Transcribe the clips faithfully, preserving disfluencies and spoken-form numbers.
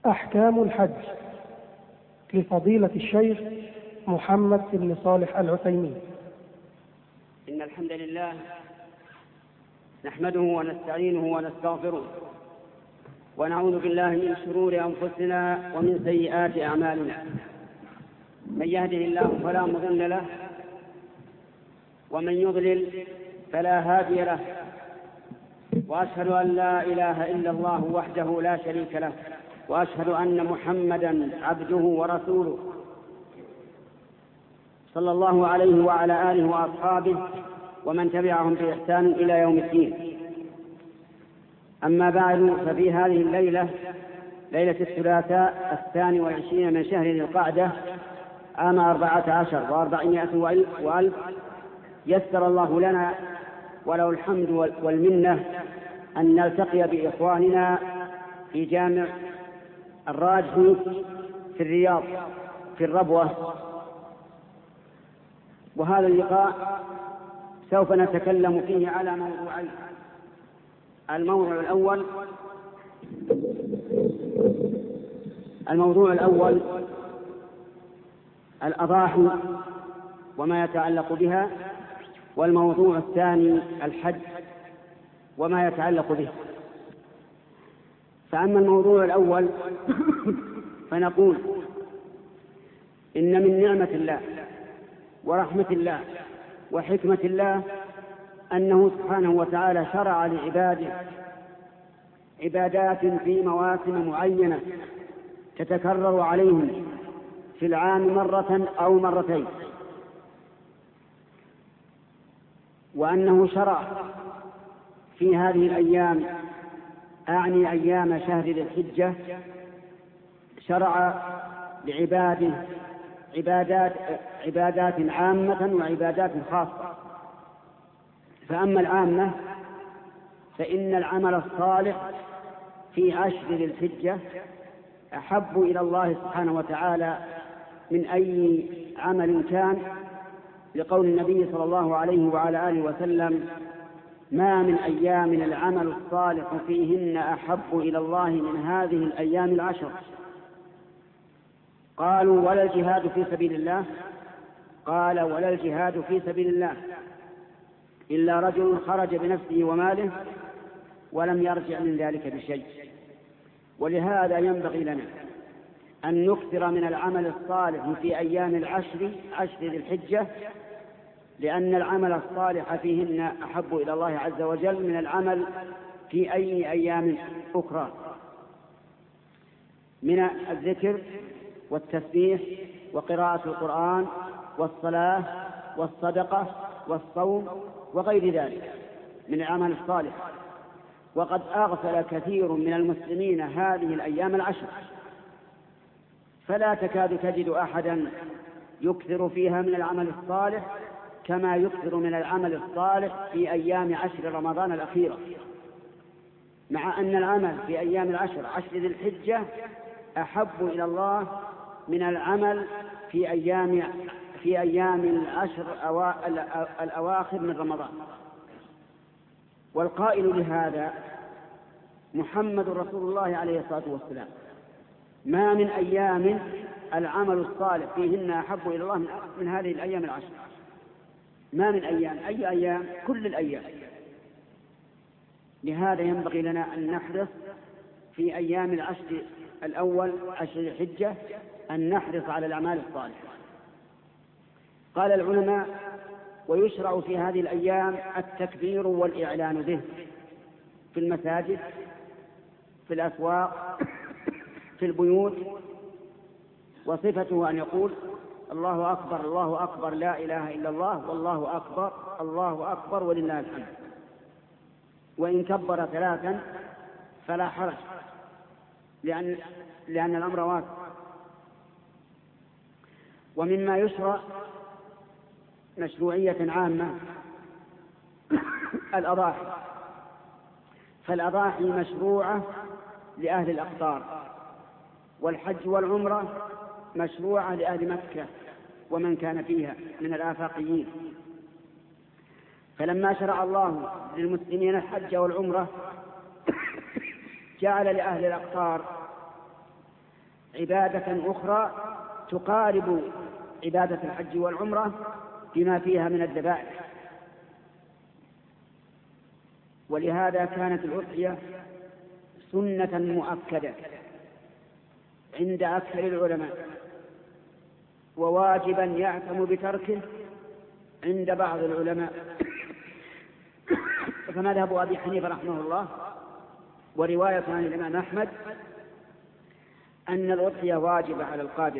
أحكام الحج لفضيلة الشيخ محمد بن صالح العثيمين. إن الحمد لله نحمده ونستعينه ونستغفره ونعوذ بالله من شرور أنفسنا ومن سيئات أعمالنا. من يهده الله فلا مضل له ومن يضلل فلا هادي له، وأشهد أن لا إله إلا الله وحده لا شريك له، وأشهد أن محمدا عبده ورسوله صلى الله عليه وعلى آله وأصحابه ومن تبعهم بإحسان إلى يوم الدين. أما بعد، ففي هذه الليلة ليلة الثلاثاء الثاني والعشرين من شهر ذي القعدة عام أربعة عشر وأربعمائة وألف يسر الله لنا وله الحمد والمنة أن نلتقي بإخواننا في جامع الراجحي في الرياض في الربوة. وهذا اللقاء سوف نتكلم فيه على موضوعين. الموضوع الأول الموضوع الأول الأضاحي وما يتعلق بها، والموضوع الثاني الحج وما يتعلق به. فأما الموضوع الأول فنقول إن من نعمة الله ورحمة الله وحكمة الله أنه سبحانه وتعالى شرع لعباده عبادات في مواسم معينة تتكرر عليهم في العام مرة أو مرتين، وأنه شرع في هذه الأيام، أعني أيام شهر ذي الحجة، شرع لعباده عبادات عبادات عامة وعبادات خاصة. فأما العامة فإن العمل الصالح في عشر ذي الحجة أحب إلى الله سبحانه وتعالى من أي عمل كان، لقول النبي صلى الله عليه وعلى آله وسلم: ما من أيام العمل الصالح فيهن أحب إلى الله من هذه الأيام العشر. قالوا: ولا الجهاد في سبيل الله؟ قال: ولا الجهاد في سبيل الله إلا رجل خرج بنفسه وماله ولم يرجع من ذلك بشيء. ولهذا ينبغي لنا أن نكثر من العمل الصالح في أيام العشر عشر ذي الحجة، لأن العمل الصالح فيهن أحب إلى الله عز وجل من العمل في أي أيام أخرى من الذكر والتسبيح وقراءة القرآن والصلاة والصدقة والصوم وغير ذلك من العمل الصالح. وقد أغفل كثير من المسلمين هذه الأيام العشر، فلا تكاد تجد أحدا يكثر فيها من العمل الصالح كما يكثر من العمل الصالح في أيام عشر رمضان الأخيرة، مع أن العمل في أيام العشر عشر ذي الحجة أحب إلى الله من العمل في أيام في أيام العشر الأواخر من رمضان. والقائل لهذا محمد رسول الله عليه الصلاة والسلام: ما من أيام العمل الصالح فيهن أحب إلى الله من هذه الأيام العشر. ما من أيام، أي أيام؟ كل الأيام. لهذا ينبغي لنا أن نحرص في أيام العشر الأول عشر الحجة أن نحرص على الأعمال الصالحة. قال العلماء: ويشرع في هذه الأيام التكبير والإعلان به في المساجد، في الأسواق، في البيوت. وصفته أن يقول: الله أكبر الله أكبر لا إله إلا الله والله أكبر الله أكبر ولله الحمد. وإن كبر ثلاثا فلا حرج، لأن, لأن الأمر واسع. ومما يشرع مشروعية عامة الأضاحي. فالأضاحي مشروعة لأهل الأقطار، والحج والعمرة مشروعة لأهل مكة ومن كان فيها من الآفاقيين. فلما شرع الله للمسلمين الحج والعمرة جعل لأهل الأقطار عبادة أخرى تقارب عبادة الحج والعمرة بما فيها من الذبائح. ولهذا كانت الأضحية سنة مؤكدة عند أكثر العلماء، وواجبا يعتم بتركه عند بعض العلماء. فمذهب أبي حنيفة رحمه الله ورواية عن الإمام أحمد أن الأضحية واجبة على القادر،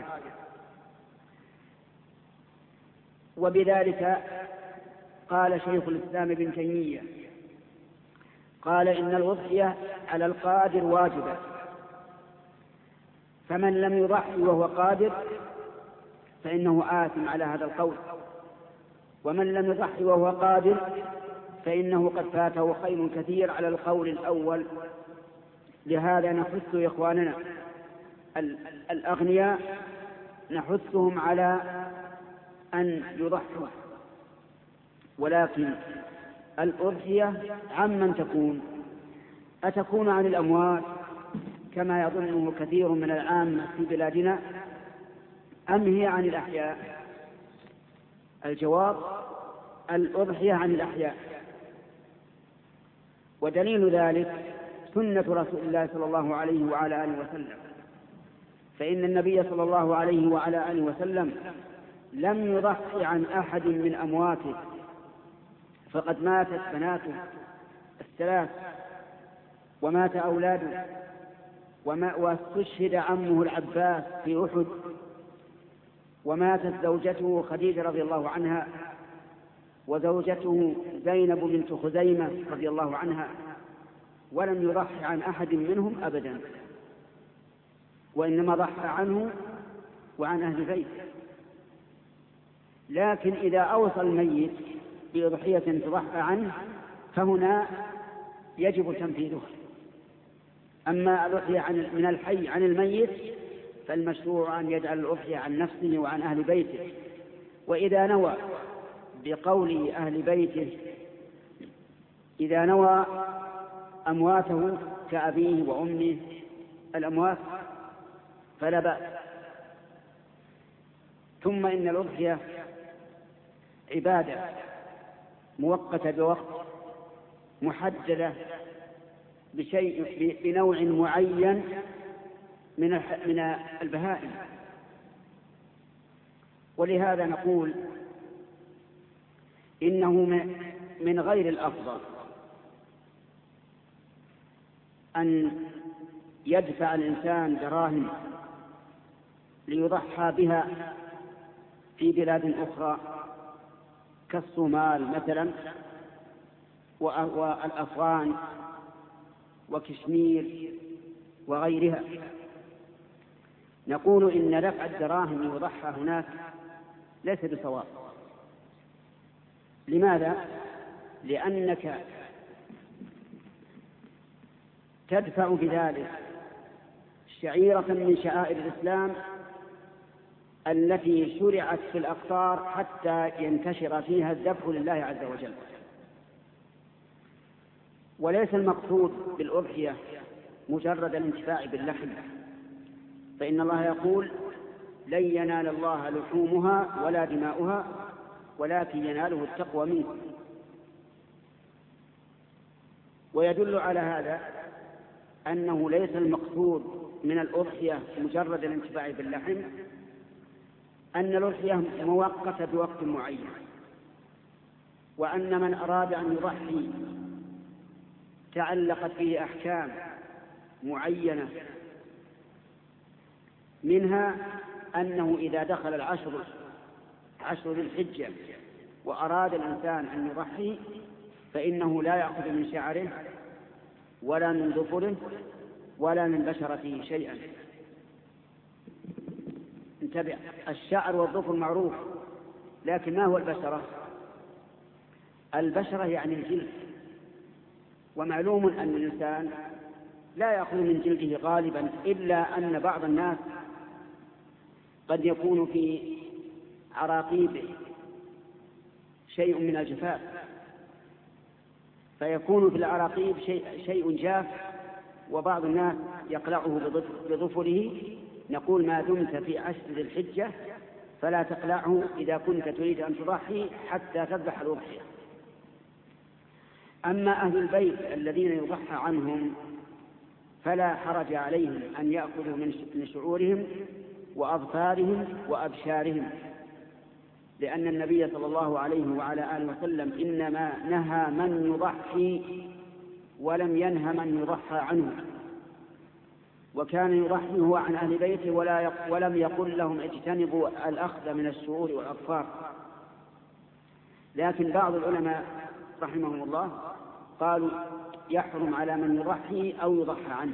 وبذلك قال شيخ الإسلام ابن تيمية قال إن الأضحية على القادر واجبة، فمن لم يضحي وهو قادر فإنه آثم على هذا القول، ومن لم يضحي وهو قادر فإنه قد فاته خير كثير على القول الأول. لهذا نحث إخواننا الأغنياء نحثهم على أن يضحوا، ولكن الأضحية عمن تكون؟ أتكون عن الأموال كما يظنه كثير من العامة في بلادنا، أم هي عن الأحياء؟ الجواب: الأضحية عن الأحياء. ودليل ذلك سنة رسول الله صلى الله عليه وعلى آله وسلم، فإن النبي صلى الله عليه وعلى آله وسلم لم يضحي عن أحد من أمواته، فقد ماتت بناته الثلاث ومات أولاده واستشهد عمه العباس في أحد، وماتت زوجته خديجة رضي الله عنها وزوجته زينب بنت خزيمة رضي الله عنها، ولم يضحي عن أحد منهم أبدا، وإنما ضحى عنه وعن أهل بيته. لكن إذا أوصى الميت بأضحية تضحى عنه فهنا يجب تنفيذه. أما الأضحية من الحي عن الميت فالمشروع أن يجعل الأضحية عن نفسه وعن أهل بيته، وإذا نوى بقول أهل بيته، إذا نوى أمواته كأبيه وأمه الأموات فلا بأس. ثم إن الأضحية عبادة مؤقتة بوقت، محددة بشيء بنوع معين من من البهائم. ولهذا نقول إنه من غير الأفضل أن يدفع الإنسان دراهم ليضحى بها في بلاد أخرى كالصومال مثلا والأفغان وكشمير وغيرها. نقول إن دفع الدراهم ليضحى هناك ليس بصواب. لماذا؟ لأنك تدفع بذلك شعيرة من شعائر الإسلام التي شرعت في الأقطار حتى ينتشر فيها الذبح لله عز وجل. وليس المقصود بالأضحية مجرد الانتفاع باللحم، فإن الله يقول: لن ينال الله لحومها ولا دماؤها ولكن يناله التقوى منكم. ويدل على هذا أنه ليس المقصود من الأضحية مجرد الانتفاع باللحم، أن الأضحية موقتة بوقت معين، وأن من أراد أن يضحي تعلقت به أحكام معينة، منها أنه إذا دخل العشر عشر ذي الحجة وأراد الإنسان أن يضحي فإنه لا يأخذ من شعره ولا من ظفره ولا من بشرته شيئا. انتبه، الشعر والظفر معروف، لكن ما هو البشرة؟ البشرة يعني الجلد، ومعلوم أن الإنسان لا يأخذ من جلده غالبا، إلا أن بعض الناس قد يكون في عراقيبه شيء من الجفاف، فيكون في العراقيب شيء, شيء جاف، وبعض الناس يقلعه بظفره نقول ما دمت في عشر ذي الحجة فلا تقلعه إذا كنت تريد أن تضحي حتى تذبح الأضحية. أما أهل البيت الذين يضحى عنهم فلا حرج عليهم أن يأخذوا من شعورهم وأظفارهم وأبشارهم، لأن النبي صلى الله عليه وعلى آله وسلم إنما نهى من يضحي ولم ينهى من يضحى عنه، وكان يضحي هو عن أهل بيته ولا ولم يقل لهم اجتنبوا الأخذ من الشعور والأظفار. لكن بعض العلماء رحمهم الله قالوا يحرم على من يضحي أو يضحى عنه،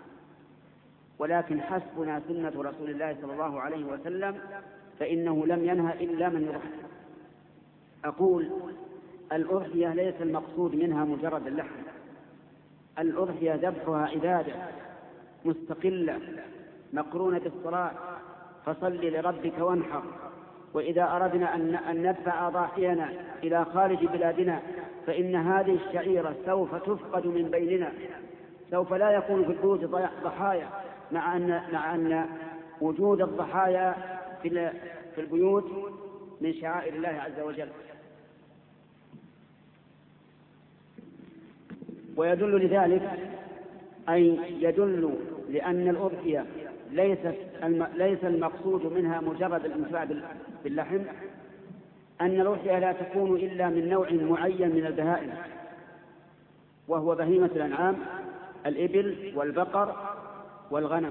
ولكن حسبنا سنة رسول الله صلى الله عليه وسلم فإنه لم ينهى إلا من يضحي. أقول الأضحية ليس المقصود منها مجرد اللحم، الأضحية ذبحها عبادة مستقلة مقرونة بالصلاة، فصل لربك وانحر. وإذا أردنا أن ندفع أضاحينا إلى خارج بلادنا فإن هذه الشعيرة سوف تفقد من بيننا، سوف لا يكون في البيوت ضحايا، مع أن, مع أن وجود الضحايا في البيوت من شعائر الله عز وجل. ويدل لذلك أي يدل لأن الأضحية ليست ليس المقصود منها مجرد الانتفاع باللحم، أن الأضحية لا تكون إلا من نوع معين من البهائم، وهو بهيمة الأنعام الإبل والبقر والغنم،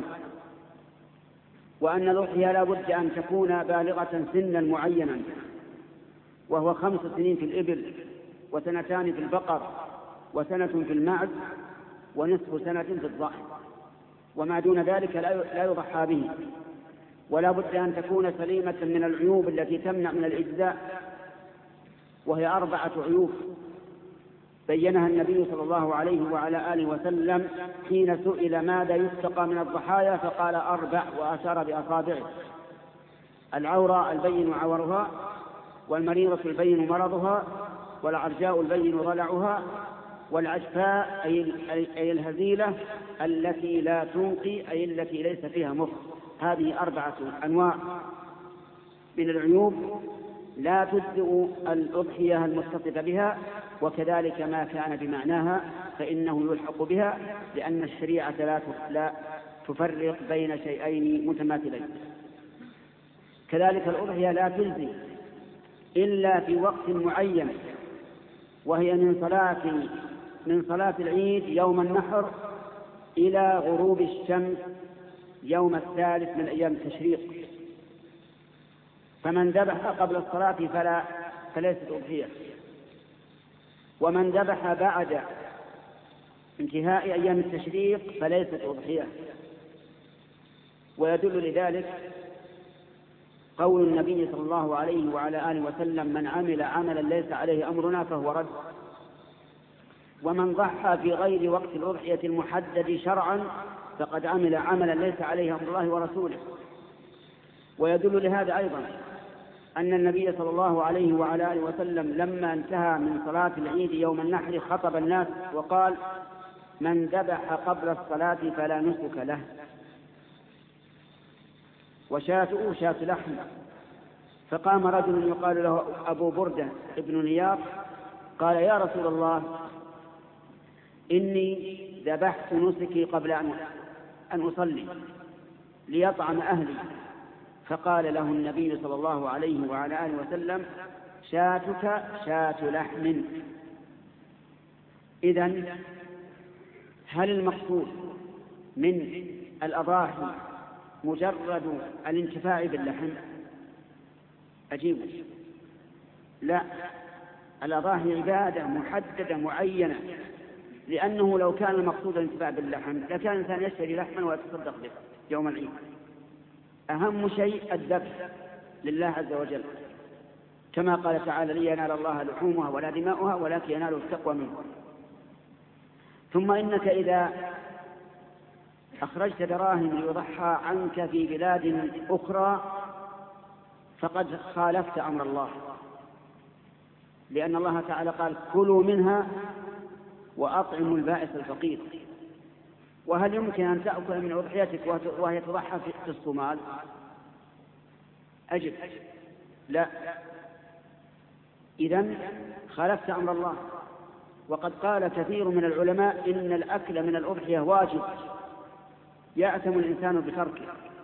وأن الأضحية لا بد أن تكون بالغة سنا معينا، وهو خمس سنين في الإبل وسنتان في البقر وسنة في المعز ونصف سنة في الضأن، وما دون ذلك لا يضحى به. ولا بد أن تكون سليمة من العيوب التي تمنع من الإجزاء، وهي أربعة عيوب بينها النبي صلى الله عليه وعلى آله وسلم حين سئل ماذا يتقى من الضحايا فقال أربع وأشار بأصابعه: العورة البين عورها، والمريضة البين مرضها، والعرجاء البين ضلعها، والعجفاء أي الهزيلة التي لا تنقي أي التي ليس فيها مخ. هذه أربعة أنواع من العيوب لا تجزئ الأضحية المتصفة بها، وكذلك ما كان بمعناها فإنه يلحق بها، لأن الشريعة لا تفرق بين شيئين متماثلين. كذلك الأضحية لا تجزي إلا في وقت معين، وهي من صلاة من صلاة العيد يوم النحر إلى غروب الشمس يوم الثالث من أيام التشريق. فمن ذبح قبل الصلاة فلا فليست أضحية، ومن ذبح بعد انتهاء أيام التشريق فليست أضحية. ويدل لذلك قول النبي صلى الله عليه وعلى آله وسلم: من عمل عملا ليس عليه أمرنا فهو رد. ومن ضحى في غير وقت الأضحية المحدد شرعا فقد عمل عملا ليس عليه أمر الله ورسوله. ويدل لهذا أيضا أن النبي صلى الله عليه وعلى آله وسلم لما انتهى من صلاة العيد يوم النحر خطب الناس وقال: من ذبح قبل الصلاة فلا نسك له، وشاته شاة لحم. فقام رجل يقال له أبو بردة ابن نياط قال: يا رسول الله، إني ذبحت نسكي قبل أن أصلي ليطعم أهلي. فقال له النبي صلى الله عليه وعلى آله وسلم: شاتك شاة لحم. إذن هل المقصود من الأضاحي مجرد الانتفاع باللحم؟ أجيب: لا، الأضاحي عبادة محددة معينة، لأنه لو كان المقصود الانتفاع باللحم لكان الإنسان يشتري لحما ويتصدق به يوم العيد. أهم شيء الذبح لله عز وجل، كما قال تعالى: لن ينال الله لحومها ولا دماؤها ولكن يناله التقوى منه. ثم إنك إذا أخرجت دراهم ليضحى عنك في بلاد أخرى فقد خالفت أمر الله، لأن الله تعالى قال: كلوا منها وأطعموا البائس الفقير. وهل يمكن أن تأكل من أضحيتك وهي تضحى في الصومال؟ أجب لا. إذن خالفت أمر الله. وقد قال كثير من العلماء إن الأكل من الأضحية واجب يأثم الإنسان بتركه.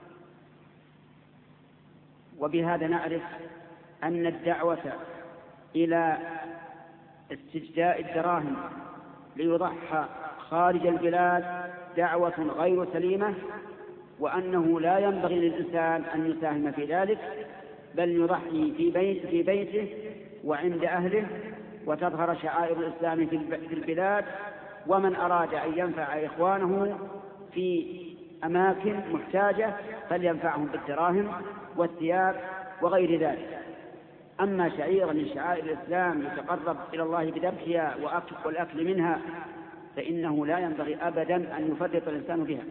وبهذا نعرف أن الدعوة إلى استجداء الدراهم ليضحى خارج البلاد دعوة غير سليمة، وأنه لا ينبغي للإنسان أن يساهم في ذلك، بل يضحي في بيت في بيته وعند أهله، وتظهر شعائر الإسلام في البلاد. ومن أراد أن ينفع إخوانه في أماكن محتاجة فلينفعهم بالدراهم والثياب وغير ذلك. أما شعيرا من شعائر الإسلام يتقرب إلى الله بذبحها والأكل منها فإنه لا ينبغي أبدا أن يفرط الإنسان بها.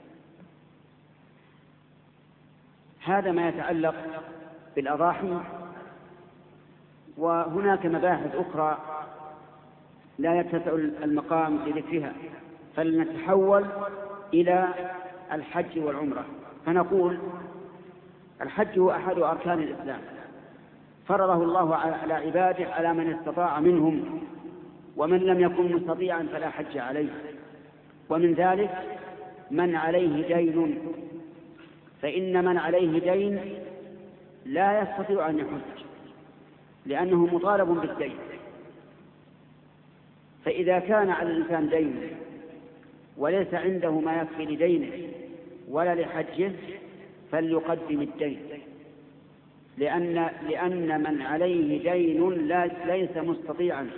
هذا ما يتعلق بالأضاحي. وهناك مباحث أخرى لا يتسع المقام لذكرها، فلنتحول إلى الحج والعمرة. فنقول الحج هو أحد أركان الإسلام، فرضه الله على عباده على من استطاع منهم، ومن لم يكن مستطيعا فلا حج عليه. ومن ذلك من عليه دين، فإن من عليه دين لا يستطيع أن يحج لأنه مطالب بالدين. فإذا كان على الإنسان دين وليس عنده ما يكفي لدينه ولا لحجه فليقدم الدين، لأن, لأن من عليه دين ليس مستطيعا.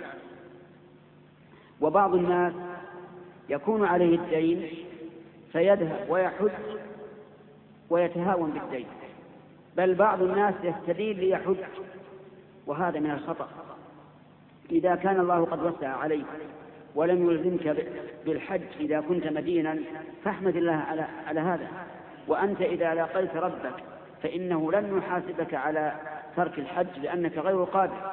وبعض الناس يكون عليه الدين فيذهب ويحج ويتهاون بالدين، بل بعض الناس يستدين ليحج، وهذا من الخطأ. إذا كان الله قد وسع عليك ولم يلزمك بالحج إذا كنت مدينا فاحمد الله على, على هذا. وأنت إذا لاقيت ربك فإنه لن يحاسبك على ترك الحج لأنك غير قادر.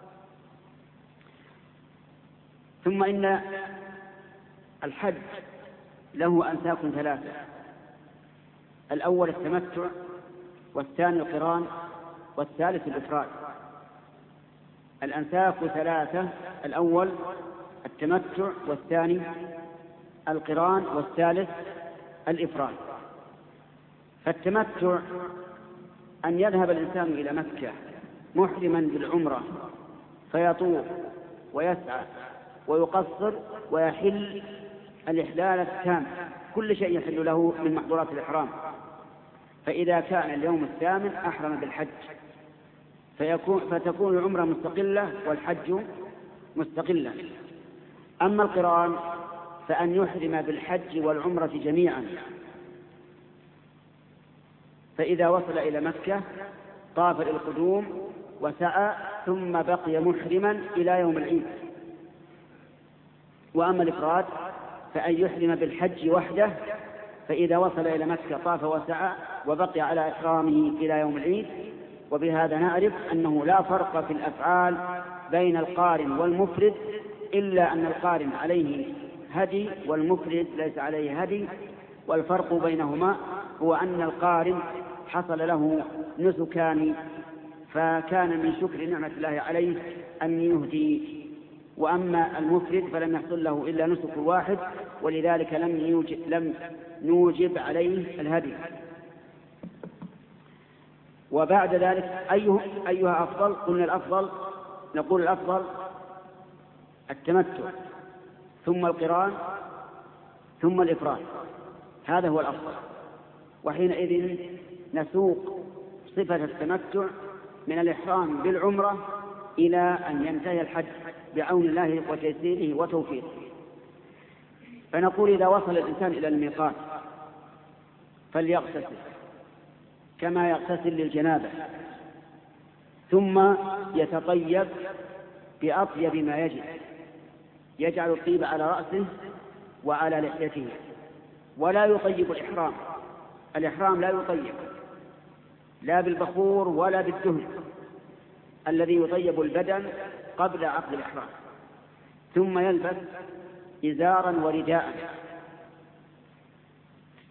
ثم إن الحج له أنساك ثلاثة: الأول التمتع، والثاني القران، والثالث الإفراد. الأنساك ثلاثة: الأول التمتع، والثاني القران، والثالث الإفراد. فالتمتع أن يذهب الإنسان إلى مكة محرما بالعمرة فيطوف ويسعى ويقصر ويحل الإحلال التام، كل شيء يحل له من محظورات الإحرام. فإذا كان اليوم الثامن أحرم بالحج فيكون فتكون العمرة مستقلة والحج مستقلة. أما القران فأن يحرم بالحج والعمرة جميعا، فإذا وصل إلى مكة طاف للقدوم وسعى ثم بقي محرما إلى يوم العيد. وأما الإفراد فأن يحرم بالحج وحده، فإذا وصل إلى مكة طاف وسعى وبقي على إحرامه إلى يوم العيد. وبهذا نعرف أنه لا فرق في الأفعال بين القارن والمفرد، إلا أن القارن عليه هدي والمفرد ليس عليه هدي. والفرق بينهما هو أن القارن حصل له نسكان فكان من شكر نعمة الله عليه أن يهدي، وأما المفرد فلم يحصل له إلا نسك واحد، ولذلك لم يوجب, لم نوجب عليه الهدي. وبعد ذلك أيه أيها أفضل؟ قلنا الأفضل، نقول الأفضل التمتع ثم القران ثم الإفراد، هذا هو الأفضل. وحينئذ نسوق صفة التمتع من الإحرام بالعمرة إلى أن ينتهي الحج بعون الله وتيسيره وتوفيقه. فنقول إذا وصل الإنسان إلى الميقات فليغتسل كما يغتسل للجنابة، ثم يتطيب بأطيب ما يجب، يجعل الطيب على رأسه وعلى لحيته، ولا يطيب الإحرام. الإحرام لا يطيب لا بالبخور ولا بالدهن الذي يطيب البدن قبل عقد الإحرام. ثم يلبس إزارا ورداء،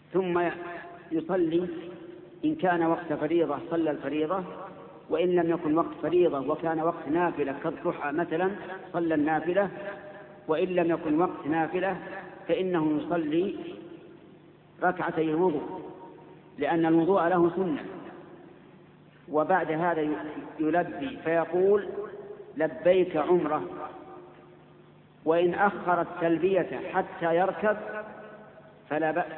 ثم يصلي إن كان وقت فريضة صلى الفريضة، وإن لم يكن وقت فريضة وكان وقت نافلة كالضحى مثلا صلى النافلة، وإن لم يكن وقت نافلة فإنه يصلي ركعتي الوضوء، لأن الوضوء له سنة. وبعد هذا يلبي فيقول لبيك عمره، وإن أخر التلبية حتى يركب فلا بأس.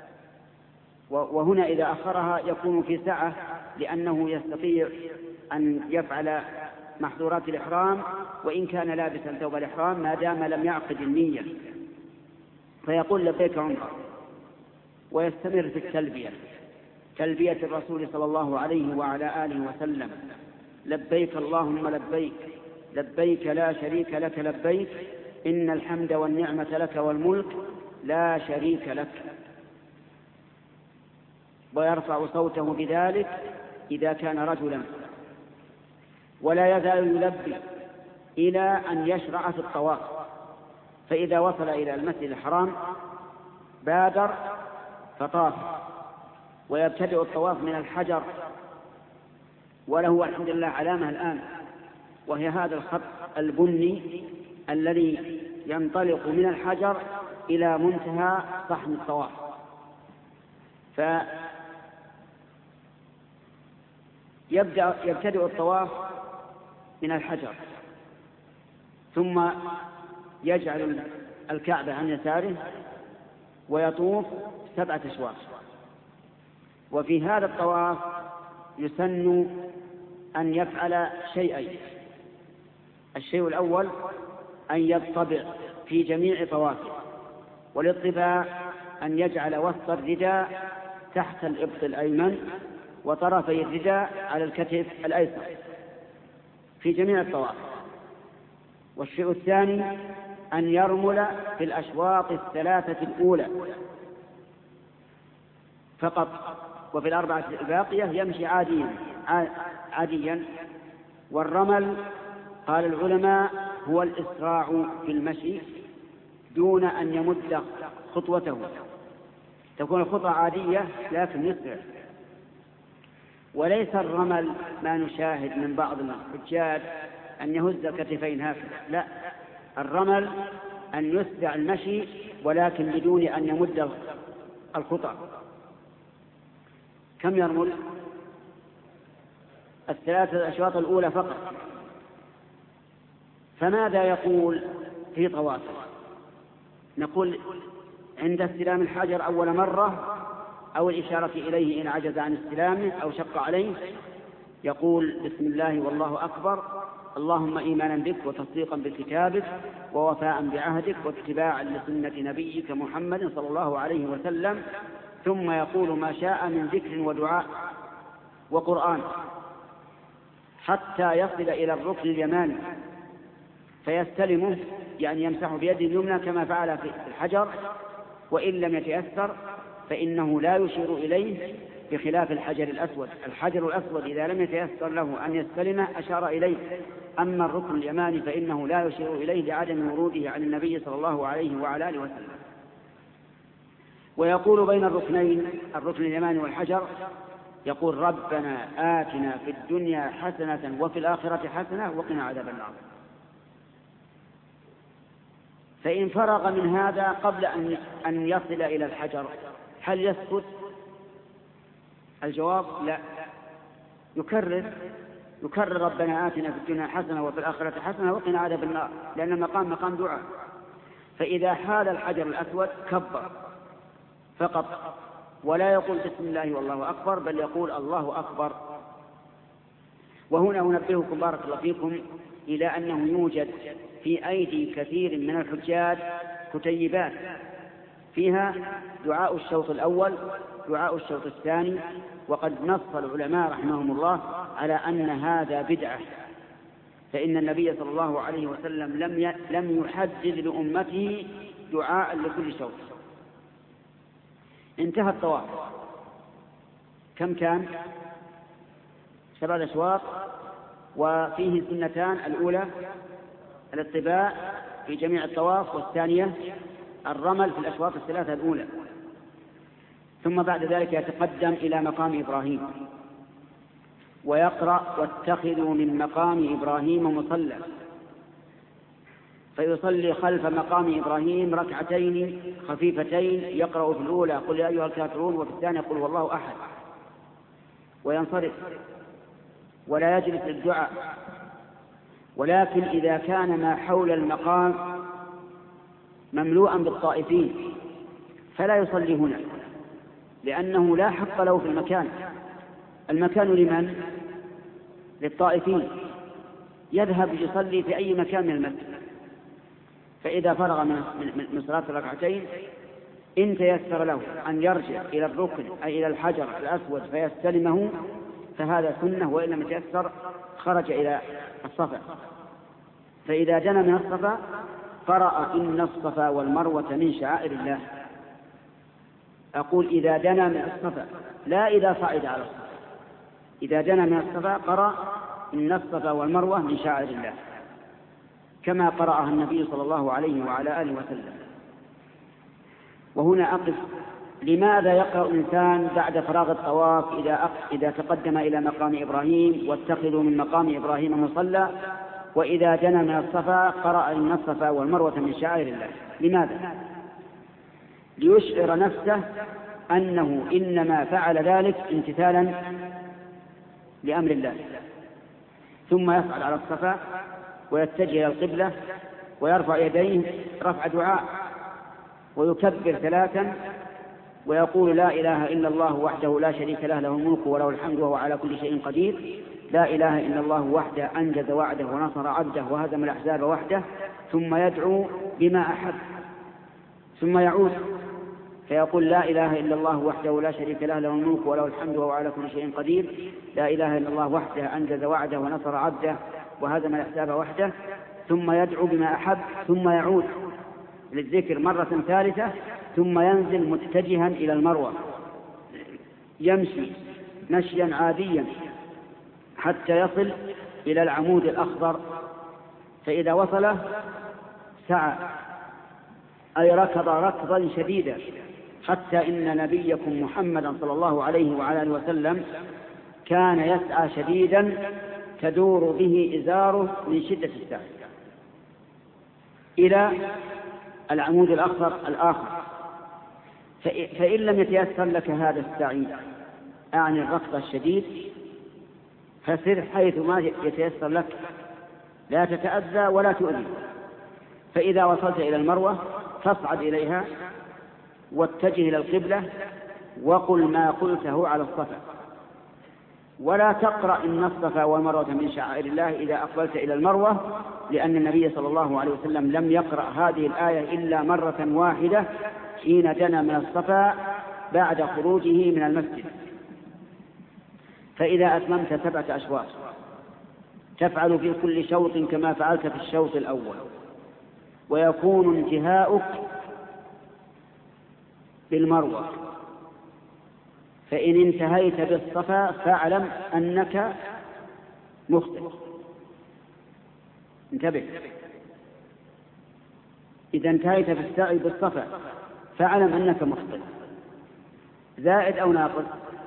وهنا إذا أخرها يكون في سعة، لأنه يستطيع أن يفعل محظورات الإحرام وإن كان لابسا ثوب الإحرام ما دام لم يعقد النية، فيقول لبيك عمره ويستمر في التلبية، تلبية الرسول صلى الله عليه وعلى آله وسلم: لبيك اللهم لبيك، لبيك لا شريك لك لبيك، إن الحمد والنعمة لك والملك لا شريك لك. ويرفع صوته بذلك إذا كان رجلا، ولا يزال يلبي إلى أن يشرع في الطواف. فإذا وصل إلى المسجد الحرام بادر فطاف، ويبتدئ الطواف من الحجر، وله الحمد لله علامة الآن، وهي هذا الخط البني الذي ينطلق من الحجر إلى منتهى صحن الطواف. فيبدأ يبتدئ الطواف من الحجر، ثم يجعل الكعبة عن يساره ويطوف سبعة أشواط. وفي هذا الطواف يسن أن يفعل شيئين: الشيء الأول أن يطبع في جميع طوافه، والاطباع أن يجعل وسط الرداء تحت الإبط الأيمن وطرفي الرداء على الكتف الأيسر في جميع الطواف. والشيء الثاني أن يرمل في الأشواط الثلاثة الأولى فقط، وفي الأربعة الباقية يمشي عاديا عاديا. والرمل قال العلماء هو الإسراع في المشي دون أن يمد خطوته، تكون الخطوة عادية لكن يسرع. وليس الرمل ما نشاهد من بعض الحجاج أن يهز الكتفين هكذا، لا، الرمل أن يسرع المشي ولكن بدون أن يمد الخطى. كم يرمل؟ الثلاثة الأشواط الأولى فقط. فماذا يقول في طوافه؟ نقول عند استلام الحجر أول مرة أو الإشارة إليه إن عجز عن استلامه أو شق عليه يقول بسم الله والله أكبر، اللهم إيمانا بك وتصديقا بكتابك ووفاء بعهدك واتباعا لسنة نبيك محمد صلى الله عليه وسلم. ثم يقول ما شاء من ذكر ودعاء وقرآن حتى يصل إلى الركن اليماني فيستلمه، يعني يمسح بيده اليمنى كما فعل في الحجر، وإن لم يتيسر فإنه لا يشير إليه بخلاف الحجر الأسود. الحجر الأسود إذا لم يتيسر له أن يستلمه أشار إليه، أما الركن اليماني فإنه لا يشير إليه لعدم وروده عن النبي صلى الله عليه وعلى آله وسلم. ويقول بين الركنين الركن اليماني والحجر يقول ربنا آتنا في الدنيا حسنة وفي الآخرة حسنة وقنا عذاب النار. فإن فرغ من هذا قبل أن يصل إلى الحجر هل يسكت؟ الجواب لا، يكرر يكرر ربنا آتنا في الدنيا حسنة وفي الآخرة حسنة وقنا عذاب النار، لأن المقام مقام دعاء. فإذا حال الحجر الأسود كبر فقط، ولا يقول بسم الله والله أكبر، بل يقول الله أكبر. وهنا أنبهكم بارك الله فيكم إلى أنه يوجد في أيدي كثير من الحجاج كتيبات فيها دعاء الشوط الأول دعاء الشوط الثاني، وقد نص العلماء رحمهم الله على أن هذا بدعة، فإن النبي صلى الله عليه وسلم لم لم يحدد لأمته دعاء لكل شوط. انتهى الطواف، كم كان؟ سبعة أشواط، وفيه سنتان: الأولى الاطباع في جميع الطواف، والثانية الرمل في الأشواط الثلاثة الأولى. ثم بعد ذلك يتقدم إلى مقام إبراهيم ويقرأ واتخذوا من مقام إبراهيم مصلى، فيصلي خلف مقام إبراهيم ركعتين خفيفتين، يقرأ في الأولى قل يا أيها الكافرون وفي الثانية قل هو الله أحد، وينصرف ولا يجلس للدعاء. ولكن إذا كان ما حول المقام مملوءا بالطائفين فلا يصلي هنا، لأنه لا حق له في المكان. المكان لمن؟ للطائفين، يذهب يصلي في أي مكان من المسجد. فإذا فرغ من صلاة الركعتين إن تيسر له أن يرجع إلى الركن أي إلى الحجر الأسود فيستلمه فهذا سنة، وإن لم يتيسر خرج إلى الصفا. فإذا دنا من الصفا قرأ إن الصفا والمروة من شعائر الله. أقول إذا دنا من الصفا، لا إذا صعد على الصفا. إذا دنا من الصفا قرأ إن الصفا والمروة من شعائر الله، كما قرأها النبي صلى الله عليه وعلى آله وسلم. وهنا أقف، لماذا يقرأ الإنسان بعد فراغ الطواف إذا, إذا تقدم إلى مقام إبراهيم واتخذوا من مقام إبراهيم مصلى، وإذا دنا من الصفا قرأ إن الصفا والمروة من شعائر الله؟ لماذا؟ ليشعر نفسه أنه إنما فعل ذلك امتثالا لأمر الله، ثم يصعد على الصفا ويتجه إلى القبلة ويرفع يديه رفع دعاء ويكبر ثلاثا ويقول لا إله إلا الله وحده لا شريك له له الملك وله الحمد وهو على كل شيء قدير، لا إله إلا الله وحده أنجز وعده ونصر عبده وهزم الأحزاب وحده، ثم يدعو بما أحب، ثم يعود فيقول لا إله إلا الله وحده لا شريك له له الملك وله الحمد وهو على كل شيء قدير، لا إله إلا الله وحده أنجز وعده ونصر عبده وهزم الأحزاب وحده، ثم يدعو بما أحب، ثم يعود للذكر مرة ثالثة، ثم ينزل متجها إلى المروة يمشي مشيا عاديا حتى يصل إلى العمود الأخضر، فإذا وصله سعى أي ركض ركضا شديدا، حتى إن نبيكم محمدا صلى الله عليه وعلى آله وسلم كان يسعى شديدا تدور به إزاره من شدة السعي إلى العمود الأخضر الآخر. فإن لم يتيسر لك هذا السعي أعني الركض الشديد فسر حيث ما يتيسر لك، لا تتأذى ولا تؤذي. فإذا وصلت إلى المروة فاصعد إليها واتجه إلى القبلة وقل ما قلته على الصفا، ولا تقرأ إن الصفا والمروة من شعائر الله إذا أقبلت إلى المروة، لأن النبي صلى الله عليه وسلم لم يقرأ هذه الآية إلا مرة واحدة حين دنا من الصفا بعد خروجه من المسجد. فإذا أتممت سبعة أشواط تفعل في كل شوط كما فعلت في الشوط الأول، ويكون انتهاؤك بالمروة. فإن انتهيت بالصفا فاعلم أنك مخطئ، انتبه. إذا انتهيت في السعي بالصفا فاعلم أنك مخطئ، زائد أو ناقص.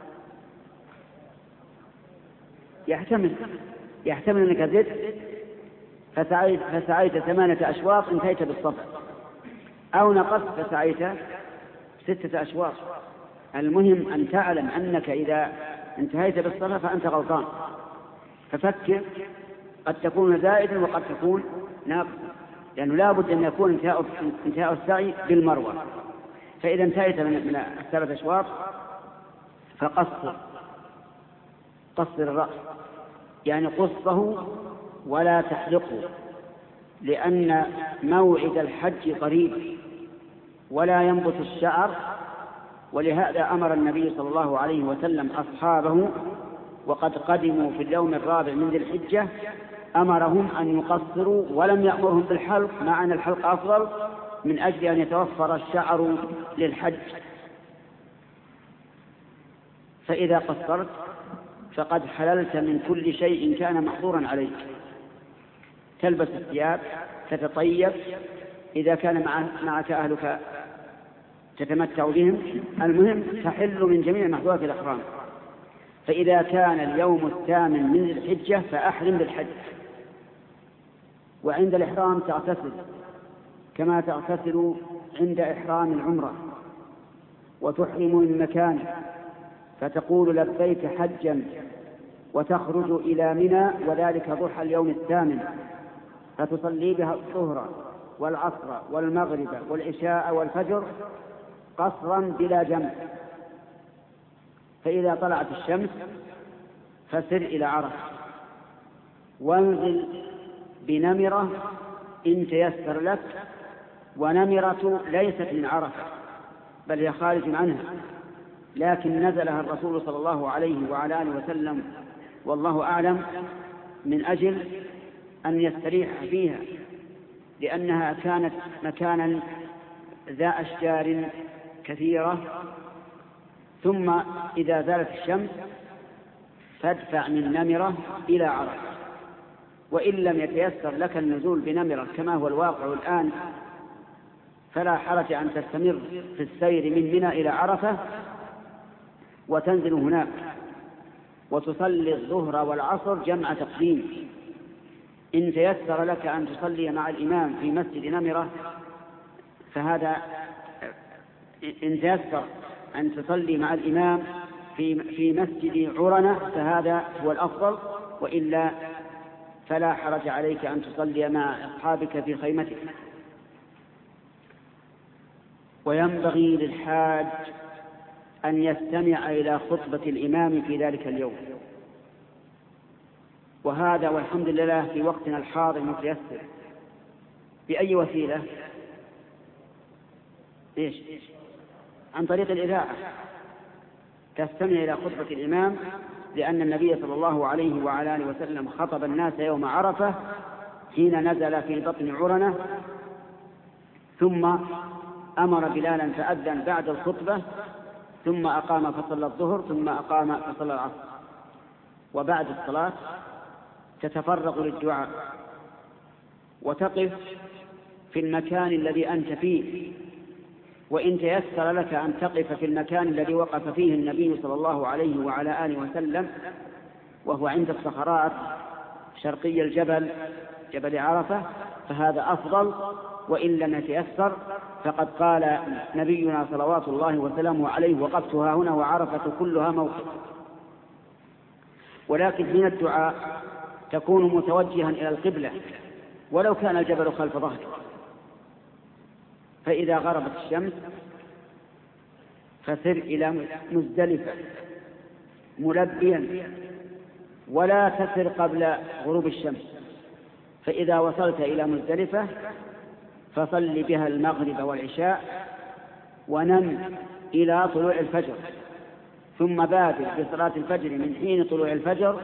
يحتمل يحتمل أنك زدت فسعيت, فسعيت ثمانية أشواط انتهيت بالصفا، أو نقصت فسعيت ستة أشواط. المهم أن تعلم أنك إذا انتهيت بالصفا فأنت غلطان، ففكر، قد تكون زائدا وقد تكون ناقصا، لأنه لا بد أن يكون انتهاء, انتهاء السعي بالمروة. فإذا انتهيت من السبعة أشواط فقصر قصر الرأس، يعني قصه ولا تحلقه، لأن موعد الحج قريب ولا ينبت الشعر. ولهذا أمر النبي صلى الله عليه وسلم أصحابه وقد قدموا في اليوم الرابع من ذي الحجة أمرهم أن يقصروا، ولم يأمرهم بالحلق مع أن الحلق أفضل من أجل أن يتوفر الشعر للحج. فإذا قصرت فقد حللت من كل شيء كان محظورا عليك. تلبس الثياب، تتطيب، إذا كان معك أهلك تتمتع بهم. المهم تحل من جميع محظورات الإحرام. فإذا كان اليوم الثامن من الحجة فأحرم بالحج، وعند الإحرام تغتسل كما تغتسل عند إحرام العمرة، وتحرم من مكان فتقول لبيك حجا، وتخرج إلى منى وذلك ضحى اليوم الثامن، فتصلي بها الظهر والعصر والمغرب والعشاء والفجر قصرا بلا جمع. فإذا طلعت الشمس فسر إلى عرفة وانزل بنمرة إن تيسر لك، ونمرة ليست من عرفة بل هي خارج عنها، لكن نزلها الرسول صلى الله عليه وعلى آله وسلم والله أعلم من أجل أن يستريح فيها، لأنها كانت مكانا ذا أشجار كثيرة. ثم إذا زالت الشمس فادفع من نمرة إلى عرفة، وإن لم يتيسر لك النزول بنمرة كما هو الواقع الآن فلا حرج أن تستمر في السير من منى إلى عرفة وتنزل هناك وتصلي الظهر والعصر جمع تقديم. إن تيسر لك أن تصلي مع الإمام في مسجد نمرة فهذا، إن تيسر أن تصلي مع الإمام في في مسجد عرنة فهذا هو الأفضل، وإلا فلا حرج عليك أن تصلي مع أصحابك في خيمتك. وينبغي للحاج أن يستمع إلى خطبة الإمام في ذلك اليوم، وهذا والحمد لله في وقتنا الحاضر متيسر. بأي وسيلة؟ إيش؟ عن طريق الإذاعة تستمع إلى خطبة الإمام، لأن النبي صلى الله عليه وعلى آله وسلم خطب الناس يوم عرفة حين نزل في بطن عرنة، ثم أمر بلالا فأذن بعد الخطبة، ثم أقام فصلى الظهر، ثم أقام فصلى العصر، وبعد الصلاة تتفرغ للدعاء وتقف في المكان الذي أنت فيه. وإن تيسر لك أن تقف في المكان الذي وقف فيه النبي صلى الله عليه وعلى آله وسلم وهو عند الصخرات شرقي الجبل جبل عرفة فهذا أفضل، وإن لم يتيسر فقد قال نبينا صلوات الله وسلامه عليه: وقفتها هنا وعرفة كلها موقف. ولكن حين الدعاء تكون متوجها إلى القبلة ولو كان الجبل خلف ظهرك. فإذا غربت الشمس فسر إلى مزدلفة ملبيا، ولا تسر قبل غروب الشمس. فإذا وصلت إلى مزدلفة فصل بها المغرب والعشاء ونم إلى طلوع الفجر، ثم بادر بصلاة الفجر من حين طلوع الفجر.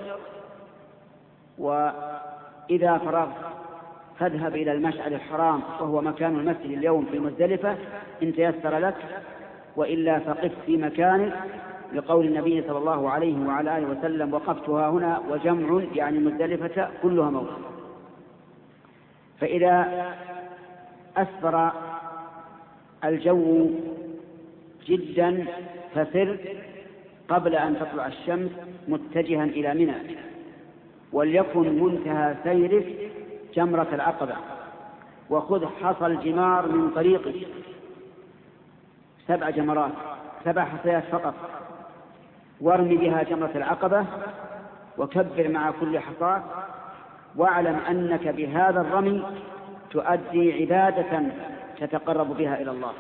وإذا فرغت فاذهب إلى المشعر الحرام وهو مكان المسجد اليوم في مزدلفة إن تيسر لك، وإلا فقف في مكانك لقول النبي صلى الله عليه وعلى آله وسلم: وقفتها هنا وجمع يعني مزدلفة كلها موقف. فإذا أسفر الجو جدا فسر قبل أن تطلع الشمس متجها إلى منى، وليكن منتهى سيرك جمرة العقبة، وخذ حصى الجمار من طريقك سبع جمرات سبع حصيات فقط، وارمي بها جمرة العقبة وكبر مع كل حصاة، واعلم أنك بهذا الرمي تؤدي عبادة تتقرب بها إلى الله.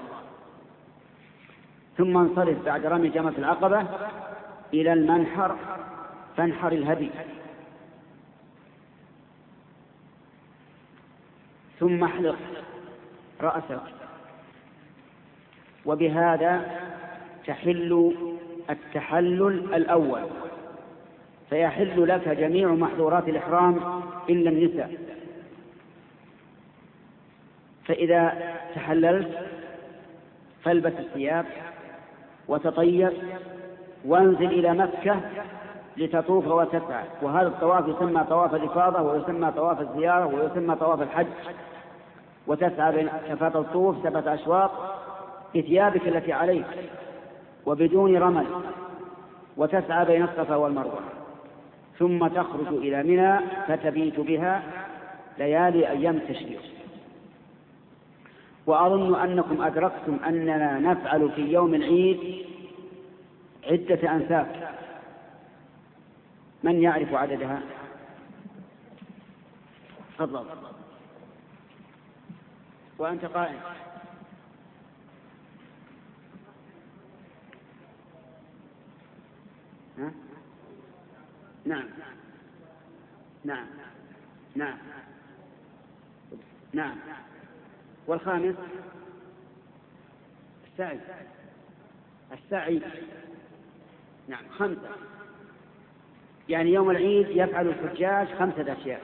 ثم انصرف بعد رمي جمرة العقبة إلى المنحر فانحر الهدي، ثم احلق رأسك، وبهذا تحل التحلل الأول، فيحل لك جميع محظورات الإحرام إلا النساء. فإذا تحللت فالبس الثياب وتطيب وانزل إلى مكة لتطوف وتسعى. وهذا الطواف يسمى طواف الإفاضة، ويسمى طواف الزيارة، ويسمى طواف الحج. وتسعى بين شفاة الطوف سبعة أشواط بثيابك التي عليك وبدون رمل، وتسعى بين الصفا والمروة، ثم تخرج إلى منى فتبيت بها ليالي أيام التشريق. وأظن أنكم أدركتم أننا نفعل في يوم العيد عدة أنساك. من يعرف عددها؟ تفضل. وأنت قائم. ها؟ نعم نعم نعم نعم. والخامس السعي. السعي نعم خمسة. يعني يوم العيد يفعل الحجاج خمسة أشياء: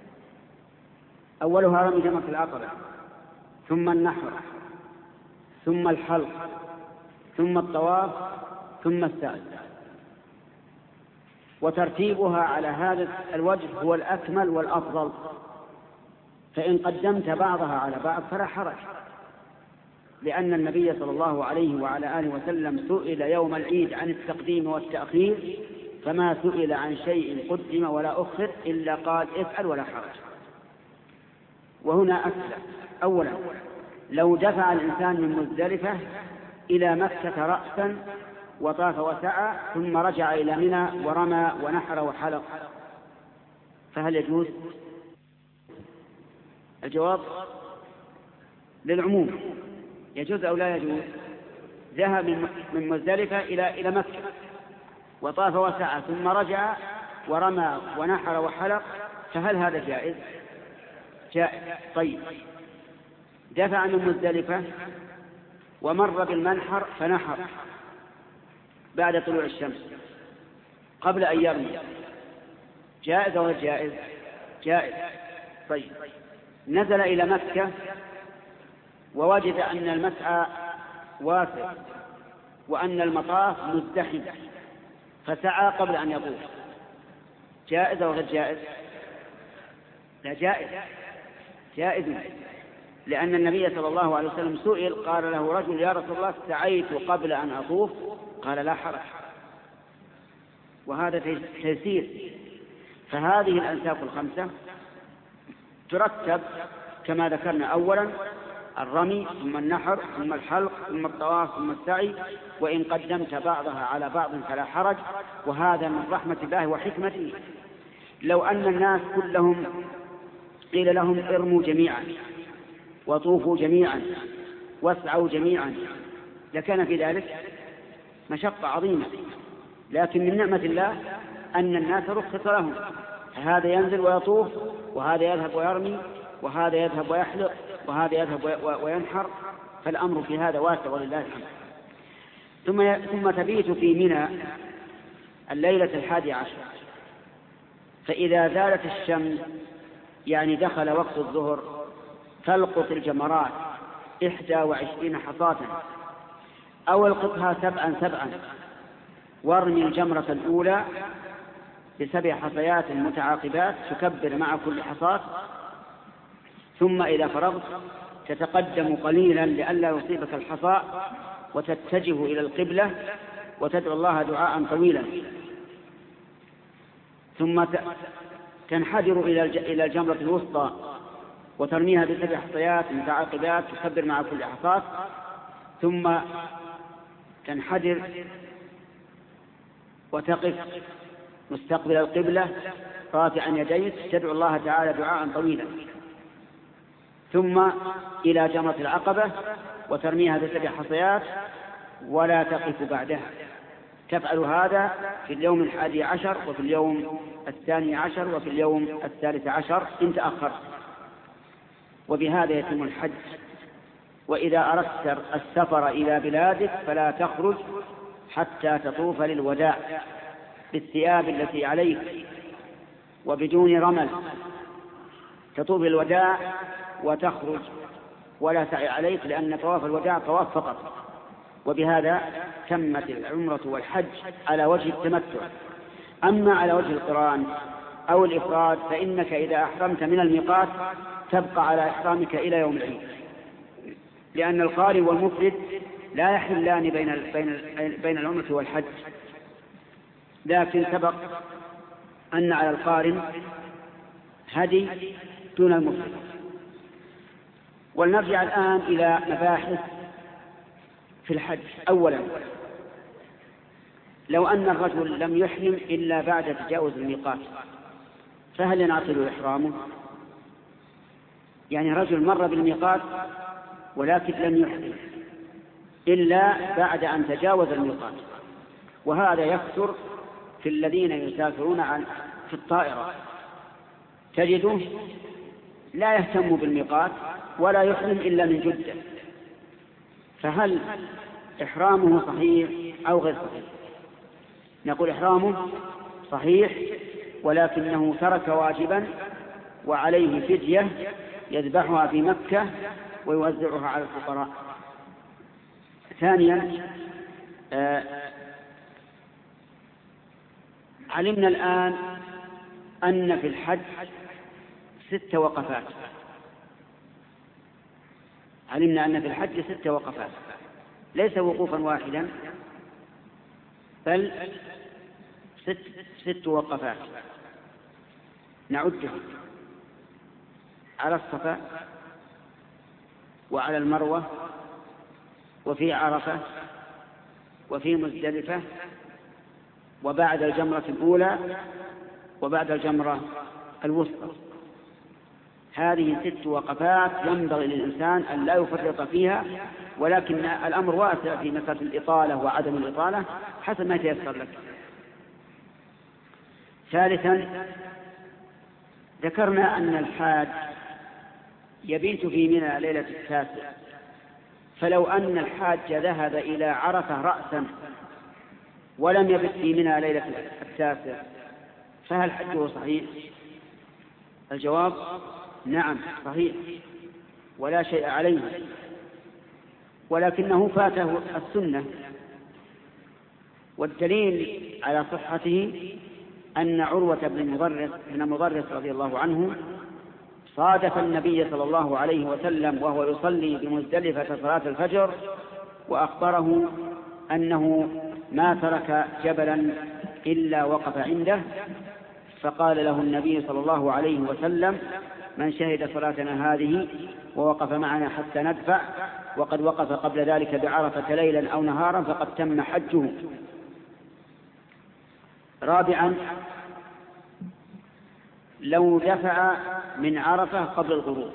أولها رمي جمرة العقبة، ثم النحر، ثم الحلق، ثم الطواف، ثم السعي. وترتيبها على هذا الوجه هو الأكمل والأفضل، فإن قدمت بعضها على بعض فلا حرج، لأن النبي صلى الله عليه وعلى آله وسلم سئل يوم العيد عن التقديم والتأخير فما سئل عن شيء قدم ولا أخر إلا قال افعل ولا حرج. وهنا أسئلة. أولا، لو دفع الإنسان من مزدلفة إلى مكة رأسا وطاف وسعى ثم رجع إلى منى ورمى ونحر وحلق، فهل يجوز؟ الجواب للعموم، يجوز أو لا يجوز. ذهب من مزدلفة إلى إلى مكة وطاف وسعى ثم رجع ورمى ونحر وحلق، فهل هذا جائز؟ جائز. طيب، دفع من مزدلفة ومر بالمنحر فنحر بعد طلوع الشمس قبل أن يرمي، جائز أو جائز؟ جائز. طيب، نزل إلى مكة ووجد أن المسعى واسع وأن المطاف مزدحم فسعى قبل أن يطوف، جائز أو غير جائز؟ لا، جائز. جائز، لأن النبي صلى الله عليه وسلم سئل قال له رجل يا رسول الله سعيت قبل أن أطوف، قال لا حرج، وهذا تيسير. فهذه الأنساك الخمسة ترتب كما ذكرنا: أولا الرمي، ثم النحر، ثم الحلق، ثم الطواف، ثم السعي، وإن قدمت بعضها على بعض فلا حرج. وهذا من رحمة الله وحكمته. لو أن الناس كلهم قيل لهم ارموا جميعا وطوفوا جميعا واسعوا جميعا لكان في ذلك مشقة عظيمة، لكن من نعمة الله أن الناس رخص لهم، هذا ينزل ويطوف، وهذا يذهب ويرمي، وهذا يذهب ويحلق، وهذا يذهب وينحر، فالأمر في هذا واسع ولله الحمد. ثم ثم تبيت في منى الليلة الحادي عشر، فإذا زالت الشمس يعني دخل وقت الظهر فالقط الجمرات إحدى وعشرين حصاة أو القطها سبعا سبعا، وارمي الجمرة الأولى بسبع حصيات متعاقبات تكبر مع كل حصاة، ثم إذا فرغت تتقدم قليلا لئلا يصيبك الحصى وتتجه إلى القبلة وتدعو الله دعاء طويلا، ثم تنحدر إلى الجمرة الوسطى وترميها بسبع حصيات متعاقبات تكبر مع كل حصاة، ثم تنحدر وتقف مستقبل القبلة رافعا يديك تدعو الله تعالى دعاء طويلا، ثم إلى جمرة العقبة وترميها بسبع حصيات ولا تقف بعدها. تفعل هذا في اليوم الحادي عشر وفي اليوم الثاني عشر وفي اليوم الثالث عشر إن تأخرت، وبهذا يتم الحج. وإذا أردت السفر إلى بلادك فلا تخرج حتى تطوف للوداع بالثياب التي عليك وبدون رمل، تطوف للوداع وتخرج ولا سعي عليك، لأن طواف الوداع طواف فقط. وبهذا تمت العمرة والحج على وجه التمتع. أما على وجه القران أو الإفراد فإنك إذا أحرمت من الميقات تبقى على إحرامك إلى يوم العيد، لأن القارئ والمفرد لا يحلان بين بين بين العمرة والحج، لكن سبق أن على القارن هدي دون المفرد. ولنرجع الآن إلى مباحث في الحج. أولا، لو أن الرجل لم يحرم إلا بعد تجاوز الميقات فهل ينعقد إحرامه؟ يعني رجل مر بالميقات ولكن لم يحرم إلا بعد أن تجاوز الميقات، وهذا يكثر في الذين يسافرون عن في الطائرة، تجده لا يهتم بالميقات ولا يحرم إلا من جدة، فهل إحرامه صحيح أو غير صحيح؟ نقول إحرامه صحيح، ولكنه ترك واجبا وعليه فدية يذبحها في مكة ويوزعها على الفقراء. ثانيا، آه علمنا الآن أن في الحج ست وقفات، علمنا أن في الحج ست وقفات، ليس وقوفا واحدا بل ست, ست وقفات نعدها على الصفا وعلى المروة وفي عرفة وفي مزدلفة وبعد الجمرة الأولى وبعد الجمرة الوسطى. هذه ست وقفات ينبغي للإنسان أن لا يفرط فيها، ولكن الأمر واسع في مسألة الإطالة وعدم الإطالة حسب ما يتيسر لك. ثالثا، ذكرنا أن الحاج يبيت في منى ليلة التاسع، فلو أن الحاج ذهب إلى عرفة رأسا ولم يبت في منى ليلة التاسع فهل حجه صحيح؟ الجواب نعم صحيح ولا شيء عليه، ولكنه فاته السنة. والدليل على صحته أن عروة بن مضرس بن مضرس رضي الله عنه صادف النبي صلى الله عليه وسلم وهو يصلي بمزدلفة صلاة الفجر، وأخبره أنه ما ترك جبلا إلا وقف عنده، فقال له النبي صلى الله عليه وسلم: من شهد صلاتنا هذه ووقف معنا حتى ندفع وقد وقف قبل ذلك بعرفة ليلا أو نهارا فقد تم حجه. رابعا، لو دفع من عرفة قبل الغروب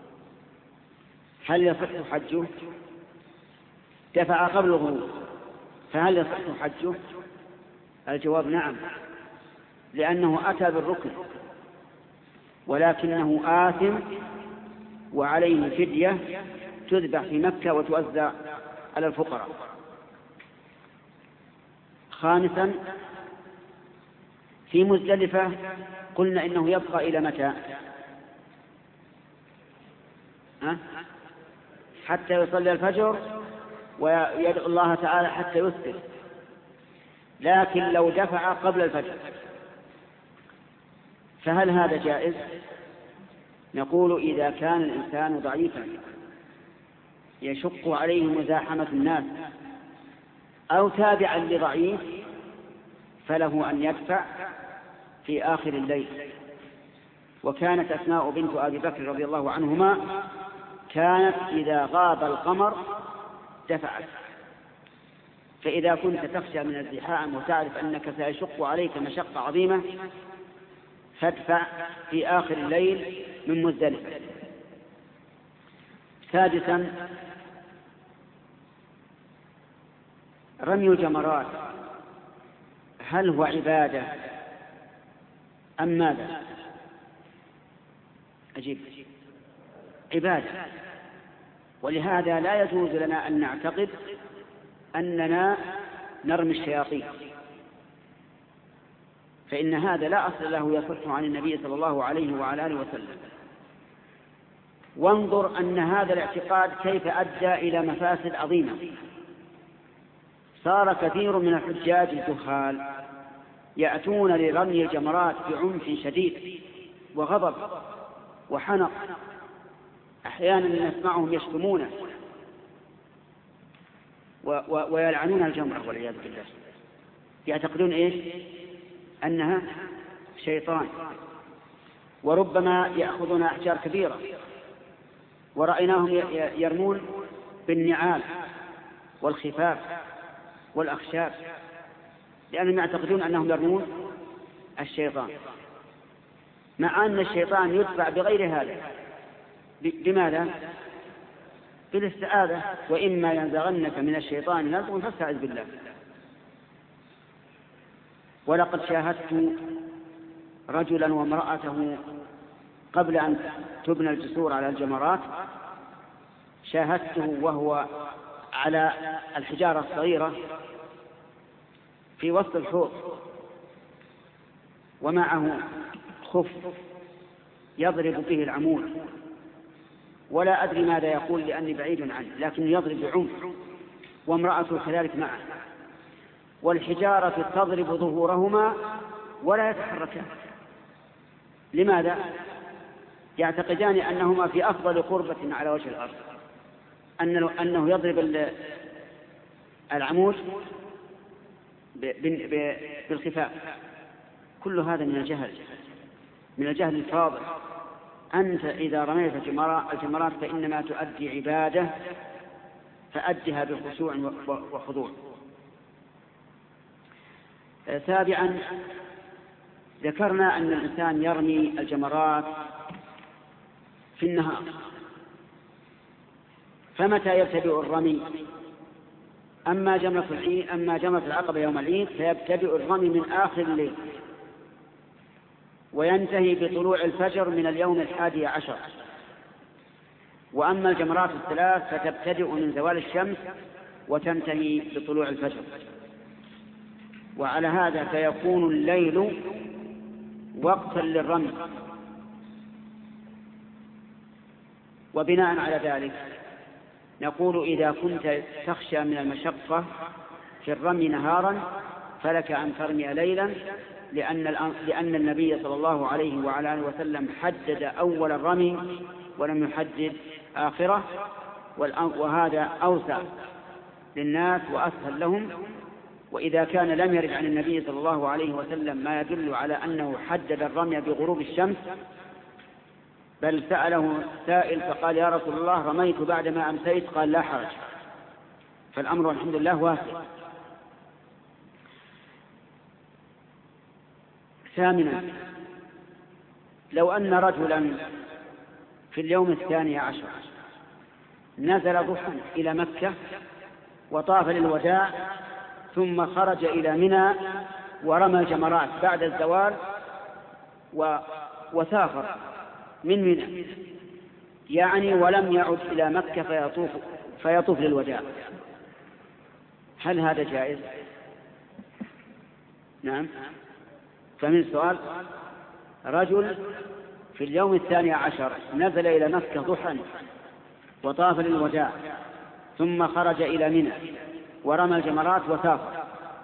هل يصح حجه؟ دفع قبل الغروب فهل يصح حجه؟ الجواب نعم، لأنه أتى بالركن، ولكنه آثم وعليه فدية تذبح في مكة وتوزع على الفقراء. خامسا، في مزدلفة قلنا إنه يبقى إلى متى؟ أه؟ حتى يصلي الفجر ويدعو الله تعالى حتى يسفر، لكن لو دفع قبل الفجر فهل هذا جائز؟ نقول إذا كان الإنسان ضعيفا يشق عليه مزاحمة الناس أو تابعا لضعيف فله أن يدفع في آخر الليل. وكانت أسماء بنت أبي بكر رضي الله عنهما كانت إذا غاب القمر دفعت، فإذا كنت تخشى من الزحام وتعرف أنك سيشق عليك مشقة عظيمة فادفع في آخر الليل من مزدلفة. سادسا، رمي الجمرات هل هو عبادة أم ماذا؟ أجيب عبادة، ولهذا لا يجوز لنا أن نعتقد أننا نرمي الشياطين، فإن هذا لا أصل له يصح عن النبي صلى الله عليه وعلى آله وسلم. وانظر أن هذا الاعتقاد كيف أدى إلى مفاسد عظيمة. صار كثير من الحجاج الجهال يأتون لرمي الجمرات بعنف شديد وغضب وحنق، أحيانا نسمعهم يشتمونه، ويلعنون الجمرة والعياذ بالله، يعتقدون إيش؟ أنها شيطان. وربما يأخذون أحجار كبيرة، ورأيناهم يرمون بالنعال والخفاف والأخشاب، لأنهم يعتقدون أنهم يرمون الشيطان، مع أن الشيطان يدفع بغير هذا. لماذا؟ بالاستعاذة، وإما ينزغنك من الشيطان نزغ فاستعذ بالله. ولقد شاهدت رجلا وامرأته قبل أن تبنى الجسور على الجمرات، شاهدته وهو على الحجارة الصغيرة في وسط الحوض، ومعه خف يضرب به العمود، ولا أدري ماذا يقول لأني بعيد عنه، لكن يضرب بعنف، وامرأته كذلك معه، والحجارة تضرب ظهورهما ولا يتحركان. لماذا؟ يعتقدان أنهما في أفضل قربة على وجه الأرض، أنه يضرب العمود بالخفاف. كل هذا من الجهل، من الجهل الفاضح. أنت إذا رميت الجمرات فإنما تؤدي عبادة، فأدها بخشوع وخضوع. سابعا، ذكرنا أن الإنسان يرمي الجمرات في النهار، فمتى يبتدئ الرمي؟ أما جمرة العيد أما جمرة العقبة يوم العيد فيبتدئ الرمي من آخر الليل، وينتهي بطلوع الفجر من اليوم الحادي عشر. وأما الجمرات الثلاث فتبتدئ من زوال الشمس وتنتهي بطلوع الفجر. وعلى هذا فيكون الليل وقتا للرمي. وبناء على ذلك نقول إذا كنت تخشى من المشقة في الرمي نهارا فلك أن ترمي ليلا، لأن, لأن النبي صلى الله عليه وعلى آله وسلم حدد أول الرمي ولم يحدد آخره، وهذا أوسع للناس وأسهل لهم. وإذا كان لم يرد عن النبي صلى الله عليه وسلم ما يدل على أنه حدد الرمي بغروب الشمس، بل سأله سائل فقال يا رسول الله رميت بعدما أمسيت، قال لا حرج. فالأمر الحمد لله واسع. ثامنا، لو أن رجلا في اليوم الثاني عشر نزل ضحى إلى مكة وطاف للوداع، ثم خرج إلى منى ورمى الجمرات بعد الزوال وسافر من منى، يعني ولم يعد إلى مكة فيطوف, فيطوف للوداع، هل هذا جائز؟ نعم. فمن السؤال، رجل في اليوم الثاني عشر نزل إلى مكة ضحى وطاف للوداع، ثم خرج إلى منى ورمى الجمرات وسافر،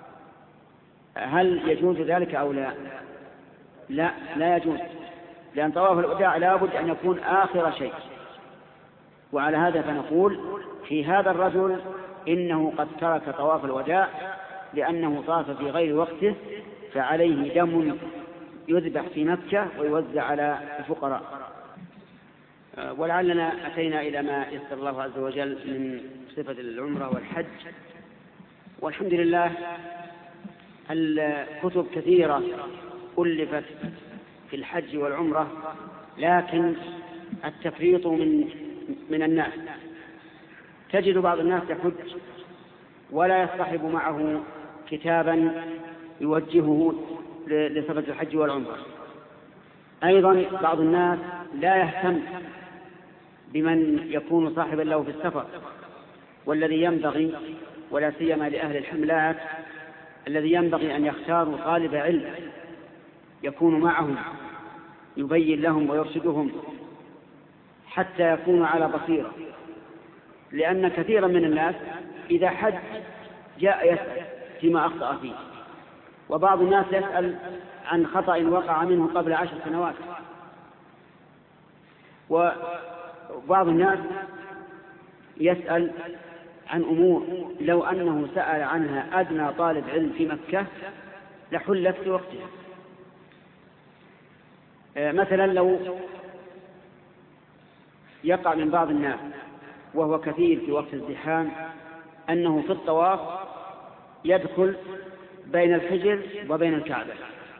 هل يجوز ذلك أو لا؟ لا، لا يجوز، لأن طواف الوداع لا بد أن يكون آخر شيء. وعلى هذا فنقول في هذا الرجل إنه قد ترك طواف الوداع لأنه طاف في غير وقته، فعليه دم يذبح في مكة ويوزع على الفقراء. ولعلنا أتينا إلى ما يسر الله عز وجل من صفة العمرة والحج، والحمد لله الكتب كثيرة ألفت في الحج والعمرة، لكن التفريط من من الناس. تجد بعض الناس يحج ولا يصطحب معه كتابا يوجهه لصفة الحج والعمرة. أيضا بعض الناس لا يهتم بمن يكون صاحبا له في السفر، والذي ينبغي ولا سيما لأهل الحملات الذي ينبغي أن يختاروا طالب علم يكون معهم يبين لهم ويرشدهم حتى يكونوا على بصيرة، لأن كثيرا من الناس إذا حج جاء يسأل فيما أخطأ فيه، وبعض الناس يسأل عن خطأ وقع منه قبل عشر سنوات، وبعض الناس يسأل عن أمور لو أنه سأل عنها أدنى طالب علم في مكة لحلت في وقتها. مثلا لو يقع من بعض الناس وهو كثير في وقت الازدحام أنه في الطواف يدخل بين الحجر وبين الكعبة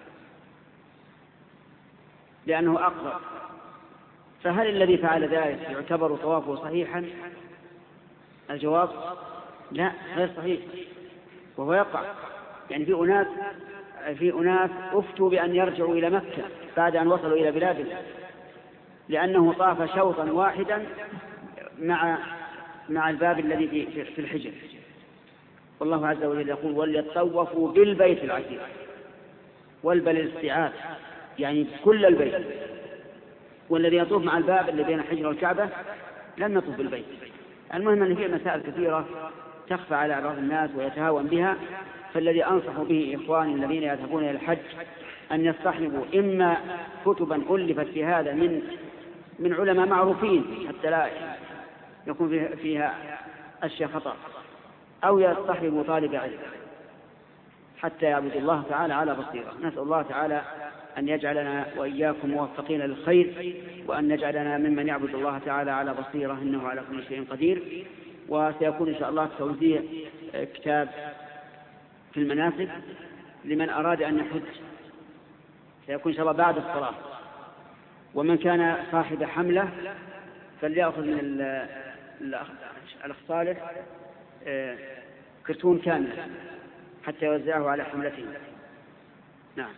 لأنه أقرب، فهل الذي فعل ذلك يعتبر طوافه صحيحا؟ الجواب لا، غير صحيح، وهو يقع. يعني في أناس في أناس أفتوا بأن يرجعوا إلى مكة بعد أن وصلوا إلى بلادهم لأنه طاف شوطا واحدا مع مع الباب الذي في الحجر. والله عز وجل يقول وليطوفوا بالبيت العتيق، والبل الاستيعاب يعني كل البيت، والذي يطوف مع الباب اللي بين الحجر والكعبة لم يطوف بالبيت. المهم أن في مسائل كثيرة تخفى على بعض الناس ويتهاون بها، فالذي أنصح به إخواني الذين يذهبون إلى الحج أن يصطحبوا إما كتبا ألفت في هذا من من علماء معروفين حتى لا يكون فيها أشياء خطأ، أو يصطحبوا طالب علم حتى يعبد الله تعالى على بصيرة. نسأل الله تعالى أن يجعلنا وإياكم موفقين للخير، وأن يجعلنا ممن يعبد الله تعالى على بصيرة، إنه على كل شيء قدير. وسيكون إن شاء الله توزيع كتاب في المناسك لمن أراد أن يحج، سيكون إن شاء الله بعد الصلاة، ومن كان صاحب حملة فليأخذ من الأخ صالح كرتون كامل حتى يوزعه على حملته. نعم.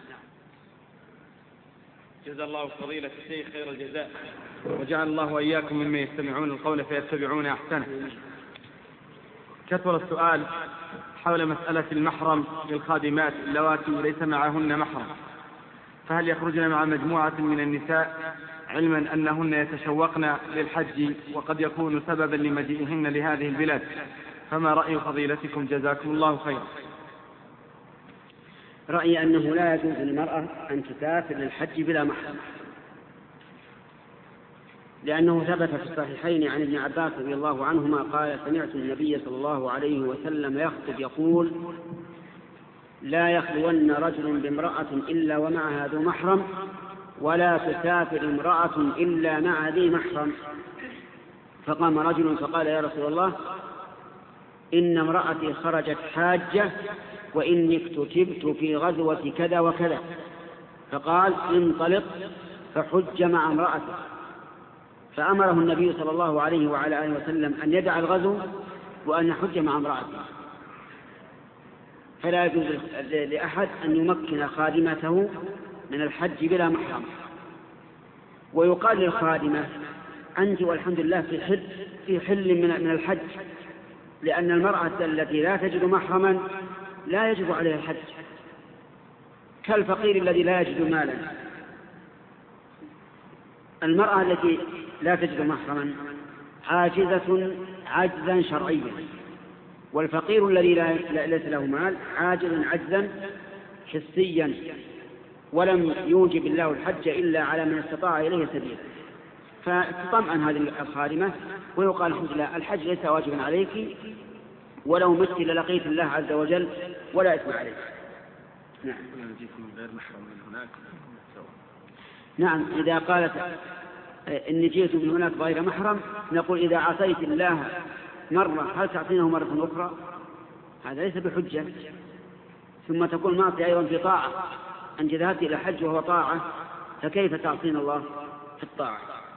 جزا الله فضيلة الشيخ خير الجزاء، وجعل الله وإياكم ممن يستمعون القول فيتبعون أحسنه. كثر السؤال حول مسألة المحرم للخادمات اللواتي ليس معهن محرم، فهل يخرجن مع مجموعة من النساء علما أنهن يتشوقن للحج وقد يكون سببا لمجيئهن لهذه البلاد؟ فما رأي فضيلتكم جزاكم الله خيرا؟ رأيي أنه لا يجوز للمرأة أن تسافر للحج بلا محرم، لأنه ثبت في الصحيحين عن ابن عباس رضي الله عنهما قال سمعت النبي صلى الله عليه وسلم يخطب يقول لا يخلون رجل بامرأة إلا ومعها ذو محرم، ولا تسافر امرأة إلا مع ذي محرم. فقام رجل فقال يا رسول الله إن امرأتي خرجت حاجة وإني اكتتبت في غزوة كذا وكذا، فقال انطلق فحج مع امرأته. فأمره النبي صلى الله عليه وعلى آله وسلم أن يدع الغزو وأن يحج مع امرأته. فلا يجوز لأحد أن يمكن خادمته من الحج بلا محرم. ويقال للخادمة أنت والحمد لله في حل, في حل من الحج، لأن المرأة التي لا تجد محرما لا يجب عليها الحج، كالفقير الذي لا يجد مالا. المرأة التي لا تجد محرما عاجزة عجزا شرعيا، والفقير الذي ليس له مال عاجز عجزا حسيا، ولم يوجب الله الحج إلا على من استطاع إليه سبيلا. فتطمئن هذه الخادمة ويقال الحمد لله الحج ليس واجبا عليك، ولو مت للقيت الله عز وجل ولا إثم عليك. نعم. نعم، إذا قالت إني جئت من هناك غير محرم نقول إذا عصيت الله مرة هل تعصينه مرة أخرى؟ هذا ليس بحجة. ثم تكون معصية أيضا في طاعة، أنت ذهبت إلى حج وهو طاعة، فكيف تعصين الله في الطاعة؟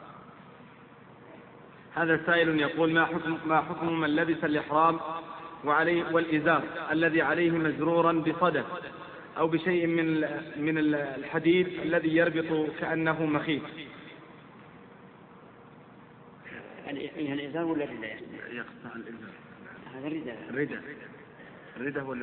هذا سائل يقول ما حكم, ما حكم من لبس الإحرام وعليه والإزار الذي عليه مزرورا بصدى أو بشيء من من الحديد الذي يربط كأنه مخيط؟ يعني الإزار ولا الرداء؟ يقطع الإزار. هذا الرداء. الرداء الرداء هو اللي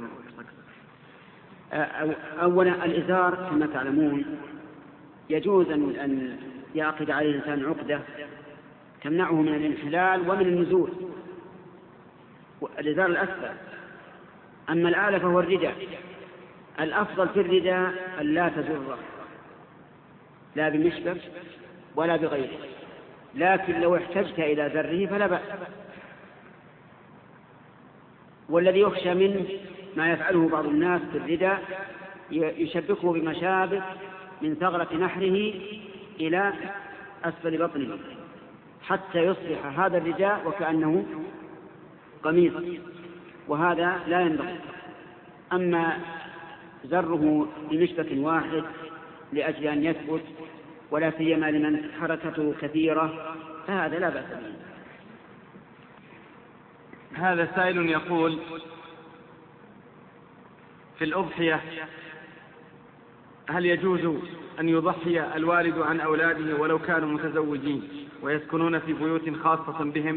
أولا الإزار كما تعلمون يجوز أن يعقد عليه الإنسان عقدة تمنعه من الانحلال ومن النزول، الإزار الأسفل. أما الآلة فهو الرداء. الأفضل في الرداء أن لا تزره لا بمشبك ولا بغيره، لكن لو احتجت إلى زره فلا بأس. والذي يخشى منه ما يفعله بعض الناس في الرداء، يشبكه بمشابك من ثغرة نحره إلى أسفل بطنه حتى يصبح هذا الرداء وكأنه قميص، وهذا لا ينبغي. أما زره بمشبك واحد لأجل أن يثبت، ولا سيما لمن حركته كثيرة، فهذا لا بأس به. هذا سائل يقول: في الأضحية هل يجوز أن يضحي الوالد عن أولاده ولو كانوا متزوجين ويسكنون في بيوت خاصة بهم؟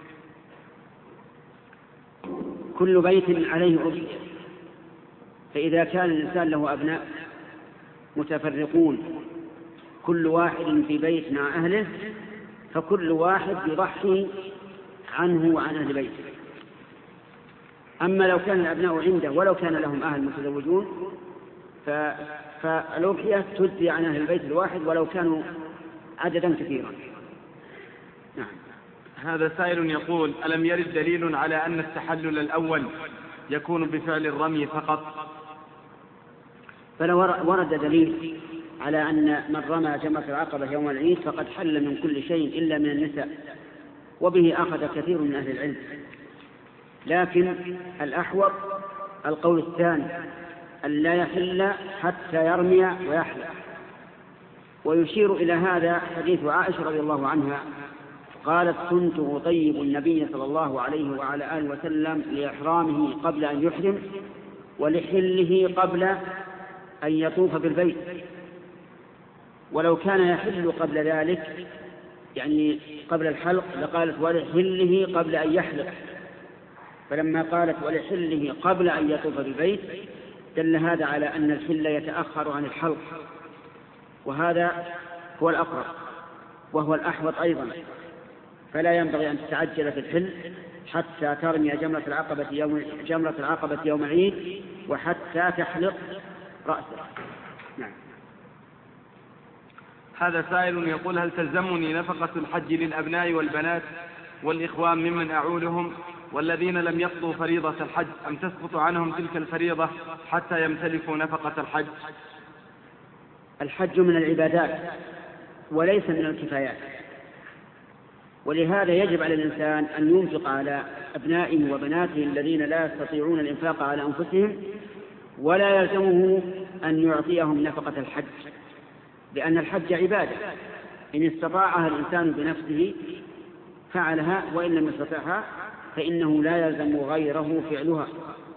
كل بيت عليه أضحية، فإذا كان الإنسان له أبناء متفرقون كل واحد في بيت مع أهله، فكل واحد يضحي عنه وعن أهل بيته. أما لو كان الأبناء عنده ولو كان لهم أهل متزوجون فالأضحية تجزي عن أهل البيت الواحد ولو كانوا عددا كثيرا. نعم. هذا سائل يقول: ألم يرد دليل على أن التحلل الأول يكون بفعل الرمي فقط؟ فلو ورد دليل على أن من رمى جمرة العقبة يوم العيد فقد حل من كل شيء إلا من النساء، وبه أخذ كثير من أهل العلم، لكن الأحوط القول الثاني أن لا يحل حتى يرمي ويحلق. ويشير إلى هذا حديث عائشة رضي الله عنها قالت: كنت أطيب النبي صلى الله عليه وعلى آله وسلم لإحرامه قبل أن يحرم ولحله قبل أن يطوف بالبيت، ولو كان يحل قبل ذلك يعني قبل الحلق لقالت ولحله قبل أن يحلق، فلما قالت ولحله قبل أن يطوف بالبيت دل هذا على أن الحل يتأخر عن الحلق، وهذا هو الأقرب وهو الأحوط أيضا. فلا ينبغي أن تتعجل في الحل حتى ترمي جمرة العقبة يوم جمرة العقبة يوم العيد وحتى تحلق رأسه. نعم. هذا سائل يقول: هل تلزمني نفقة الحج للأبناء والبنات والإخوان ممن أعولهم والذين لم يقضوا فريضة الحج، أم تسقط عنهم تلك الفريضة حتى يمتلكوا نفقة الحج؟ الحج من العبادات وليس من الكفايات، ولهذا يجب على الإنسان أن ينفق على أبنائه وبناته الذين لا يستطيعون الإنفاق على أنفسهم، ولا يلزمه أن يعطيهم نفقة الحج، لأن الحج عبادة إن استطاعها الإنسان بنفسه فعلها، وإن لم يستطعها فإنه لا يلزم غيره فعلها.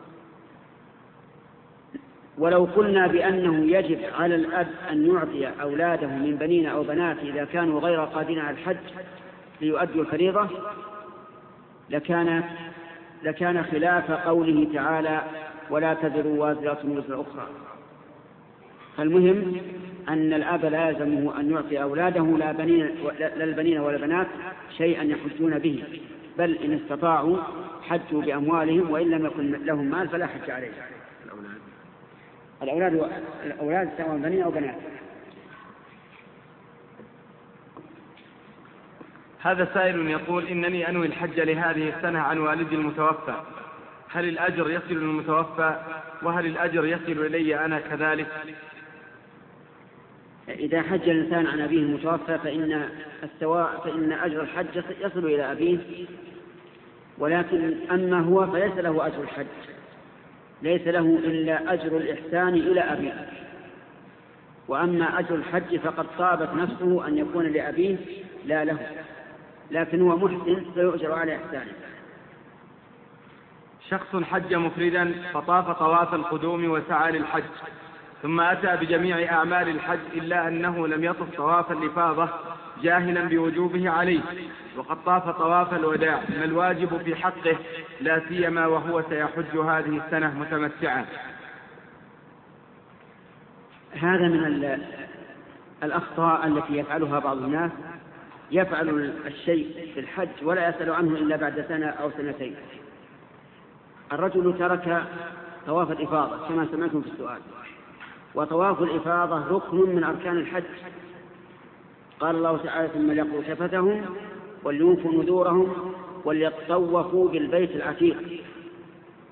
ولو قلنا بأنه يجب على الأب أن يعطي أولاده من بنين أو بنات إذا كانوا غير قادرين على الحج ليؤدوا الفريضة لكان لكان خلاف قوله تعالى: ولا تزر وازرة وزر أخرى. فالمهم أن الأب لا يلزمه أن يعطي أولاده لا بنين لا البنين ولا بنات شيئا يحجون به، بل إن استطاعوا حجوا بأموالهم، وإن لم يكن لهم مال فلا حج عليهم. الأولاد الأولاد الأولاد سواء بنين أو بنات. هذا سائل يقول: إنني أنوي الحج لهذه السنة عن والدي المتوفى، هل الأجر يصل للمتوفى وهل الأجر يصل إلي أنا كذلك؟ إذا حج الإنسان عن أبيه المتوفى فإن السواء فإن أجر الحج يصل إلى أبيه، ولكن أما هو فليس له أجر الحج، ليس له إلا أجر الإحسان إلى أبيه. وأما أجر الحج فقد طابت نفسه أن يكون لأبيه لا له، لكن هو محسن فيؤجر على إحسانه. شخص حج مفردا فطاف طواف القدوم وسعى للحج، ثم أتى بجميع أعمال الحج إلا أنه لم يطف طواف الإفاضة جاهلا بوجوبه عليه، وقد طاف طواف الوداع، ما الواجب في حقه لا سيما وهو سيحج هذه السنة متمتعا؟ هذا من الأخطاء التي يفعلها بعض الناس، يفعل الشيء في الحج ولا يسأل عنه إلا بعد سنة أو سنتين. الرجل ترك طواف الإفاضة كما سمعتم في السؤال، وطواف الإفاضة ركن من أركان الحج. قال الله تعالى: ثم ليقضوا تفتهم وليوفوا نذورهم وليطوفوا بالبيت العتيق.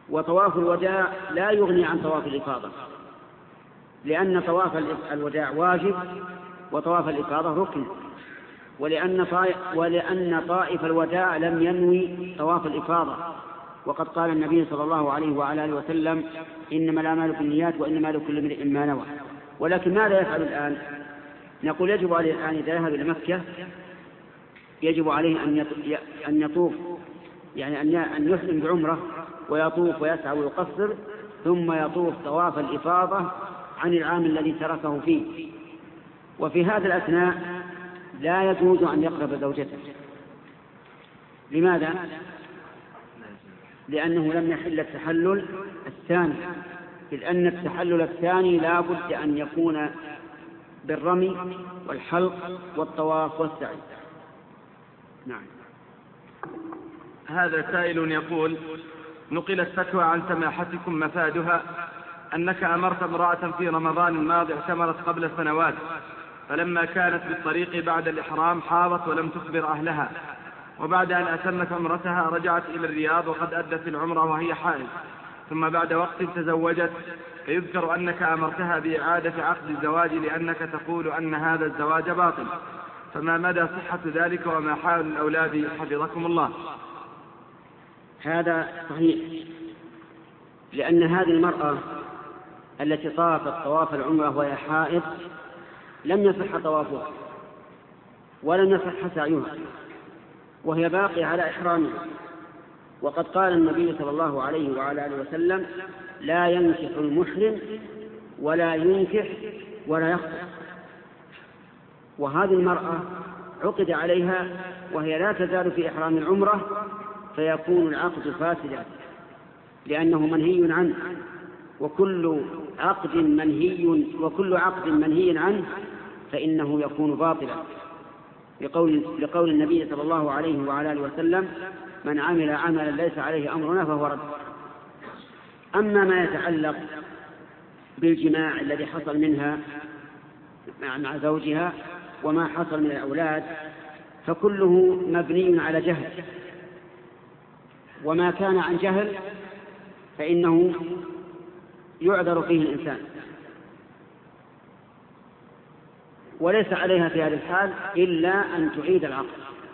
وطواف الوداع لا يغني عن طواف الإفاضة، لأن طواف الوداع واجب وطواف الإفاضة ركن، ولأن طائف, ولأن طائف الوداع لم ينوي طواف الإفاضة، وقد قال النبي صلى الله عليه وعلى آله وسلم إنما الأعمال بالنيات وإنما لكل امرئ ما نوى. ولكن ماذا يفعل الآن؟ نقول يجب عليه الآن إذا ذهب إلى مكة يجب عليه أن يطوف، يعني أن يحرم بعمرة ويطوف ويسعى ويقصر، ثم يطوف طواف الإفاضة عن العام الذي تركه فيه. وفي هذا الأثناء لا يجوز أن يقرب زوجته. لماذا؟ لأنه لم يحل التحلل الثاني، إذ أن التحلل الثاني لا بد أن يكون بالرمي والحلق والطواف والسعي. نعم. هذا سائل يقول: نقلت فتوى عن سماحتكم مفادها أنك أمرت امرأة في رمضان الماضي اعتمرت قبل سنوات، فلما كانت بالطريق بعد الإحرام حاضت ولم تخبر أهلها، وبعد أن أتمت عمرتها رجعت إلى الرياض وقد أدت العمرة وهي حائض، ثم بعد وقت تزوجت، فيذكر أنك أمرتها بإعادة عقد الزواج لأنك تقول أن هذا الزواج باطل، فما مدى صحة ذلك وما حال الأولاد حفظكم الله؟ هذا صحيح، لأن هذه المرأة التي طافت طواف العمرة وهي حائض لم يصح طوافها ولم يصح سعيها، وهي باقية على إحرامها. وقد قال النبي صلى الله عليه وعلى آله وسلم: لا ينكح المحرم ولا ينكح ولا يخطب. وهذه المرأة عقد عليها وهي لا تزال في إحرام العمرة، فيكون العقد فاسدا لأنه منهي عنه، وكل عقد منهي وكل عقد منهي عنه فإنه يكون باطلا، لقول, لقول النبي صلى الله عليه وعلى آله وسلم: من عمل عملا ليس عليه أمرنا فهو رد. أما ما يتعلق بالجماع الذي حصل منها مع زوجها وما حصل من الأولاد فكله مبني على جهل، وما كان عن جهل فإنه يعذر فيه الإنسان، وليس عليها في هذه الحال إلا أن تعيد العقد،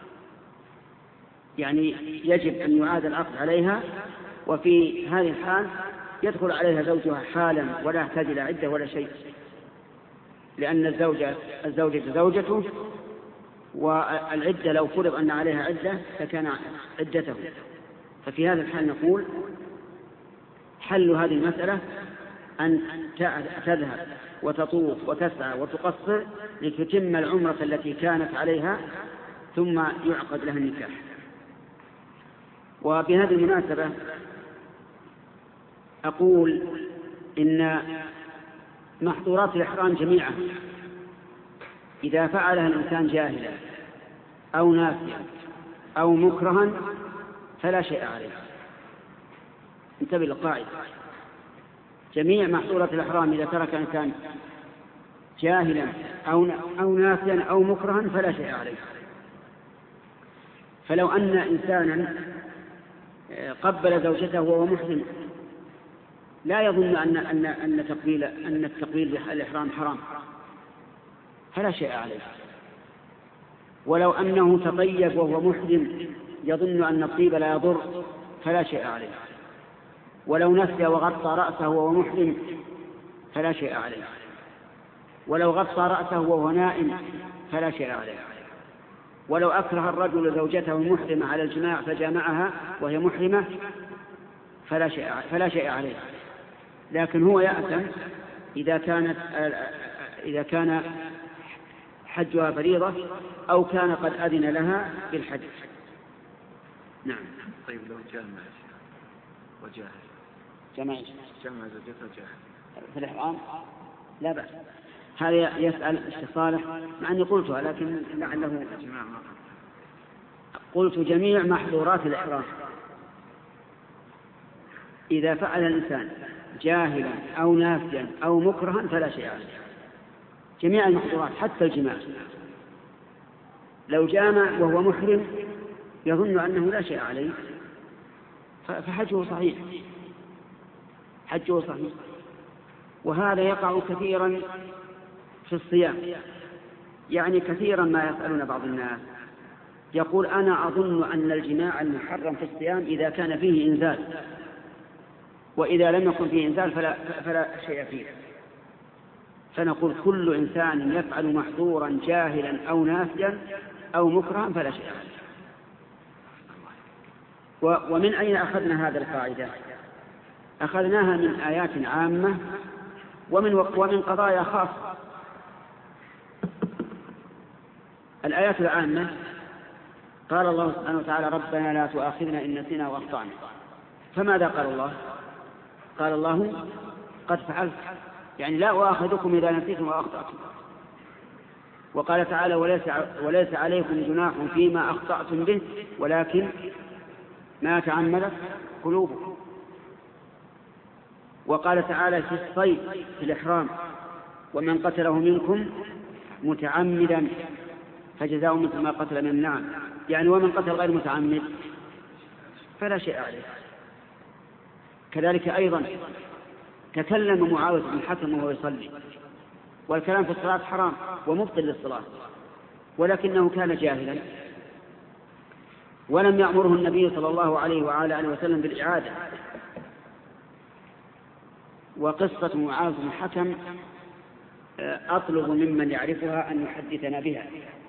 يعني يجب أن يعاد العقد عليها، وفي هذه الحال يدخل عليها زوجها حالا ولا يحتاج إلى عدة ولا شيء، لأن الزوجة الزوجة زوجته، والعدة لو فرض أن عليها عدة فكان عدته. ففي هذا الحال نقول حل هذه المسألة أن تذهب وتطوف وتسعى وتقصر لتتم العمرة التي كانت عليها ثم يعقد لها النكاح. وبهذه المناسبة أقول إن محظورات الإحرام جميعا إذا فعلها الإنسان جاهلا أو ناسيا أو مكرها فلا شيء عليه. انتبه للقاعدة: جميع محظورات الإحرام إذا ترك الإنسان جاهلا أو أو ناسيا أو مكرها فلا شيء عليه. فلو أن إنسانا قبل زوجته وهو محرم لا يظن أن أن أن تقبيل أن التقبيل بالإحرام حرام فلا شيء عليه. ولو أنه تطيب وهو محرم يظن أن الطيب لا يضر فلا شيء عليه. ولو نسي وغطى رأسه وهو محرم فلا شيء عليه. ولو غطى رأسه وهو نائم فلا شيء عليه. ولو أكره الرجل زوجته المحرمة على الجماع فجامعها وهي محرمة فلا شيء فلا شيء عليه. لكن هو يأثم إذا كانت إذا كان حجها فريضة أو كان قد أذن لها بالحج. نعم. طيب لو جامع وجاهل جمع جمع زوجته جاهل في الإحرام لا بأس. هذا يسأل الشيخ صالح مع أني قلتها لكن لعله قلت جميع محظورات الإحرام إذا فعل الإنسان جاهلا أو ناسيا أو مكرها فلا شيء عليه. جميع المحظورات حتى الجماع. لو جامع وهو محرم يظن أنه لا شيء عليه فحجه صحيح، حجه صحيح. وهذا يقع كثيرا في الصيام، يعني كثيرا ما يسألون بعض الناس يقول أنا أظن أن الجماع المحرم في الصيام إذا كان فيه إنزال، وإذا لم يكن فيه إنزال فلا, فلا شيء فيه. فنقول كل إنسان يفعل محظورا جاهلا أو ناسيا أو مكرها فلا شيء عليه. ومن أين أخذنا هذا القاعدة؟ أخذناها من آيات عامة ومن, ومن قضايا خاصة. الآيات العامة قال الله سبحانه وتعالى ربنا لا تؤاخذنا إن نسينا وأخطأنا. فماذا قال الله؟ قال الله قد فعلت، يعني لا أؤاخذكم إذا نسيتم وأخطأتم. وقال تعالى وليس, وليس عليكم جناح فيما أخطأتم به ولكن ما تعمدت قلوبكم. وقال تعالى في الصيد في الإحرام ومن قتله منكم متعمدا فجزاء مثل ما قتل من النعم، يعني ومن قتل غير متعمد فلا شيء عليه. كذلك أيضا تكلم معاوية بن الحكم وهو يصلي، والكلام في الصلاة حرام ومبطل للصلاة، ولكنه كان جاهلا ولم يأمره النبي صلى الله عليه وعلى آله وسلم بالإعادة. وقصة معاوية بن الحكم أطلب ممن يعرفها أن يحدثنا بها.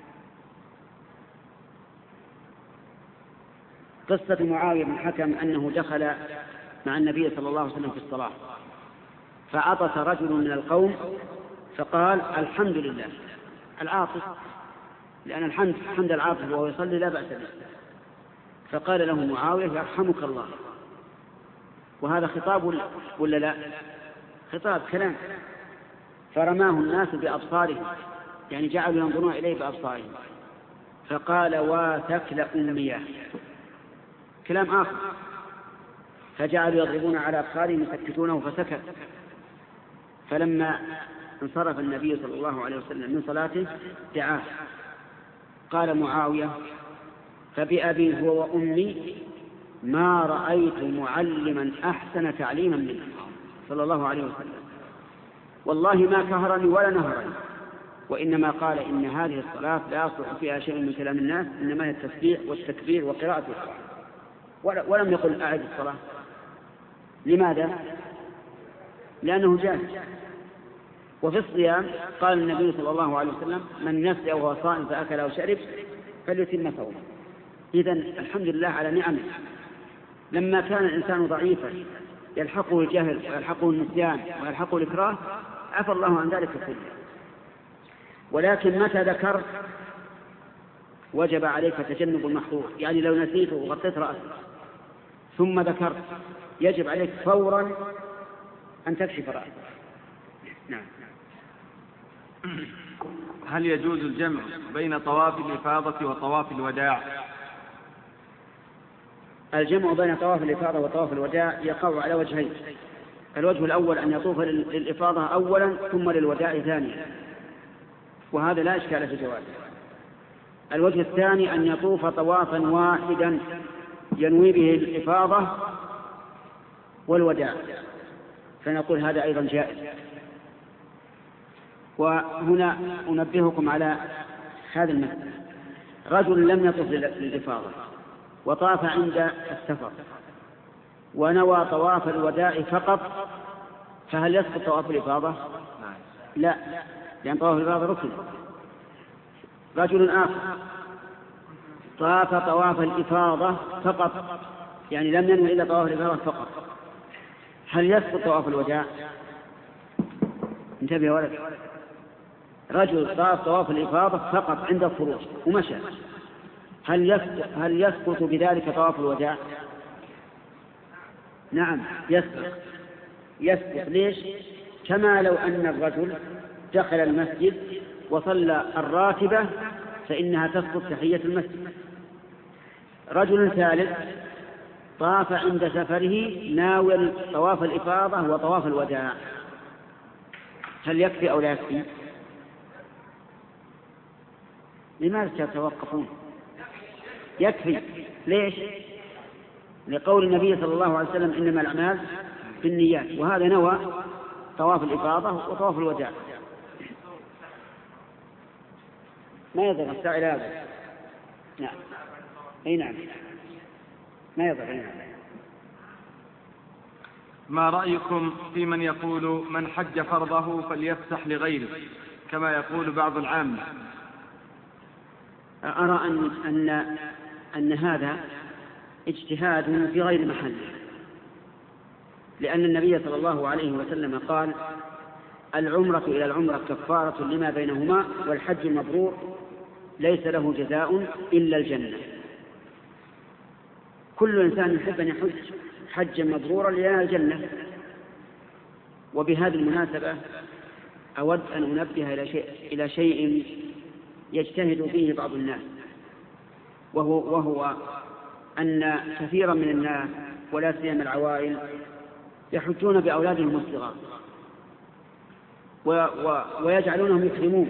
قصة معاوية بن الحكم أنه دخل مع النبي صلى الله عليه وسلم في الصلاة، فعطس رجل من القوم فقال الحمد لله. العاطس لأن الحمد حمد العاطس وهو يصلي لا بأس به. فقال له معاوية يرحمك الله. وهذا خطاب ولا لا؟ خطاب كلام. فرماه الناس بأبصارهم، يعني جعلوا ينظرون إليه بأبصارهم. فقال واتكل أمياه، كلام آخر. فجعلوا يضربون على أبصارهم يسكتونه فسكت. فلما انصرف النبي صلى الله عليه وسلم من صلاته دعاه. قال معاوية فبأبي هو وأمي ما رأيت معلما أحسن تعليما منه صلى الله عليه وسلم، والله ما كهرني ولا نهرني، وإنما قال إن هذه الصلاة لا يصلح فيها شيء من كلام الناس، إنما هي التسبيح والتكبير وقراءة القرآن. ولم يقل أعد الصلاة. لماذا؟ لأنه جاهل. وفي الصيام قال النبي صلى الله عليه وسلم من نسي وهو صائم فأكل أو شرب فليتم صومه. إذن الحمد لله على نعمه. لما كان الإنسان ضعيفا يلحقه الجهل ويلحقه النسيان ويلحقه الإكراه عفى الله عن ذلك كله. ولكن متى ذكرت وجب عليك تجنب المحظور، يعني لو نسيته وغطيت رأسك ثم ذكرت يجب عليك فورا أن تكشف رأسك. نعم. هل يجوز الجمع بين طواف الإفاضة وطواف الوداع؟ الجمع بين طواف الإفاضة وطواف الوداع يقع على وجهين. الوجه الأول أن يطوف للإفاضة أولا ثم للوداع ثانيا، وهذا لا إشكال في جوازه. الوجه الثاني أن يطوف طوافا واحدا ينوي به الإفاضة والوداع، فنقول هذا أيضا جائز. وهنا أنبهكم على هذا المثل. رجل لم يطف للإفاضة وطاف عند السفر ونوى طواف الوداع فقط، فهل يسقط طواف الإفاضة؟ لا، لأن طواف الإفاضة ركن. رجل آخر طاف طواف الإفاضة فقط، يعني لم ينوي إلا طواف الإفاضة فقط، هل يسقط طواف الوداع؟ انتبه يا ولد. رجل طاف طواف الإفاضة فقط عند الخروج ومشى، هل يسقط, هل يسقط بذلك طواف الوداع؟ نعم يسقط. يسقط ليش؟ كما لو أن الرجل دخل المسجد وصلى الراتبة فإنها تسقط تحية المسجد. رجل ثالث طاف عند سفره ناوي طواف الإفاضة وطواف الوداع، هل يكفي أو لا يكفي؟ لماذا تتوقفون؟ يكفي. ليش؟ لقول النبي صلى الله عليه وسلم إنما الأعمال بالنيات، وهذا نوى طواف الإفاضة وطواف الوداع. ما يضر الساعي لا يضر. نعم أي نعم ما يضر. أي نعم. ما رأيكم في من يقول من حج فرضه فليفسح لغيره كما يقول بعض العامة؟ أرى أن, أن, أن هذا اجتهاد في غير محله، لأن النبي صلى الله عليه وسلم قال العمرة إلى العمرة كفارة لما بينهما، والحج المبرور ليس له جزاء إلا الجنة. كل إنسان يحب أن يحج حجا مبرورا لينال الجنة. وبهذه المناسبة أود أن أنبه إلى شيء, إلى شيء يجتهد فيه بعض الناس، وهو, وهو أن كثيرا من الناس ولا سيما العوائل يحجون بأولادهم الصغار ويجعلونهم يحرمون،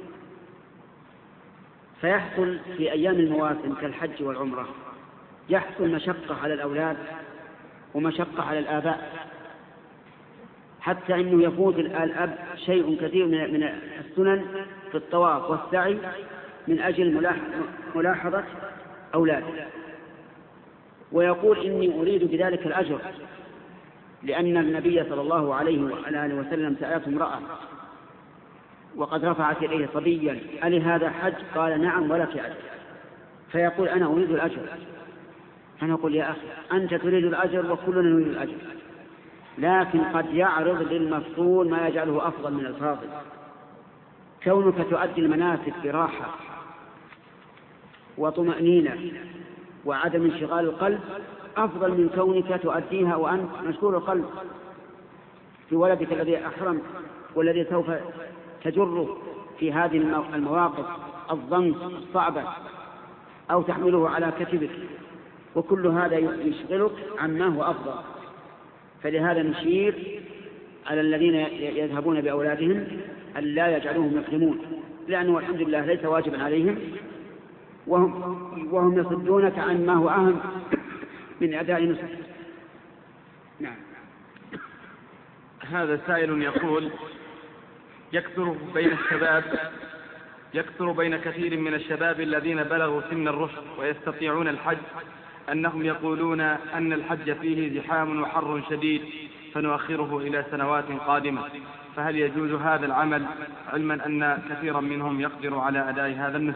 فيحصل في أيام المواسم كالحج والعمرة يحصل مشقة على الأولاد ومشقة على الآباء، حتى إنه يفوت الأب شيء كثير من السنن في الطواف والسعي من أجل ملاحظة أولاده، ويقول إني أريد بذلك الأجر، لأن النبي صلى الله عليه وآله وسلم سألته امرأة وقد رفعت إليه صبيا ألي هذا حج؟ قال نعم ولك أجر. فيقول أنا أريد الأجر. أنا أقول يا أخي أنت تريد الأجر وكلنا نريد الأجر، لكن قد يعرض للمفضول ما يجعله أفضل من الفاضل. كونك تؤدي المناسك براحة وطمأنينة وعدم انشغال القلب أفضل من كونك تؤديها وأنت مشغول القلب في ولدك الذي أحرم والذي سوف تجره في هذه المواقف الضنك الصعبة أو تحمله على كتفك، وكل هذا يشغلك عما هو أفضل. فلهذا نشير على الذين يذهبون بأولادهم أن لا يجعلوهم يحرمون، لأنه الحمد لله ليس واجبا عليهم، وهم, وهم يصدونك عن ما هو أهم من أداء نسك. نعم. هذا سائل يقول يكثر بين الشباب يكثر بين كثير من الشباب الذين بلغوا سن الرشد ويستطيعون الحج أنهم يقولون أن الحج فيه زحام وحر شديد فنؤخره إلى سنوات قادمة، فهل يجوز هذا العمل علما أن كثيرا منهم يقدر على أداء هذا النسك؟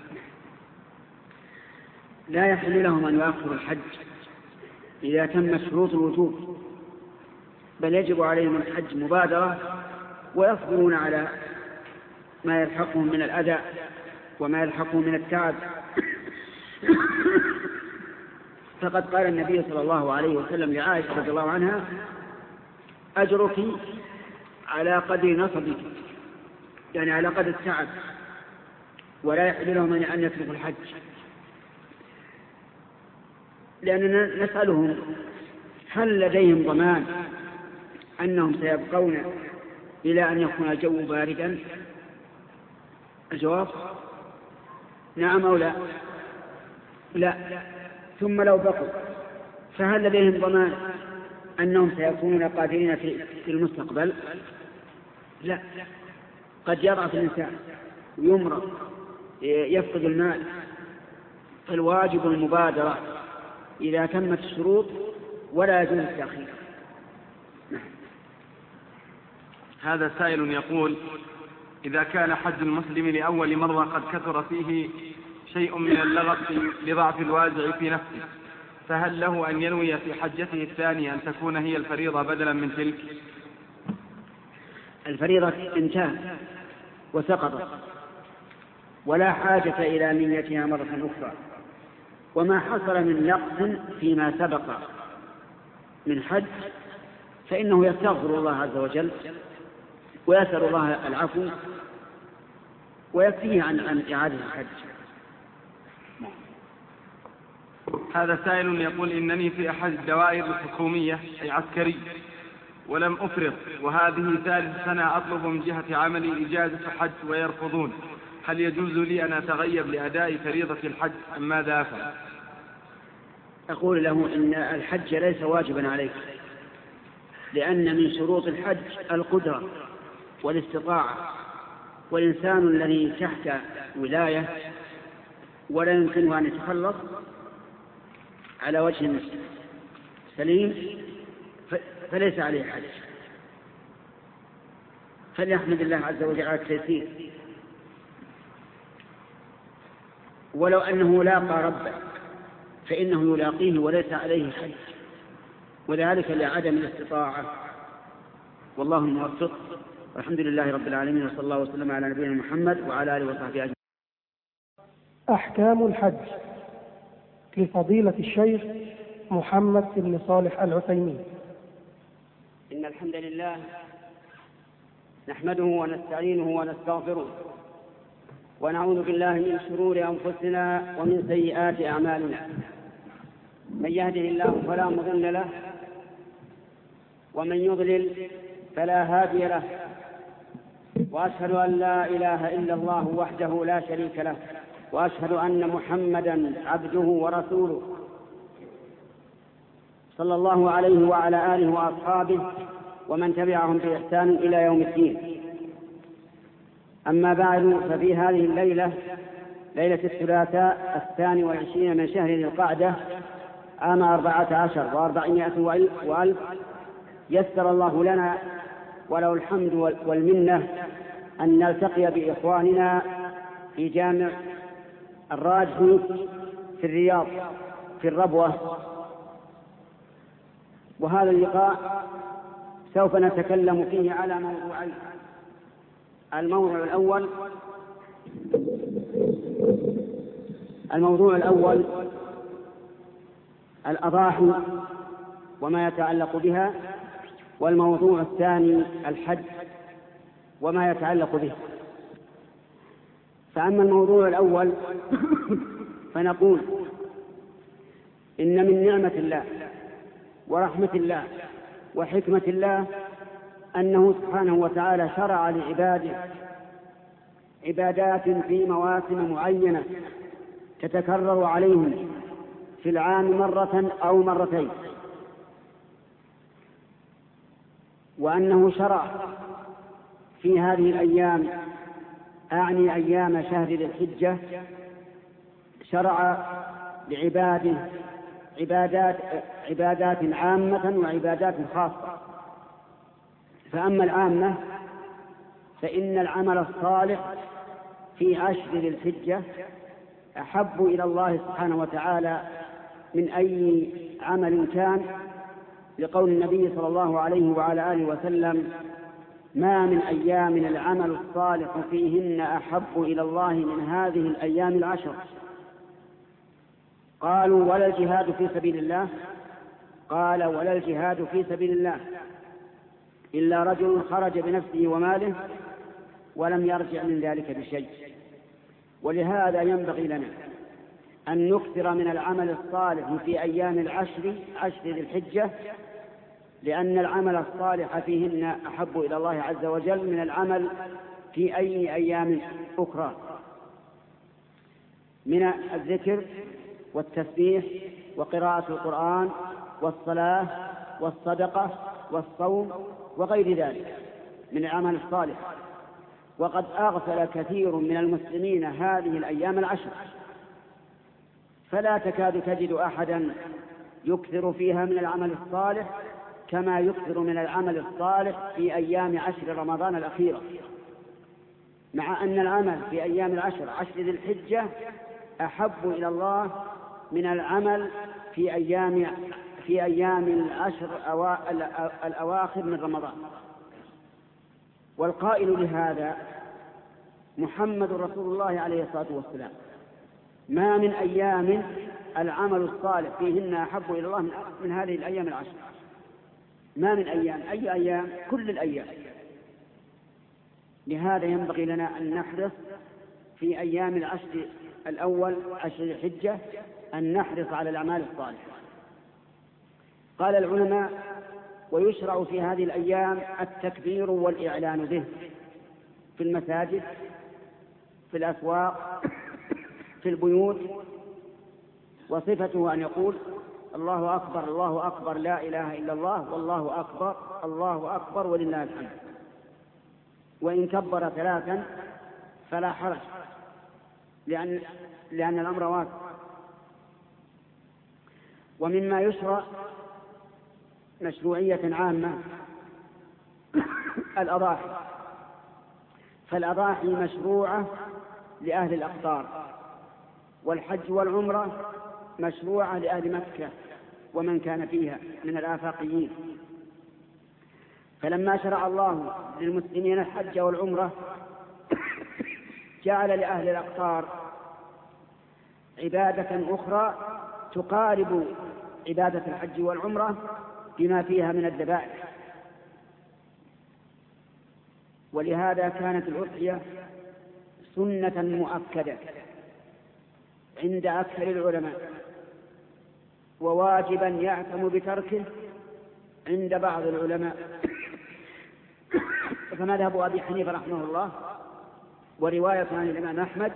لا يحل لهم أن يؤخروا الحج إذا تمت شروط الوجوب، بل يجب عليهم الحج مبادرة ويصبرون على ما يلحقهم من الأذى وما يلحقهم من التعب. فقد قال النبي صلى الله عليه وسلم لعائشة رضي الله عنها أجرك على قدر نصبك، يعني على قدر التعب، ولا يحل لهم أن يتركوا الحج. لأننا نسألهم هل لديهم ضمان أنهم سيبقون إلى أن يكون الجو باردا؟ الجواب نعم أو لا. لا. ثم لو بقوا فهل لديهم ضمان أنهم سيكونون قادرين في المستقبل؟ لا. قد يضعف الإنسان ويمرض يفقد المال، فالواجب المبادرة إذا تمت الشروط ولا يجوز التأخير. هذا سائل يقول إذا كان حج المسلم لأول مرة قد كثر فيه شيء من اللغط لضعف الوازع في نفسه، فهل له أن ينوي في حجته الثانية أن تكون هي الفريضة بدلا من تلك؟ الفريضة انتهت وسقطت ولا حاجة إلى نيتها مرة أخرى، وما حصل من نقص فيما سبق من حج فإنه يستغفر الله عز وجل ويسأل الله العفو ويكفيه عن عن إعادة الحج. هذا سائل يقول إنني في أحد الدوائر الحكومية أي عسكري ولم أفرط، وهذه ثالث سنة أطلب من جهة عملي إجازة حج ويرفضون، هل يجوز لي أن أتغيب لأداء فريضة الحج أم ماذا أفعل؟ أقول له إن الحج ليس واجبا عليك، لأن من شروط الحج القدرة والاستطاعة، والإنسان الذي تحت ولاية ولا يمكنه أن يتخلص على وجه سليم فليس عليه حج، فليحمد الله عز وجل على التيسير. ولو أنه لاقى ربه فإنه يلاقيه وليس عليه حج، وذلك لعدم الاستطاعة. والله الموفق، والحمد لله رب العالمين، وصلى الله وسلم على نبينا محمد وعلى آله وصحبه أجمعين. أحكام الحج لفضيلة الشيخ محمد بن صالح العثيمين. إن الحمد لله نحمده ونستعينه ونستغفره، ونعوذ بالله من شرور أنفسنا ومن سيئات أعمالنا. من يهده الله فلا مضل له، ومن يضلل فلا هادي له، وأشهد أن لا إله إلا الله وحده لا شريك له، وأشهد أن محمدا عبده ورسوله صلى الله عليه وعلى آله وأصحابه ومن تبعهم بإحسان إلى يوم الدين. أما بعد، ففي هذه الليلة، ليلة الثلاثاء الثاني والعشرين من شهر ذي القعدة عام أربعة عشر وأربعمائة وألف، يسر الله لنا وله الحمد والمنة أن نلتقي بإخواننا في جامع الراجحي في الرياض في الربوة. وهذا اللقاء سوف نتكلم فيه على موضوعين. الموضوع الأول الموضوع الأول الأضاحي وما يتعلق بها، والموضوع الثاني الحج وما يتعلق به. فأما الموضوع الأول فنقول إن من نعمة الله ورحمة الله وحكمة الله أنه سبحانه وتعالى شرع لعباده عبادات في مواسم معينة تتكرر عليهم في العام مرة أو مرتين، وأنه شرع في هذه الأيام، أعني أيام شهر ذي الحجة، شرع لعباده عبادات عبادات عامة وعبادات خاصة. فأما العامة فإن العمل الصالح في عشر ذي الحجة أحب إلى الله سبحانه وتعالى من أي عمل كان، لقول النبي صلى الله عليه وعلى آله وسلم: ما من أيام العمل الصالح فيهن أحب إلى الله من هذه الأيام العشر. قالوا: ولا الجهاد في سبيل الله؟ قال: ولا الجهاد في سبيل الله إلا رجل خرج بنفسه وماله ولم يرجع من ذلك بشيء. ولهذا ينبغي لنا أن نكثر من العمل الصالح في أيام العشر عشر ذي الحجة، لأن العمل الصالح فيهن أحب إلى الله عز وجل من العمل في أي أيام أخرى من الذكر والتسبيح وقراءة القرآن والصلاة والصدقة والصوم وغير ذلك من العمل الصالح. وقد أغفل كثير من المسلمين هذه الأيام العشر، فلا تكاد تجد أحدا يكثر فيها من العمل الصالح كما يكثر من العمل الصالح في أيام عشر رمضان الأخيرة، مع أن العمل في أيام العشر عشر ذي الحجة أحب إلى الله من العمل في أيام في أيام العشر الأواخر من رمضان. والقائل لهذا محمد رسول الله عليه الصلاة والسلام: ما من أيام العمل الصالح فيهن أحب إلى الله من هذه الأيام العشر. ما من أيام، أي أيام؟ كل الأيام. لهذا ينبغي لنا أن نحرص في أيام العشر الأول عشر الحجة أن نحرص على الأعمال الصالحة. قال العلماء: ويشرع في هذه الأيام التكبير والإعلان به في المساجد، في الأسواق، في البيوت، وصفته أن يقول: الله أكبر الله أكبر لا إله إلا الله والله أكبر الله أكبر ولله الحمد، وإن كبر ثلاثا فلا حرج، لأن, لأن الأمر واسع. ومما يشرع مشروعية عامة الأضاحي، فالأضاحي مشروعة لأهل الأقطار، والحج والعمرة مشروعة لأهل مكة ومن كان فيها من الآفاقيين. فلما شرع الله للمسلمين الحج والعمرة جعل لأهل الأقطار عبادة أخرى تقارب عبادة الحج والعمرة بما فيها من الذبائح. ولهذا كانت الأضحية سنة مؤكدة عند أكثر العلماء، وواجبا يأثم بتركه عند بعض العلماء. فمذهب أبي حنيفة رحمه الله ورواية عن الإمام أحمد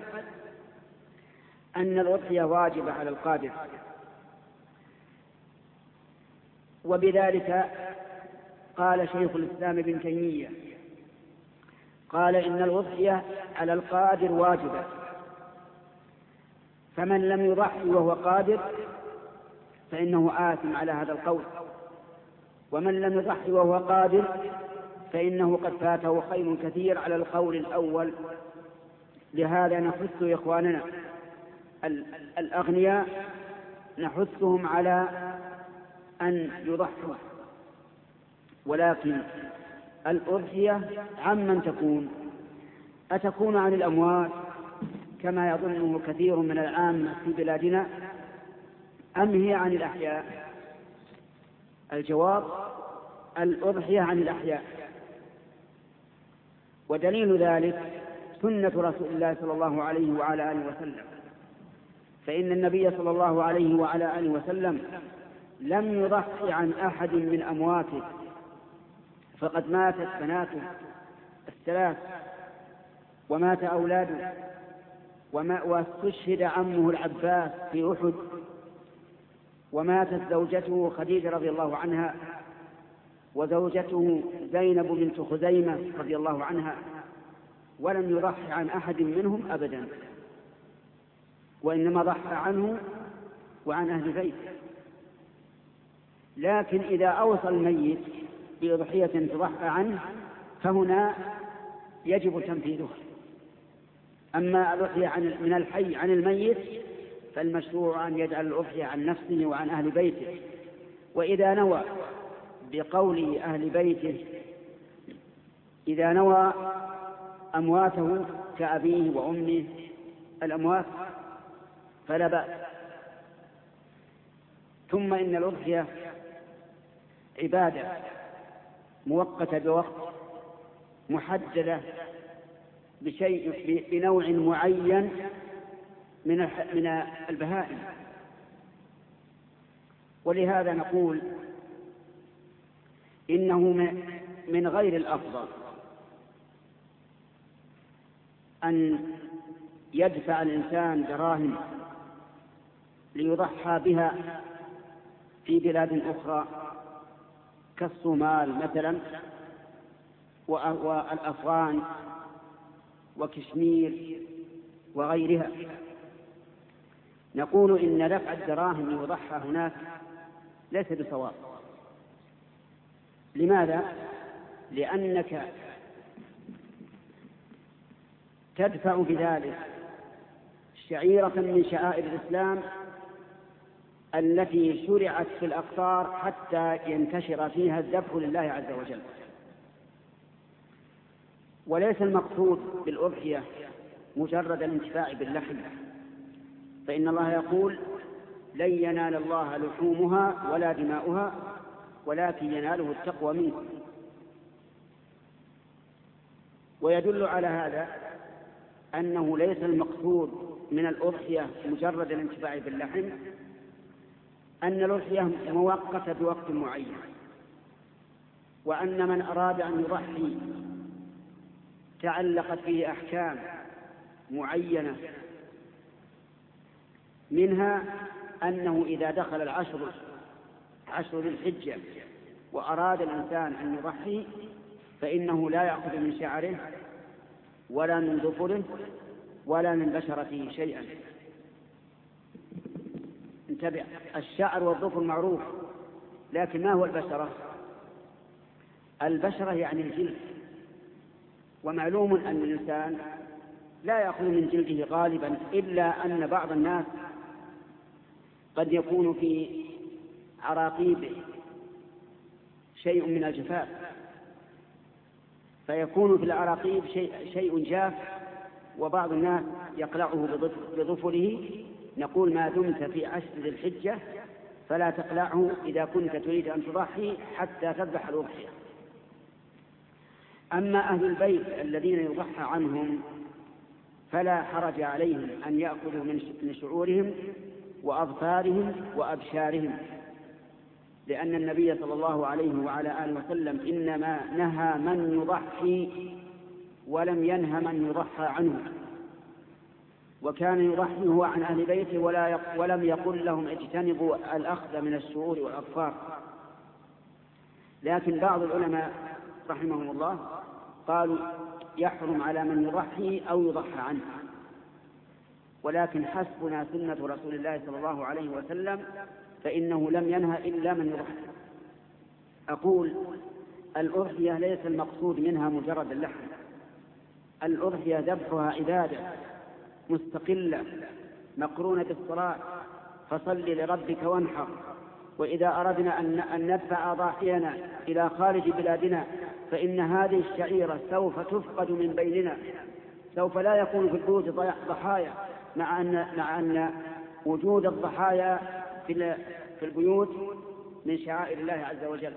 أن الأضحية واجبة على القادر، وبذلك قال شيخ الإسلام ابن تيمية، قال إن الأضحية على القادر واجبة، فمن لم يضحي وهو قادر فإنه آثم على هذا القول، ومن لم يضحي وهو قادر فإنه قد فاته خير كثير على القول الأول. لهذا نحث إخواننا الأغنياء نحثهم على أن يضحوا، ولكن الأضحية عمن تكون؟ أتكون عن الأموات كما يظنه كثير من العامة في بلادنا، أم هي عن الأحياء؟ الجواب: الأضحية عن الأحياء. ودليل ذلك سنة رسول الله صلى الله عليه وعلى آله وسلم، فإن النبي صلى الله عليه وعلى آله وسلم لم يضحي عن أحد من أمواته، فقد ماتت بناته الثلاث ومات أولاده واستشهد عمه العباس في أحد، وماتت زوجته خديجة رضي الله عنها، وزوجته زينب بنت خزيمة رضي الله عنها، ولم يضحي عن أحد منهم أبدا، وإنما ضحى عنه وعن أهل بيته. لكن إذا أوصى الميت بأضحية تضحى عنه فهنا يجب تنفيذه. أما الأضحية من الحي عن الميت فالمشروع أن يجعل الأضحية عن نفسه وعن أهل بيته، وإذا نوى بقول أهل بيته، إذا نوى أمواته كأبيه وأمه الأموات فلا بأس. ثم إن الأضحية عبادة مؤقتة بوقت، محددة بشيء بنوع معين من من البهائم. ولهذا نقول إنه من غير الأفضل أن يدفع الإنسان دراهم ليضحى بها في بلاد أخرى كالصومال مثلا والأفغان وكشمير وغيرها. نقول إن دفع الدراهم ليضحى هناك ليس بصواب. لماذا؟ لأنك تدفع بذلك شعيرة من شعائر الإسلام التي شرعت في الأقطار حتى ينتشر فيها الذبح لله عز وجل. وليس المقصود بالأضحية مجرد الانتفاع باللحم، فإن الله يقول: لن ينال الله لحومها ولا دماؤها ولكن يناله التقوى منكم. ويدل على هذا أنه ليس المقصود من الأضحية مجرد الانتفاع باللحم، أن الأضحية مؤقتة بوقت معين، وأن من أراد أن يضحي تعلقت فيه أحكام معينة، منها أنه إذا دخل العشر عشر ذي الحجة وأراد الإنسان أن يضحي فإنه لا يأخذ من شعره ولا من ظفره ولا من بشرته شيئا. انتبه، الشعر والظفر معروف، لكن ما هو البشرة؟ البشرة يعني الجلد، ومعلوم أن الإنسان لا يأخذ من جلده غالبا، إلا أن بعض الناس قد يكون في عراقيبه شيء من الجفاف، فيكون في العراقيب شيء, شيء جاف، وبعض الناس يقلعه بظفره. نقول ما دمت في عشر ذي الحجة فلا تقلعه إذا كنت تريد أن تضحي حتى تذبح الأضحية. أما أهل البيت الذين يضحى عنهم فلا حرج عليهم أن يأخذوا من شعورهم وأظفارهم وأبشارهم، لأن النبي صلى الله عليه وعلى آله وسلم إنما نهى من يضحي ولم ينهى من يضحى عنه، وكان يضحي هو عن أهل بيته ولا ولم يقل لهم اجتنبوا الأخذ من الشعور والأظفار. لكن بعض العلماء رحمهم الله قالوا يحرم على من يضحي أو يضحى عنه، ولكن حسبنا سنة رسول الله صلى الله عليه وسلم فإنه لم ينهى إلا من يضحي. أقول الأضحية ليس المقصود منها مجرد اللحم، الأضحية ذبحها عبادة مستقلة مقرونة بالصلاة، فصل لربك وانحر. وإذا أردنا أن ندفع أضاحينا إلى خارج بلادنا فإن هذه الشعيرة سوف تفقد من بيننا، سوف لا يكون في البيوت ضحايا، مع أن, مع أن وجود الضحايا في البيوت من شعائر الله عز وجل.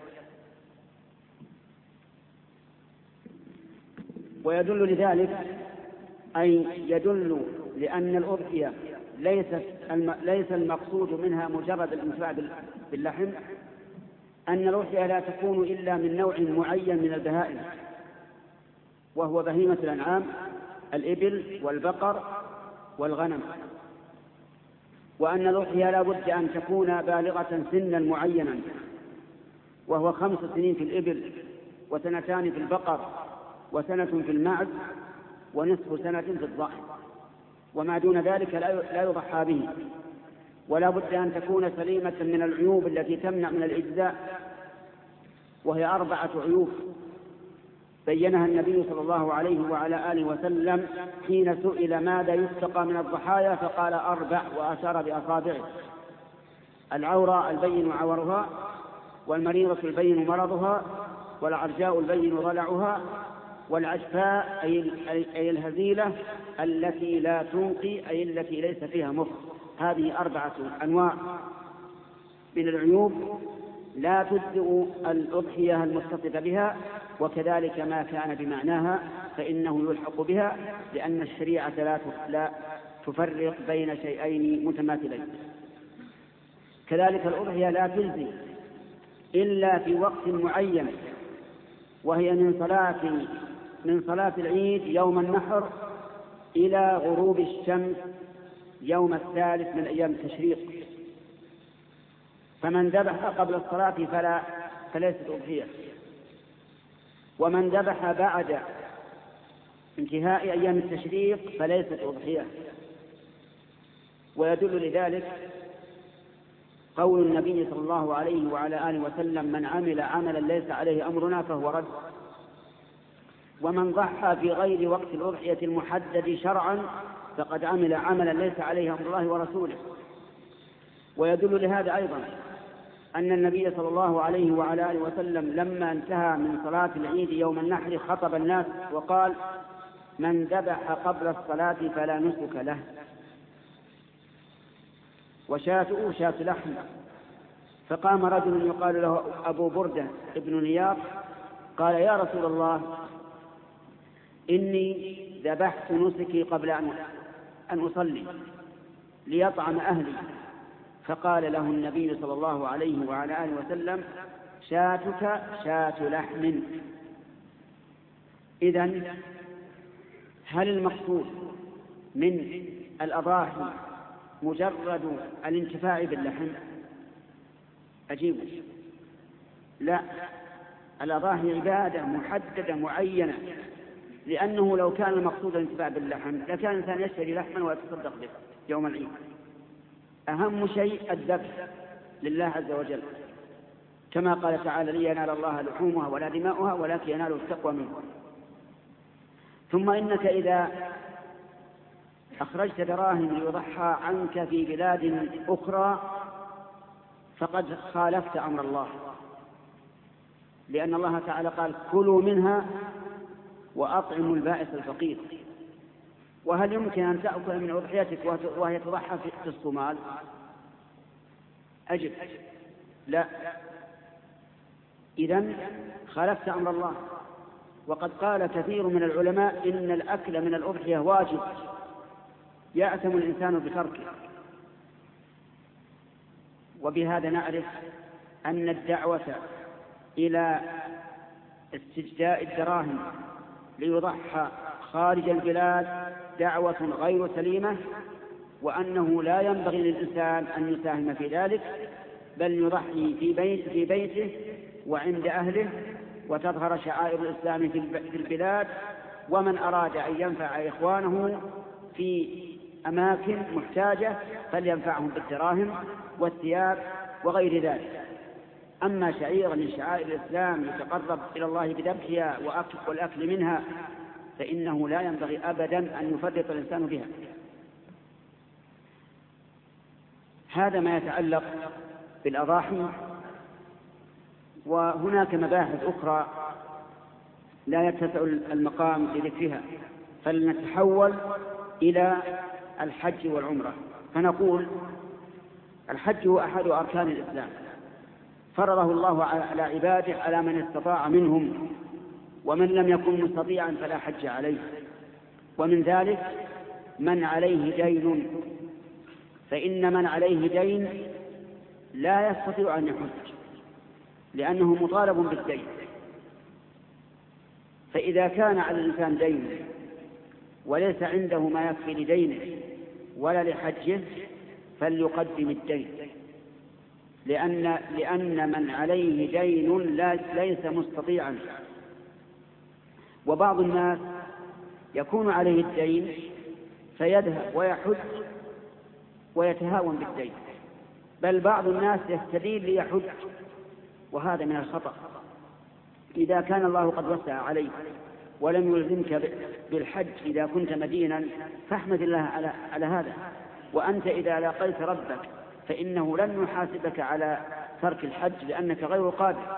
ويدل لذلك أي يدل لأن الأضحية ليس المقصود منها مجرد الانتفاع باللحم، أن الأضحية لا تكون إلا من نوع معين من البهائم، وهو بهيمة الأنعام الإبل والبقر والغنم، وأن الأضحية لا بد أن تكون بالغة سنا معينا، وهو خمس سنين في الإبل وسنتان في البقر وسنة في المعز ونصف سنة في الضأن، وما دون ذلك لا يضحى به. ولا بد أن تكون سليمة من العيوب التي تمنع من الإجزاء، وهي أربعة عيوب بينها النبي صلى الله عليه وعلى آله وسلم حين سئل ماذا يتقى من الضحايا فقال أربع وأشار بأصابعه: العورة البين عورها، والمريضة البين مرضها، والعرجاء البين ضلعها، والعجفاء أي الهزيلة التي لا تنقي أي التي ليس فيها مخ. هذه أربعة أنواع من العيوب لا تجزئ الأضحية المتصفة بها، وكذلك ما كان بمعناها فإنه يلحق بها، لأن الشريعة لا تفرق بين شيئين متماثلين. كذلك الأضحية لا تجزي إلا في وقت معين، وهي من صلاة من صلاة العيد يوم النحر إلى غروب الشمس يوم الثالث من أيام التشريق. فمن ذبح قبل الصلاة فلا فليست أضحية، ومن ذبح بعد انتهاء أيام التشريق فليست أضحية. ويدل لذلك قول النبي صلى الله عليه وعلى آله وسلم: من عمل عملا ليس عليه أمرنا فهو رد. ومن ضحى في غير وقت الأضحية المحدد شرعا فقد عمل عملا ليس عليه أمر الله ورسوله. ويدل لهذا أيضا أن النبي صلى الله عليه وعلى آله وسلم لما انتهى من صلاة العيد يوم النحر خطب الناس وقال: من ذبح قبل الصلاة فلا نسك له، وشاته شاة لحم. فقام رجل يقال له أبو بردة ابن نياط قال: يا رسول الله، إني ذبحت نسكي قبل أن أصلي ليطعم أهلي. فقال له النبي صلى الله عليه وعلى آله وسلم: شاتك شاة لحم. إذن هل المقصود من الأضاحي مجرد الانتفاع باللحم؟ أجيب. لا، الأضاحي عبادة محددة معينة، لأنه لو كان المقصود الانتفاع باللحم لكان الإنسان يشتري لحما ويتصدق به يوم العيد. أهم شيء الذبح لله عز وجل، كما قال تعالى: لن ينال الله لحومها ولا دماؤها ولكن يناله التقوى منكم. ثم إنك إذا أخرجت دراهم ليضحى عنك في بلاد أخرى فقد خالفت أمر الله، لأن الله تعالى قال: كلوا منها وأطعموا البائس الفقير. وهل يمكن أن تأكل من أضحيتك وهي تضحى في الصومال؟ أجب لا. إذن خالفت أمر الله. وقد قال كثير من العلماء إن الأكل من الأضحية واجب يأثم الإنسان بتركه. وبهذا نعرف أن الدعوة إلى استجداء الدراهم ليضحى خارج البلاد دعوة غير سليمة، وأنه لا ينبغي للإنسان أن يساهم في ذلك، بل يضحي في, بيت في بيته وعند أهله، وتظهر شعائر الإسلام في البلاد. ومن أراد أن ينفع إخوانه في أماكن محتاجة فلينفعهم بالدراهم والثياب وغير ذلك. أما شعيرا من شعائر الإسلام يتقرب إلى الله بذبحها والأكل منها فإنه لا ينبغي أبدا أن يفرط الإنسان بها. هذا ما يتعلق بالأضاحي. وهناك مباحث أخرى لا يتسع المقام لذكرها، فلنتحول إلى الحج والعمرة. فنقول: الحج هو أحد أركان الإسلام، فرضه الله على عباده على من استطاع منهم، ومن لم يكن مستطيعا فلا حج عليه. ومن ذلك من عليه دين، فإن من عليه دين لا يستطيع أن يحج لأنه مطالب بالدين. فإذا كان على الإنسان دين وليس عنده ما يكفي لدينه ولا لحجه فليقدم الدين، لأن, لأن من عليه دين ليس مستطيعا. وبعض الناس يكون عليه الدين فيذهب ويحج ويتهاون بالدين، بل بعض الناس يستدين ليحج، وهذا من الخطأ. إذا كان الله قد وسع عليك ولم يلزمك بالحج إذا كنت مدينا فاحمد الله على, على هذا. وأنت إذا لاقيت ربك فإنه لن يحاسبك على ترك الحج لأنك غير قادر.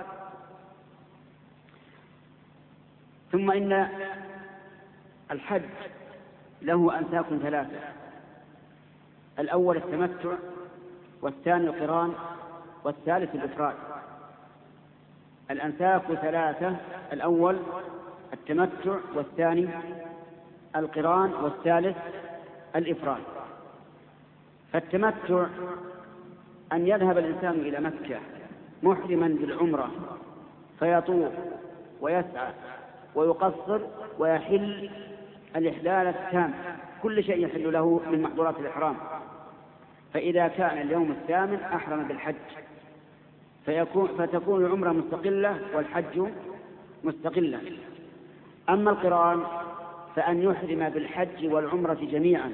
ثم إن الحج له أنساك ثلاثة: الأول التمتع، والثاني القران، والثالث الإفراد. الأنساك ثلاثة: الأول التمتع، والثاني القران، والثالث الإفراد. فالتمتع أن يذهب الإنسان إلى مكة محرما بالعمرة فيطوف ويسعى ويقصر ويحل الإحلال التام، كل شيء يحل له من محظورات الإحرام. فإذا كان اليوم الثامن أحرم بالحج فيكون فتكون العمرة مستقلة والحج مستقلة. أما القران فأن يحرم بالحج والعمرة جميعا،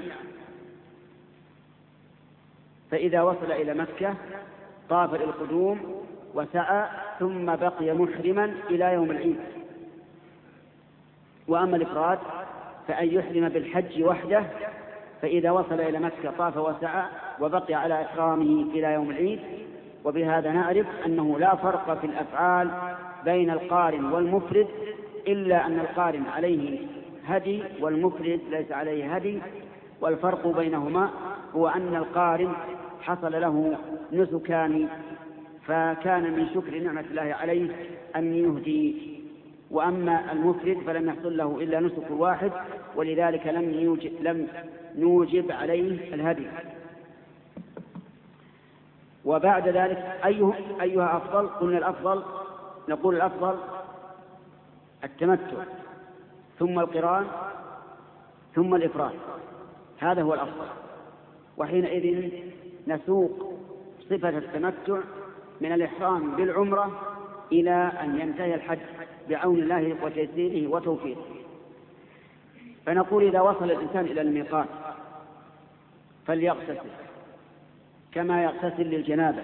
فإذا وصل إلى مكة طاف للقدوم وسعى ثم بقي محرما إلى يوم العيد. وأما الإفراد فأن يحرم بالحج وحده، فإذا وصل إلى مكة طاف وسعى وبقي على إحرامه إلى يوم العيد. وبهذا نعرف أنه لا فرق في الأفعال بين القارن والمفرد، إلا أن القارن عليه هدي والمفرد ليس عليه هدي. والفرق بينهما هو أن القارن حصل له نسكان فكان من شكر نعمة الله عليه أن يهدي، وأما المفرد فلم يحصل له إلا نسك واحد، ولذلك لم يوجب, لم نوجب عليه الهدي. وبعد ذلك أيه أيها أفضل؟ قلنا الأفضل، نقول الأفضل التمتع ثم القران ثم الإفراد، هذا هو الأفضل. وحينئذ نسوق صفة التمتع من الإحرام بالعمرة إلى أن ينتهي الحج بعون الله وتيسيره وتوفيقه. فنقول إذا وصل الإنسان إلى الميقات فليغتسل كما يغتسل للجنابة،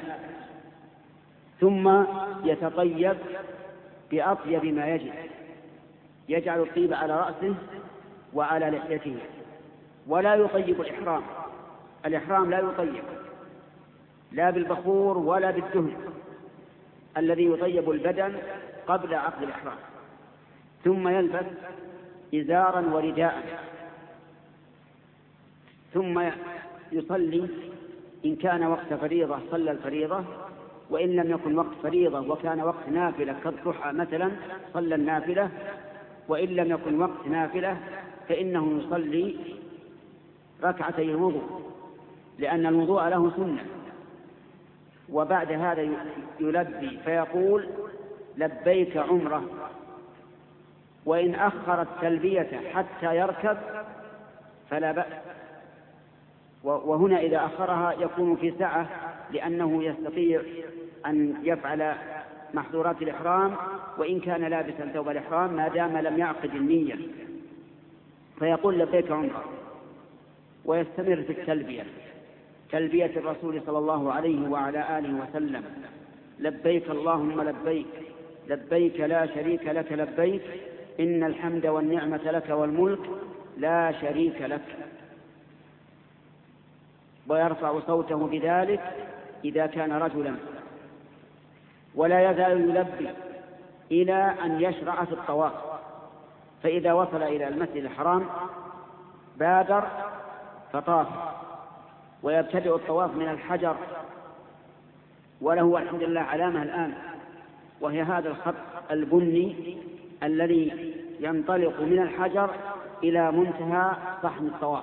ثم يتطيب بأطيب ما يجب، يجعل الطيب على رأسه وعلى لحيته، ولا يطيب الإحرام. الإحرام لا يطيب لا بالبخور ولا بالدهن الذي يطيب البدن قبل عقد الإحرام. ثم يلبس إزارا ورداء، ثم يصلي إن كان وقت فريضة صلى الفريضة، وإن لم يكن وقت فريضة وكان وقت نافلة كالضحى مثلا صلى النافلة، وإن لم يكن وقت نافلة فإنه يصلي ركعتي الوضوء لأن الوضوء له سنة. وبعد هذا يلبي فيقول لبيك عمرة، وإن أخر التلبية حتى يركب فلا بأس. وهنا إذا أخرها يكون في سعة لأنه يستطيع أن يفعل محظورات الإحرام وإن كان لابسا ثوب الإحرام ما دام لم يعقد النية، فيقول لبيك عمرة ويستمر في التلبية، تلبية الرسول صلى الله عليه وعلى آله وسلم: لبيك اللهم لبيك، لبيك لا شريك لك لبيك، إن الحمد والنعمة لك والملك لا شريك لك. ويرفع صوته بذلك إذا كان رجلا، ولا يزال يلبي إلى أن يشرع في الطواف. فإذا وصل إلى المسجد الحرام بادر فطاف، ويبتدئ الطواف من الحجر، وله الحمد لله علامة الآن، وهي هذا الخط البني الذي ينطلق من الحجر إلى منتهى صحن الطواف.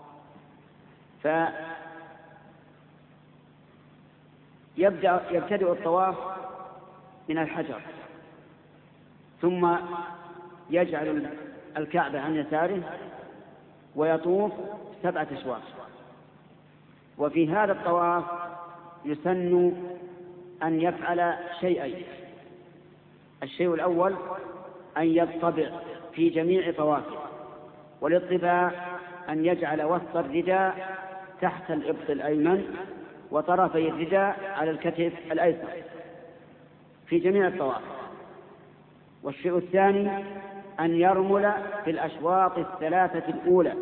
فيبدأ يبتدئ الطواف من الحجر، ثم يجعل الكعبة عن يساره ويطوف سبعة أشواط. وفي هذا الطواف يسن أن يفعل شيئين: الشيء الأول أن يطبع في جميع طوافه، والاطباع أن يجعل وسط الرداء تحت الإبط الأيمن وطرفي الرداء على الكتف الأيسر في جميع الطواف. والشيء الثاني أن يرمل في الأشواط الثلاثة الأولى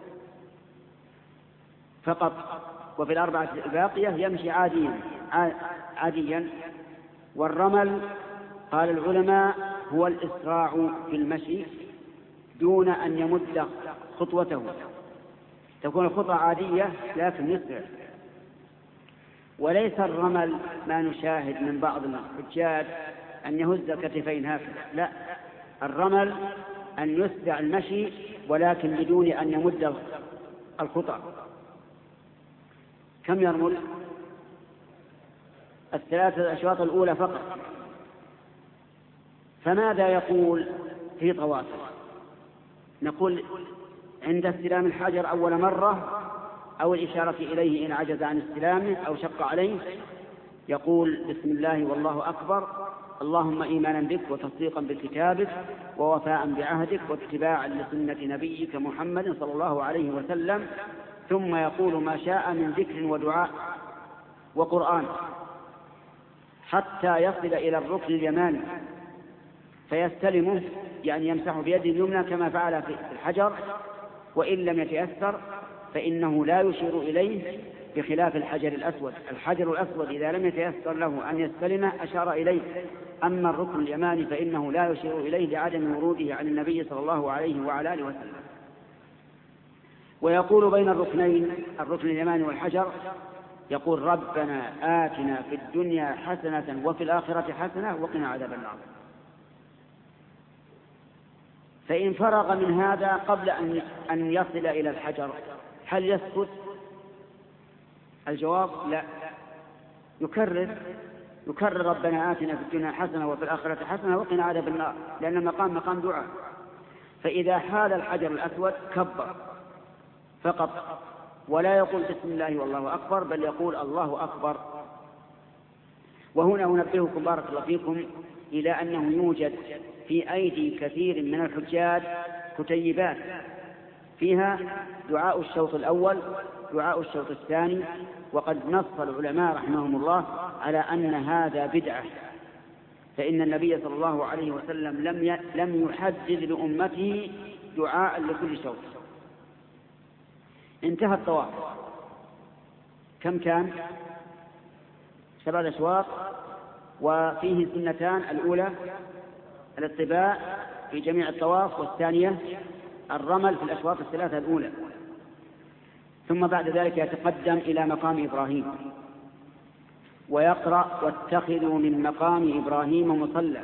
فقط، وفي الأربعة الباقية يمشي عاديا عاديا. والرمل قال العلماء هو الإسراع في المشي دون أن يمد خطوته، تكون الخطوة عادية لكن يسرع. وليس الرمل ما نشاهد من بعض الحجاج أن يهز الكتفين هكذا، لا، الرمل أن يسرع المشي ولكن بدون أن يمد الخطى. كم يرمل؟ الثلاثة الأشواط الأولى فقط. فماذا يقول في طوافه؟ نقول عند استلام الحجر أول مرة أو الإشارة إليه إن عجز عن استلامه أو شق عليه يقول بسم الله والله أكبر، اللهم إيمانا بك وتصديقا بكتابك ووفاء بعهدك واتباعا لسنة نبيك محمد صلى الله عليه وسلم. ثم يقول ما شاء من ذكر ودعاء وقرآن حتى يصل إلى الركن اليماني فيستلمه، يعني يمسح بيده اليمنى كما فعل في الحجر، وإن لم يتيسر فإنه لا يشير إليه بخلاف الحجر الأسود. الحجر الأسود إذا لم يتيسر له أن يستلمه أشار إليه، أما الركن اليماني فإنه لا يشير إليه لعدم وروده عن النبي صلى الله عليه وعلى آله وسلم. ويقول بين الركنين الركن اليماني والحجر يقول ربنا آتنا في الدنيا حسنة وفي الآخرة حسنة وقنا عذاب النار. فإن فرغ من هذا قبل أن يصل إلى الحجر هل يسكت؟ الجواب لا، يكرر يكرر ربنا آتنا في الدنيا حسنة وفي الآخرة حسنة وقنا عذاب النار، لأن المقام مقام دعاء. فإذا حال الحجر الأسود كبر فقط ولا يقول بسم الله والله أكبر، بل يقول الله أكبر. وهنا أنبهكم بارك الله فيكم إلى أنه يوجد في أيدي كثير من الحجاج كتيبات فيها دعاء الشوط الأول دعاء الشوط الثاني، وقد نص العلماء رحمهم الله على أن هذا بدعة، فإن النبي صلى الله عليه وسلم لم لم يحدد لأمته دعاء لكل شوط. انتهى الطواف، كم كان؟ سبعة أشواط، وفيه سنتان: الأولى الاطباء في جميع الطواف، والثانية الرمل في الأشواط الثلاثة الأولى. ثم بعد ذلك يتقدم إلى مقام إبراهيم ويقرأ: واتخذوا من مقام إبراهيم مصلى،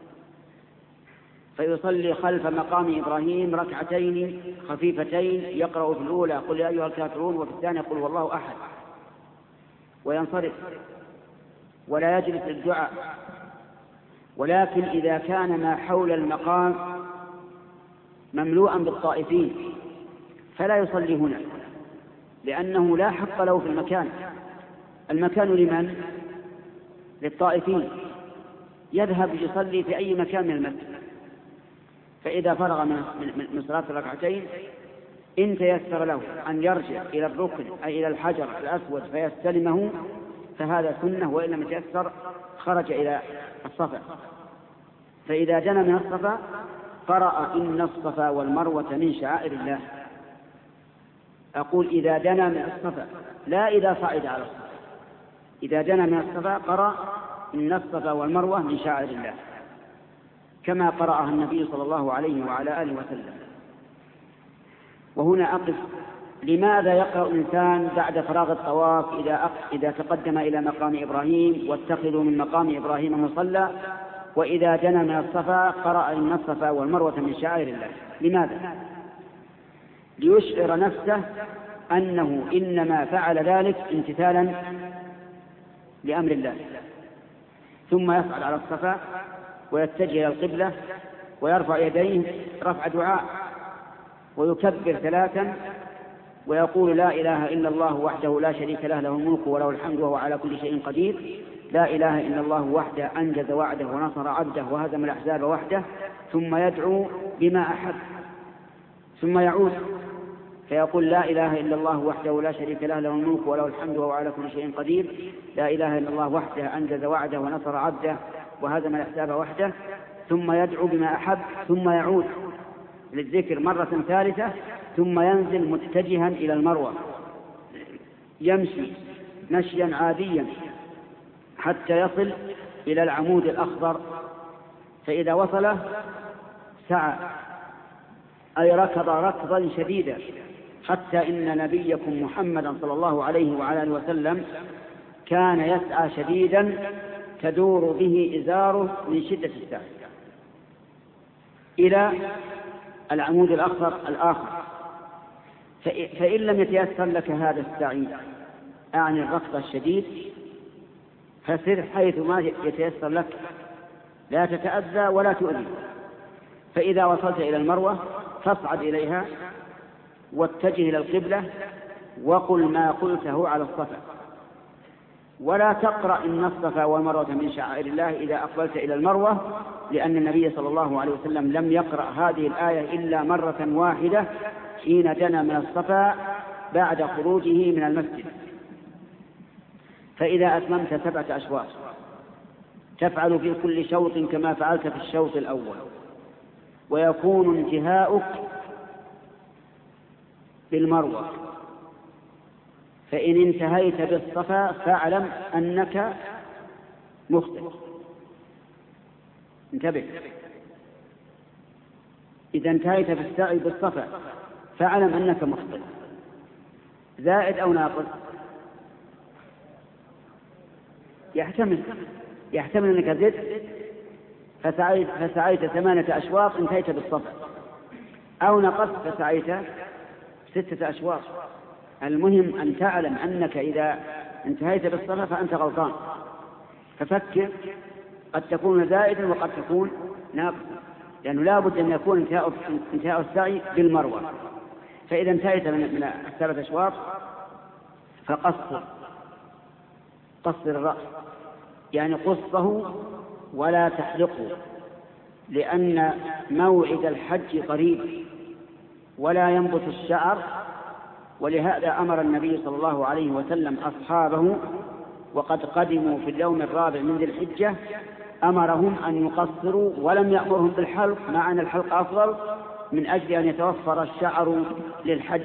فيصلي خلف مقام إبراهيم ركعتين خفيفتين، يقرأ في الأولى قل يا أيها الكافرون، وفي الثانية قل والله أحد، وينصرف ولا يجلس للدعاء. ولكن إذا كان ما حول المقام مملوءا بالطائفين فلا يصلي هنا، لأنه لا حق له في المكان. المكان لمن؟ للطائفين، يذهب يصلي في أي مكان من المسجد. فإذا فرغ من صلاة الركعتين إن تيسر له أن يرجع إلى الركن أي إلى الحجر الأسود فيستلمه فهذا سنة، وإن لم يتيسر خرج إلى الصفا. فإذا دنا من الصفا قرأ: إن الصفا والمروة من شعائر الله. أقول إذا دنا من الصفا، لا إذا صعد على الصفا. إذا دنا من الصفا قرأ: إن الصفا والمروة من شعائر الله، كما قرأها النبي صلى الله عليه وعلى آله وسلم. وهنا أقف: لماذا يقرأ الإنسان بعد فراغ الطواف إذا, إذا تقدم إلى مقام إبراهيم واتخذوا من مقام إبراهيم مصلى، وإذا دنا من الصفا قرأ: إن الصفا والمروة من شعائر الله؟ لماذا؟ ليشعر نفسه أنه إنما فعل ذلك امتثالا لأمر الله، ثم يصعد على الصفا ويتجه إلى القبلة ويرفع يديه رفع دعاء ويكبر ثلاثا ويقول: لا إله إلا الله وحده لا شريك له، له الملك وله الحمد وهو على كل شيء قدير، لا إله إلا الله وحده أنجز وعده ونصر عبده وهزم الأحزاب وحده، ثم يدعو بما أحب، ثم يعود فيقول: لا إله إلا الله وحده لا شريك له، له الملك وله الحمد وهو على كل شيء قدير، لا إله إلا الله وحده أنجز وعده ونصر عبده وهزم الأحزاب وحده، ثم يدعو بما أحب، ثم يعود للذكر مرة ثالثة، ثم ينزل متجها إلى المروة يمشي مشيا عاديا حتى يصل إلى العمود الأخضر، فإذا وصله سعى أي ركض ركضا شديدا، حتى إن نبيكم محمدا صلى الله عليه وعلى آله وسلم كان يسعى شديدا تدور به إزاره من شدة السعي إلى العمود الأخضر الآخر. فإن لم يتيسر لك هذا السعي أعني الركض الشديد فسر حيث ما يتيسر لك، لا تتأذى ولا تؤذي. فإذا وصلت إلى المروة فاصعد إليها واتجه إلى القبلة وقل ما قلته على الصفا، ولا تقرأ إن الصفا والمروة من شعائر الله إذا أقبلت إلى المروة، لأن النبي صلى الله عليه وسلم لم يقرأ هذه الآية إلا مرة واحدة حين دنا من الصفا بعد خروجه من المسجد. فإذا أتممت سبعة أشواط تفعل في كل شوط كما فعلت في الشوط الأول، ويكون انتهاؤك بالمروة. فإن انتهيت بالصفا فاعلم أنك مخطئ، انتبه. إذا انتهيت في السعي بالصفا فاعلم أنك مخطئ، زائد أو ناقص. يحتمل يحتمل أنك زدت فسعيت, فسعيت ثمانية أشواط انتهيت بالصفا، أو نقصت فسعيت ستة أشواط. المهم أن تعلم أنك إذا انتهيت بالصفا فأنت غلطان، ففكر، قد تكون زائدا وقد تكون ناقصا، لأنه لا بد أن يكون انتهاء, انتهاء السعي بالمروة. فإذا انتهيت من السبعة أشواط فقصر قصر الرأس يعني قصه ولا تحلقه، لأن موعد الحج قريب ولا ينبت الشعر، ولهذا أمر النبي صلى الله عليه وسلم أصحابه وقد قدموا في اليوم الرابع من ذي الحجة أمرهم أن يقصروا ولم يأمرهم بالحلق، مع أن الحلق أفضل من أجل أن يتوفر الشعر للحج.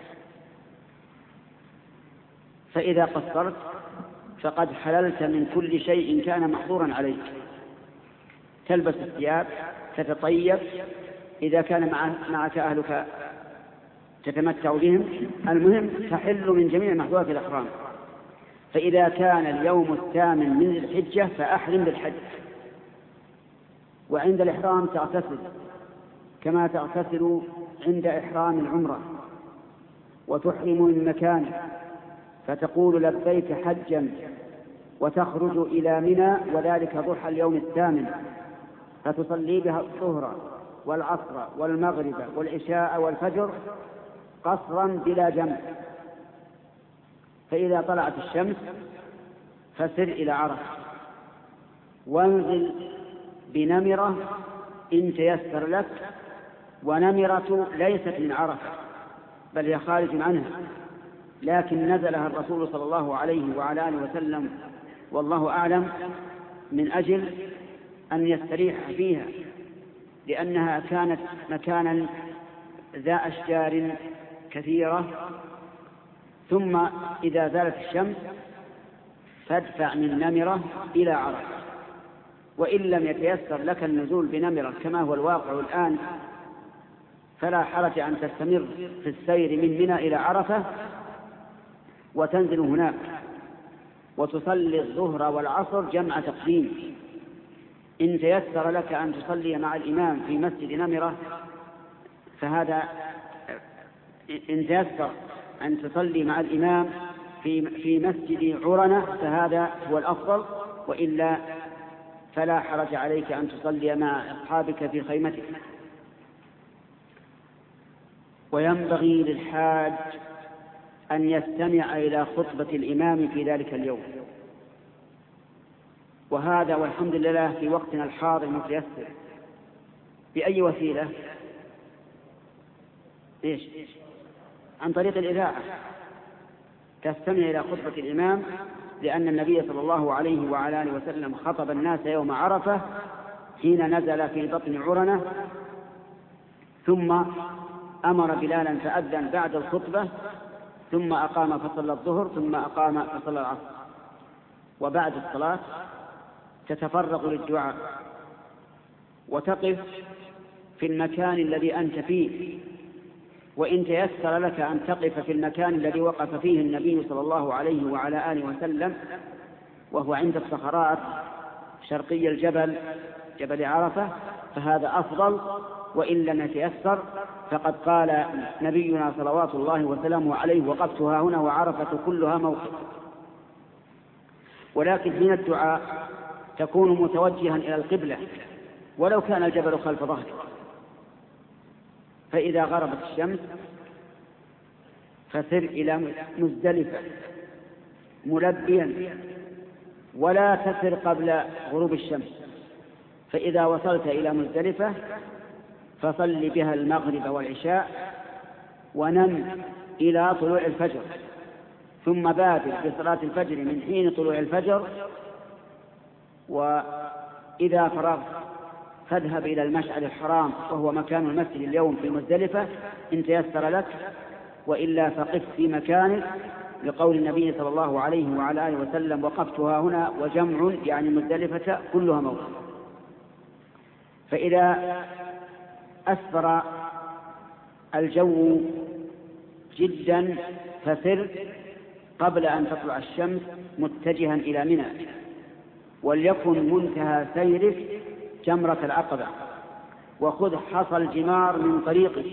فإذا قصرت فقد حللت من كل شيء كان محظورا عليك، تلبس الثياب، تتطيب، إذا كان معك أهلك تتمتع بهم، المهم تحل من جميع محظورات الإحرام. فإذا كان اليوم الثامن من ذي الحجة فأحرم بالحج، وعند الإحرام تغتسل كما تغتسل عند إحرام العمرة، وتحرم من مكانه فتقول لبيك حجا، وتخرج إلى منى وذلك ضحى اليوم الثامن، فتصلي بها الظهر والعصر والمغرب والعشاء والفجر قصرا بلا جمع. فإذا طلعت الشمس فسر إلى عرفة وانزل بنمرة إن تيسر لك، ونمرة ليست من عرفة بل هي خارج عنها، لكن نزلها الرسول صلى الله عليه وعلى آله وسلم والله أعلم من أجل أن يستريح فيها، لأنها كانت مكانا ذا أشجار كثيرة. ثم إذا زالت الشمس فادفع من نمرة إلى عرفة، وإن لم يتيسر لك النزول بنمرة كما هو الواقع الآن فلا حرج أن تستمر في السير من منى إلى عرفة وتنزل هناك وتصلي الظهر والعصر جمع تقديم. إن تيسر لك أن تصلي مع الإمام في مسجد نمرة فهذا، إن تيسر أن تصلي مع الإمام في في مسجد عرنة فهذا هو الأفضل، وإلا فلا حرج عليك أن تصلي مع أصحابك في خيمتك. وينبغي للحاج أن يستمع إلى خطبة الإمام في ذلك اليوم، وهذا والحمد لله في وقتنا الحاضر متيسر. بأي وسيلة؟ إيش؟ عن طريق الإذاعة تستمع إلى خطبة الإمام، لأن النبي صلى الله عليه وعلى آله وسلم خطب الناس يوم عرفة حين نزل في بطن عرنة، ثم أمر بلالا فأذن بعد الخطبة، ثم أقام فصلى الظهر، ثم أقام فصلى العصر، وبعد الصلاة تتفرغ للدعاء وتقف في المكان الذي أنت فيه. وإن تيسر لك أن تقف في المكان الذي وقف فيه النبي صلى الله عليه وعلى آله وسلم وهو عند الصخرات شرقي الجبل جبل عرفة فهذا أفضل، وإن لم يتيسر فقد قال نبينا صلوات الله وسلامه عليه وقفتها هنا وعرفة كلها موقف. ولكن من الدعاء تكون متوجها إلى القبلة ولو كان الجبل خلف ظهرك. فإذا غربت الشمس فسر إلى مزدلفة ملبيا، ولا تسر قبل غروب الشمس. فإذا وصلت إلى مزدلفة فصل بها المغرب والعشاء ونم إلى طلوع الفجر، ثم بادر بصلاة الفجر من حين طلوع الفجر، وإذا فرغت فاذهب إلى المشعر الحرام وهو مكان المسجد اليوم في مزدلفة إن تيسر لك، وإلا فقف في مكانك لقول النبي صلى الله عليه وعلى آله وسلم وقفتها هنا وجمع يعني مزدلفة كلها موقف. فإذا أسفر الجو جدا فسر قبل أن تطلع الشمس متجها إلى منى، وليكن منتهى سيرك جمرة العقبة، وخذ حصى الجمار من طريقك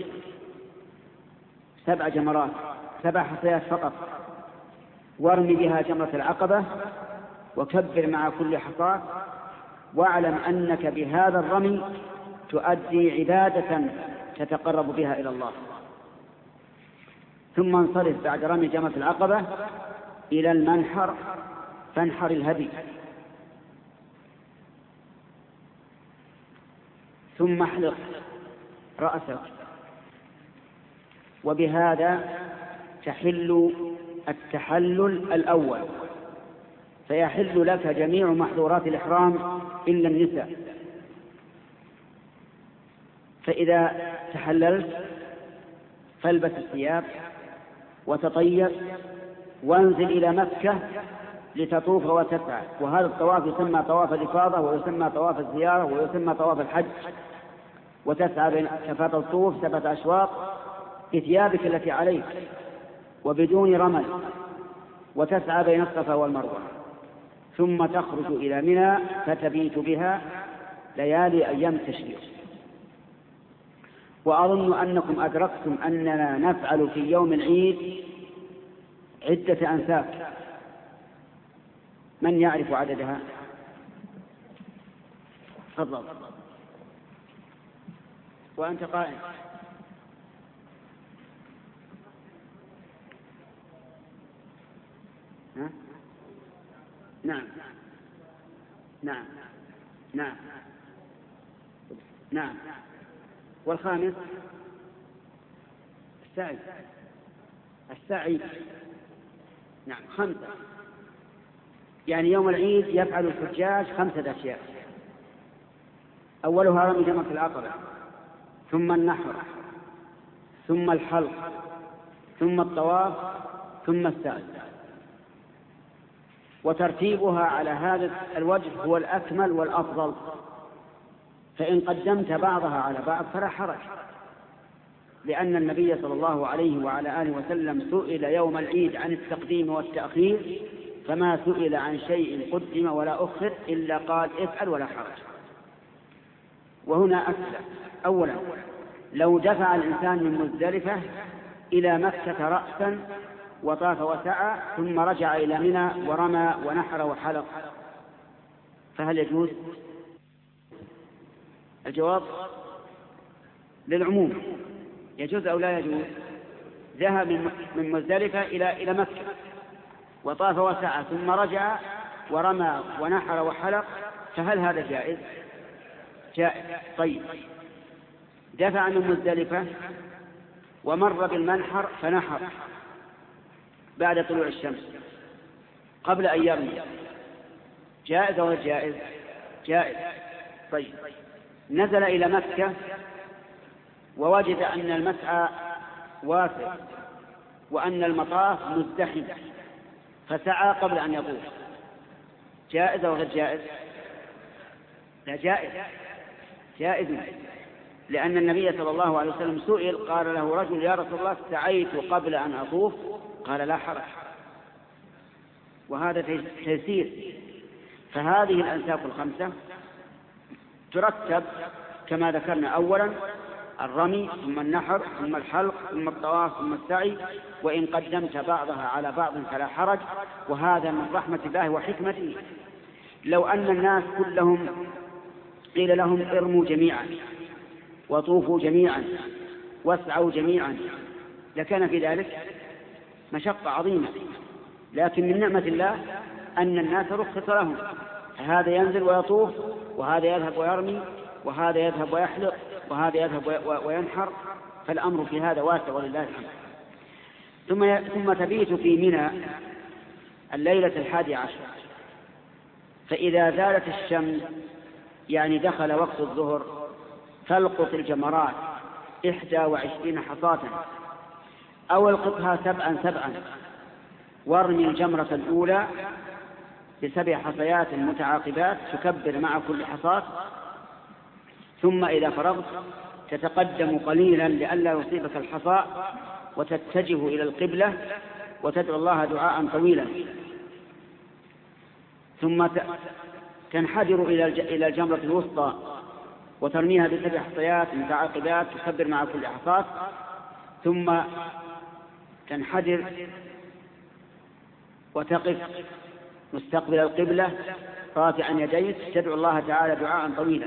سبع جمرات سبع حصيات فقط، وارمي بها جمرة العقبة وكبر مع كل حصاة، واعلم أنك بهذا الرمي تؤدي عبادة تتقرب بها إلى الله. ثم انصرف بعد رمي جمرة العقبة إلى المنحر فانحر الهدي، ثم احلق رأسك، وبهذا تحل التحلل الأول، فيحل لك جميع محظورات الإحرام إلا النساء. فإذا تحللت فالبس الثياب وتطيب وانزل إلى مكة لتطوف وتسعى، وهذا الطواف يسمى طواف الإفاضة ويسمى طواف الزيارة ويسمى طواف الحج، وتسعى بين كفاة الطوف سبعة أشواط بثيابك التي عليك وبدون رمل، وتسعى بين الصفا والمروة، ثم تخرج إلى منى فتبيت بها ليالي أيام التشريق. وأظن أنكم أدركتم أننا نفعل في يوم العيد عدة أنساك، من يعرف عددها؟ تفضل. وأنت قائم. ها؟ نعم نعم نعم نعم. والخامس السعي السعي نعم خمسة. يعني يوم العيد يفعل الحجاج خمسة أشياء: أولها رمي جمرة العقبة، ثم النحر، ثم الحلق، ثم الطواف، ثم السعي. وترتيبها على هذا الوجه هو الأكمل والأفضل، فإن قدمت بعضها على بعض فلا حرج، لأن النبي صلى الله عليه وعلى آله وسلم سئل يوم العيد عن التقديم والتأخير فما سئل عن شيء قدم ولا أخر إلا قال افعل ولا حرج. وهنا أسئلة: أولا، لو دفع الإنسان من مزدلفة إلى مكة رأسا وطاف وسعى ثم رجع إلى منى ورمى ونحر وحلق، فهل يجوز؟ الجواب للعموم: يجوز أو لا يجوز. ذهب من مزدلفة إلى إلى مكة وطاف وسعى ثم رجع ورمى ونحر وحلق، فهل هذا جائز؟ جائز. طيب، دفع من مزدلفة ومر بالمنحر فنحر بعد طلوع الشمس قبل أن يرمي، جائز أو جائز؟ جائز. طيب، نزل إلى مكة ووجد أن المسعى واسع وأن المطاف مزدحم فسعى قبل أن يطوف، جائز أو غير جائز؟ لا، جائز. جائز، لأن النبي صلى الله عليه وسلم سئل قال له رجل: يا رسول الله سعيت قبل أن أطوف، قال: لا حرج. وهذا تيسير. فهذه الأنساك الخمسة ترتب كما ذكرنا: أولا الرمي، ثم النحر، ثم الحلق، ثم الطواف، ثم السعي، وإن قدمت بعضها على بعض فلا حرج. وهذا من رحمة الله وحكمته. لو أن الناس كلهم قيل لهم ارموا جميعا وطوفوا جميعا واسعوا جميعا لكان في ذلك مشقة عظيمة، لكن من نعمة الله أن الناس رخص لهم، هذا ينزل ويطوف، وهذا يذهب ويرمي، وهذا يذهب ويحلق، وهذا يذهب وينحر، فالأمر في هذا واسع ولله الحمد. ثم ثم تبيت في منى الليلة الحادي عشر، فإذا زالت الشمس يعني دخل وقت الظهر فالقط الجمرات إحدى وعشرين حصاة، أو القطها سبعا سبعا، وارمي الجمرة الأولى بسبع حصيات متعاقبات تكبر مع كل حصاة، ثم إذا فرغت تتقدم قليلا لئلا يصيبك الحصى وتتجه إلى القبلة وتدعو الله دعاء طويلا، ثم تنحدر إلى الجمرة الوسطى وترميها بسبع حصيات متعاقبات تكبر مع كل حصاة، ثم تنحدر وتقف مستقبل القبلة رافعا يديك تدعو الله تعالى دعاء طويلا،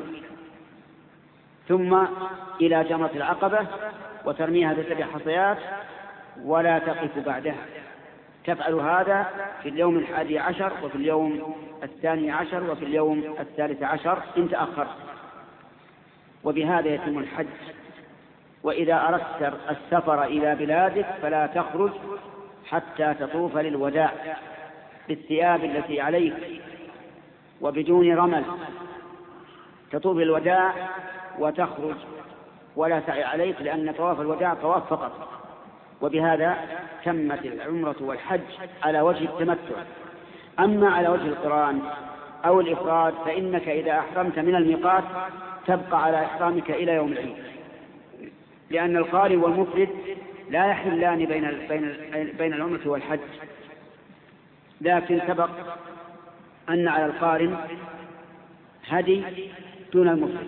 ثم إلى جمرة العقبة وترميها بسبع حصيات ولا تقف بعدها. تفعل هذا في اليوم الحادي عشر وفي اليوم الثاني عشر وفي اليوم الثالث عشر إن تأخرت. وبهذا يتم الحج. وإذا أردت السفر إلى بلادك فلا تخرج حتى تطوف للوداع بالثياب التي عليك وبدون رمل، تطوف الوداع وتخرج ولا سعي عليك، لأن طواف الوداع طواف فقط. وبهذا تمت العمرة والحج على وجه التمتع. أما على وجه القران أو الإفراد فإنك إذا أحرمت من الميقات تبقى على إحرامك إلى يوم العيد، لأن القارن والمفرد لا يحلان بين بين بين العمرة والحج. لكن سبق أن على القارن هدي دون المفرد.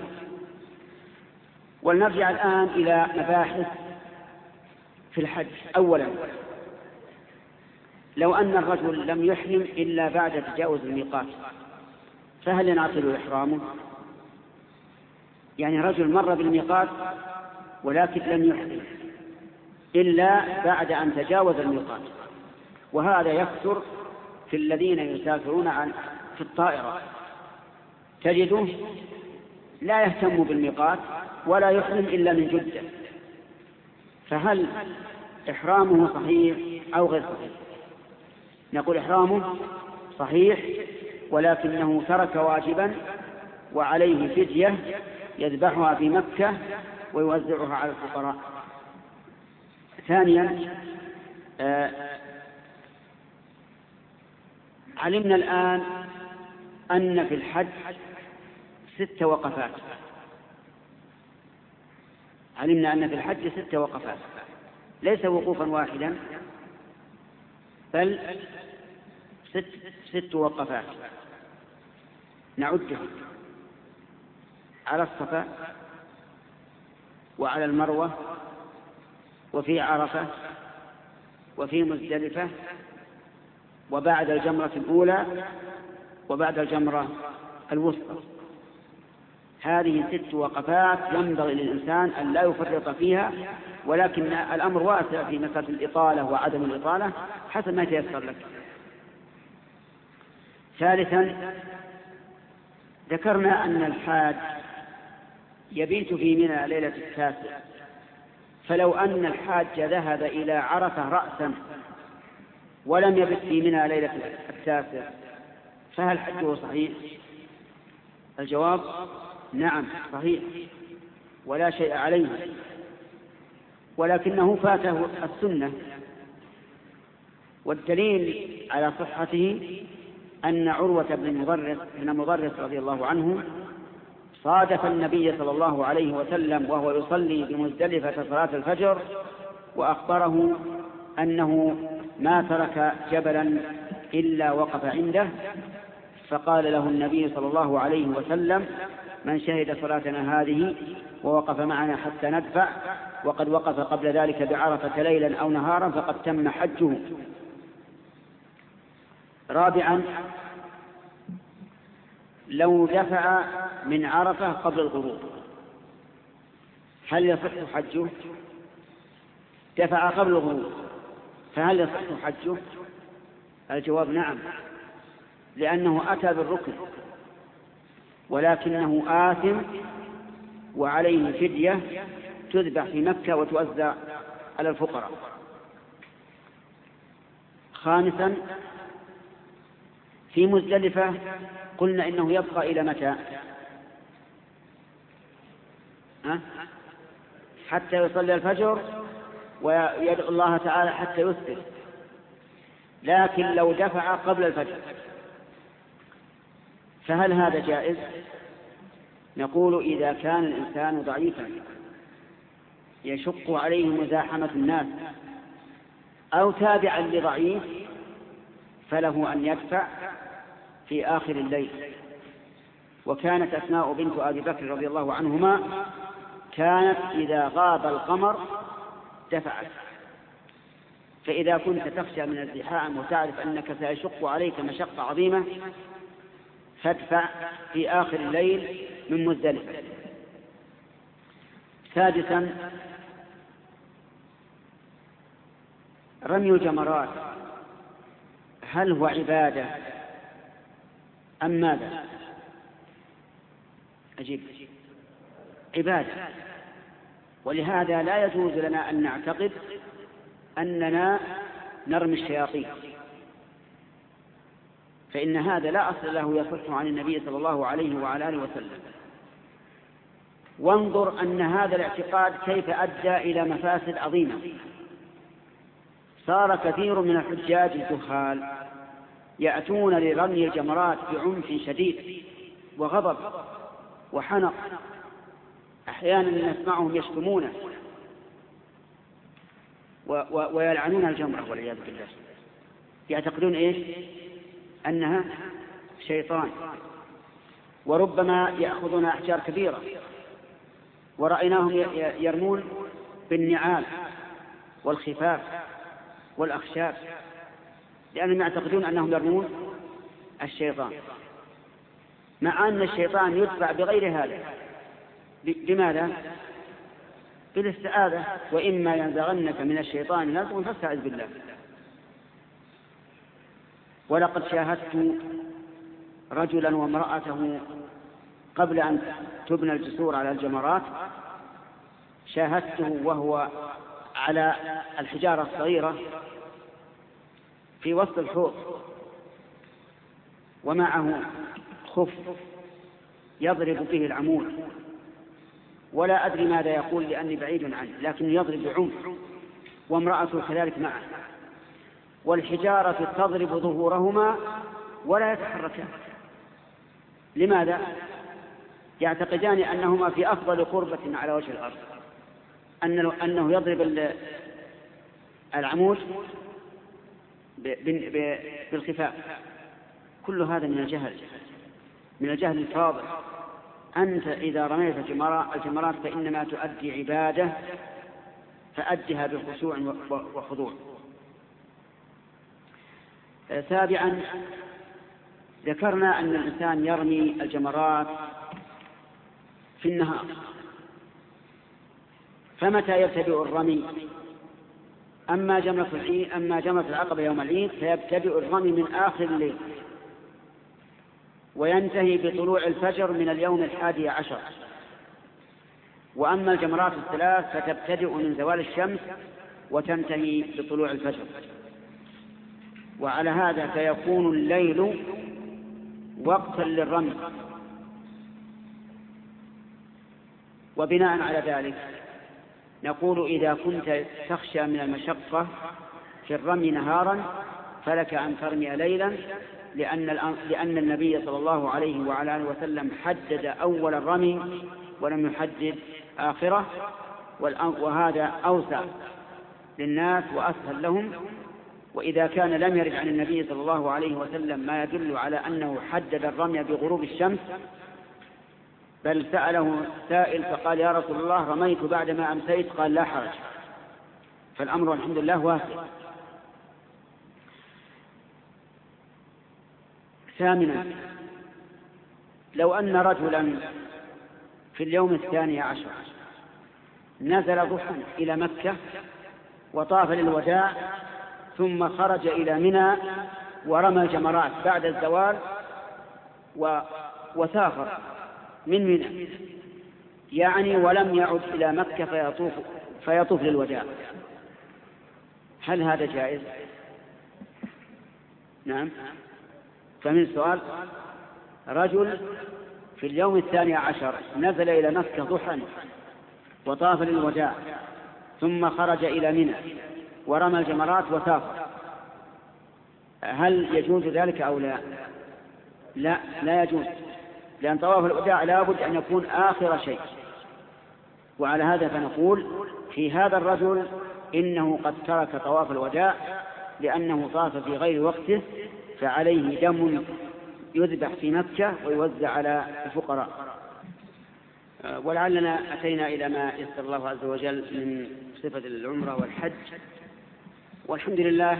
ولنرجع الآن إلى مباحث في الحج. أولا، لو أن الرجل لم يحرم إلا بعد تجاوز الميقات فهل ينعقد إحرامه؟ يعني رجل مر بالميقات ولكن لم يحرم إلا بعد أن تجاوز الميقات، وهذا يكثر في الذين يسافرون عن في الطائرة، تجده لا يهتم بالميقات ولا يحرم إلا من جدة، فهل إحرامه صحيح أو غير صحيح؟ نقول إحرامه صحيح، ولكنه ترك واجبا وعليه فدية يذبحها في مكة ويوزعها على الفقراء. ثانيا، آه علمنا الآن أن في الحج ست وقفات. علمنا أن في الحج ست وقفات، ليس وقوفا واحدا بل ست, ست وقفات نعدها على الصفا وعلى المروة وفي عرفة وفي مزدلفة وبعد الجمرة الأولى وبعد الجمرة الوسطى. هذه ست وقفات ينبغي للإنسان أن لا يفرط فيها، ولكن الأمر واسع في مسألة الإطالة وعدم الإطالة حسب ما يتيسر لك. ثالثا، ذكرنا أن الحاج يبيت في منى ليلة التاسع، فلو أن الحاج ذهب إلى عرفة رأسا ولم يبت في منى ليلة التاسع فهل حجه صحيح؟ الجواب نعم صحيح ولا شيء عليه، ولكنه فاته السنة. والدليل على صحته أن عروة بن مضرس بن مضرس رضي الله عنه صادف النبي صلى الله عليه وسلم وهو يصلي بمزدلفة صلاة الفجر، وأخبره أنه ما ترك جبلا إلا وقف عنده، فقال له النبي صلى الله عليه وسلم: من شهد صلاتنا هذه ووقف معنا حتى ندفع وقد وقف قبل ذلك بعرفة ليلا أو نهارا فقد تم حجه. رابعا، لو دفع من عرفة قبل الغروب هل يصح حجه؟ دفع قبل الغروب فهل يصح حجه؟ الجواب نعم، لأنه أتى بالركن ولكنه آثم وعليه فدية تذبح في مكة وتوزع على الفقراء. خامسا، في مزدلفة قلنا إنه يبقى إلى متى؟ أه؟ حتى يصلي الفجر ويدعو الله تعالى حتى يسفر، لكن لو دفع قبل الفجر فهل هذا جائز؟ نقول إذا كان الإنسان ضعيفا يشق عليه مزاحمة الناس أو تابعا لضعيف فله أن يدفع في آخر الليل. وكانت أسماء بنت أبي بكر رضي الله عنهما كانت إذا غاب القمر دفعت، فإذا كنت تخشى من الزحام وتعرف أنك سيشق عليك مشقة عظيمة فادفع في آخر الليل من مزدلفة. سادسا، رمي الجمرات هل هو عبادة أم ماذا؟ أجيب. عبادة، ولهذا لا يجوز لنا أن نعتقد أننا نرمي الشياطين، فإن هذا لا أصل له يصح عن النبي صلى الله عليه وعلى آله وسلم. وانظر أن هذا الاعتقاد كيف أدى إلى مفاسد عظيمة. صار كثير من الحجاج الجهال يأتون لرمي الجمرات بعنف شديد وغضب وحنق، أحيانا نسمعهم يشتمونه ويلعنون الجمرة والعياذ بالله، يعتقدون إيش؟ أنها شيطان، وربما يأخذون أحجار كبيرة، ورأيناهم يرمون بالنعال والخفاف والأخشاب، لأنهم يعتقدون أنهم يرمون الشيطان، مع أن الشيطان يدفع بغير هذا. لماذا؟ بالاستعاذة، وإما ينزغنك من الشيطان نزغ فاستعذ بالله. ولقد شاهدت رجلا وامرأته قبل أن تبنى الجسور على الجمرات، شاهدته وهو على الحجارة الصغيرة في وسط الحوض ومعه خف يضرب به العمود، ولا أدري ماذا يقول لأني بعيد عنه، لكن يضرب بعنف، وامرأته كذلك معه، والحجارة تضرب ظهورهما ولا يتحركان. لماذا؟ يعتقدان أنهما في أفضل قربة على وجه الأرض، أنه يضرب العمود بالخفاف. كل هذا من الجهل، من الجهل الفاضح. أنت إذا رميت الجمرات فإنما تؤدي عبادة، فأدها بخشوع وخضوع. سابعا، ذكرنا أن الإنسان يرمي الجمرات في النهار، فمتى يبتدئ الرمي؟ أما جمرة العيد أما جمرة العقبة يوم العيد فيبتدئ الرمي من آخر الليل، وينتهي بطلوع الفجر من اليوم الحادي عشر. وأما الجمرات الثلاث فتبتدئ من زوال الشمس وتنتهي بطلوع الفجر. وعلى هذا فيكون الليل وقتا للرمي. وبناء على ذلك نقول إذا كنت تخشى من المشقة في الرمي نهارا فلك أن ترمي ليلا، لأن, لأن النبي صلى الله عليه وعلى آله وسلم حدد أول الرمي ولم يحدد آخره، وهذا أوسع للناس وأسهل لهم. وإذا كان لم يرد عن النبي صلى الله عليه وسلم ما يدل على أنه حدد الرمي بغروب الشمس، بل سأله سائل فقال يا رسول الله رميت بعدما أمسيت، قال لا حرج. فالأمر الحمد لله واسع. ثامنا، لو أن رجلا في اليوم الثاني عشر نزل ضحى إلى مكة وطاف للوداع، ثم خرج إلى منى ورمى الجمرات بعد الزوال و... وسافر من منى، يعني ولم يعد إلى مكة فيطوف, فيطوف للوداع، هل هذا جائز؟ نعم. فمن السؤال، رجل في اليوم الثاني عشر نزل إلى مكة ضحى وطاف للوداع، ثم خرج إلى منى ورمى الجمرات وسافر، هل يجوز ذلك أو لا؟ لا، لا يجوز، لأن طواف الوداع لا بد أن يكون آخر شيء. وعلى هذا فنقول في هذا الرجل إنه قد ترك طواف الوداع لأنه طاف في غير وقته، فعليه دم يذبح في مكة ويوزع على الفقراء. ولعلنا أتينا إلى ما يسر الله عز وجل من صفة العمرة والحج، والحمد لله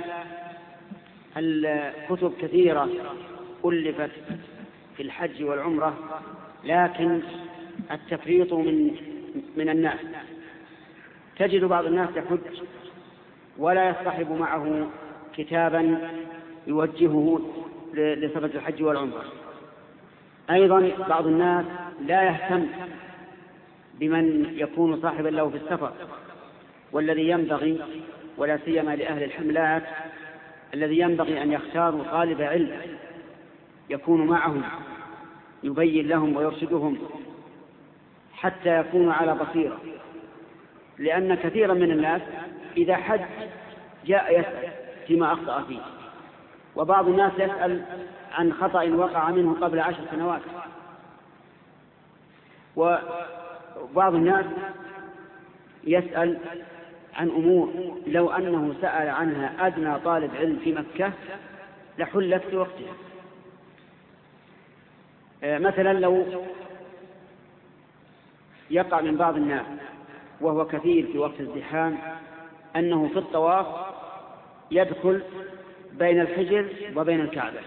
الكتب كثيرة ألفت في الحج والعمرة، لكن التفريط من من الناس. تجد بعض الناس يحج ولا يصطحب معه كتابا يوجهه لصفة الحج والعمرة. أيضا بعض الناس لا يهتم بمن يكون صاحبا له في السفر، والذي ينبغي ولا سيما لأهل الحملات الذي ينبغي أن يختاروا طالب علم يكون معهم يبين لهم ويرشدهم حتى يكونوا على بصيرة، لأن كثيرا من الناس إذا حج جاء يسأل فيما أخطأ فيه، وبعض الناس يسأل عن خطأ وقع منه قبل عشر سنوات، وبعض الناس يسأل عن أمور لو أنه سأل عنها أدنى طالب علم في مكة لحلت في وقتها. مثلا لو يقع من بعض الناس وهو كثير في وقت الزحام أنه في الطواف يدخل بين الحجر وبين الكعبة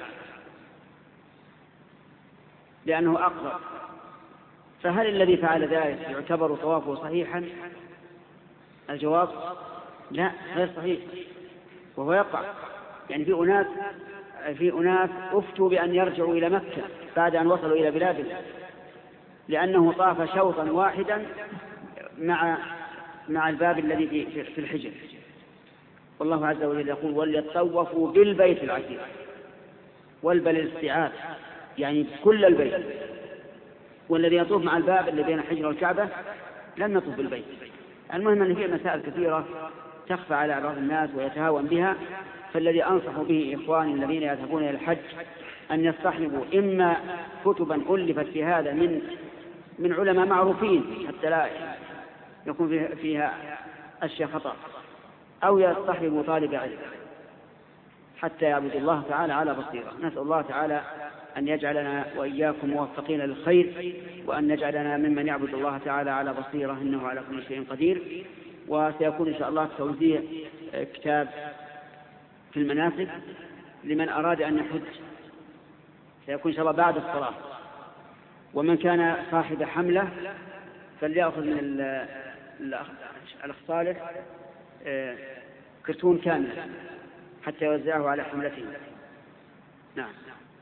لأنه أقرب، فهل الذي فعل ذلك يعتبر طوافه صحيحا؟ الجواب لا، غير صحيح، وهو يقع. يعني في أناس في أناس أفتوا بأن يرجعوا إلى مكة بعد أن وصلوا إلى بلادهم لأنه طاف شوطا واحدا مع مع الباب الذي في الحجر. والله عز وجل يقول وليطوفوا بالبيت العتيق، والبل الاستيعاب يعني كل البيت، والذي يطوف مع الباب الذي بين الحجر والكعبة لم يطوف بالبيت. المهم أن فيه مسائل كثيرة تخفى على بعض الناس ويتهاون بها، فالذي أنصح به إخواني الذين يذهبون إلى الحج أن يصطحبوا إما كتبا ألفت في هذا من من علماء معروفين حتى لا يكون فيها أشياء خطأ، أو يصطحبوا طالب علم حتى يعبد الله تعالى على بصيرة. نسأل الله تعالى أن يجعلنا وإياكم موفقين للخير، وأن نجعلنا ممن يعبد الله تعالى على بصيرة، إنه على كل شيء قدير. وسيكون إن شاء الله توزيع كتاب في المناسك لمن أراد أن يحج، سيكون إن شاء الله بعد الصلاة، ومن كان صاحب حملة فليأخذ من الأخ صالح كرتون كامل حتى يوزعه على حملته. نعم.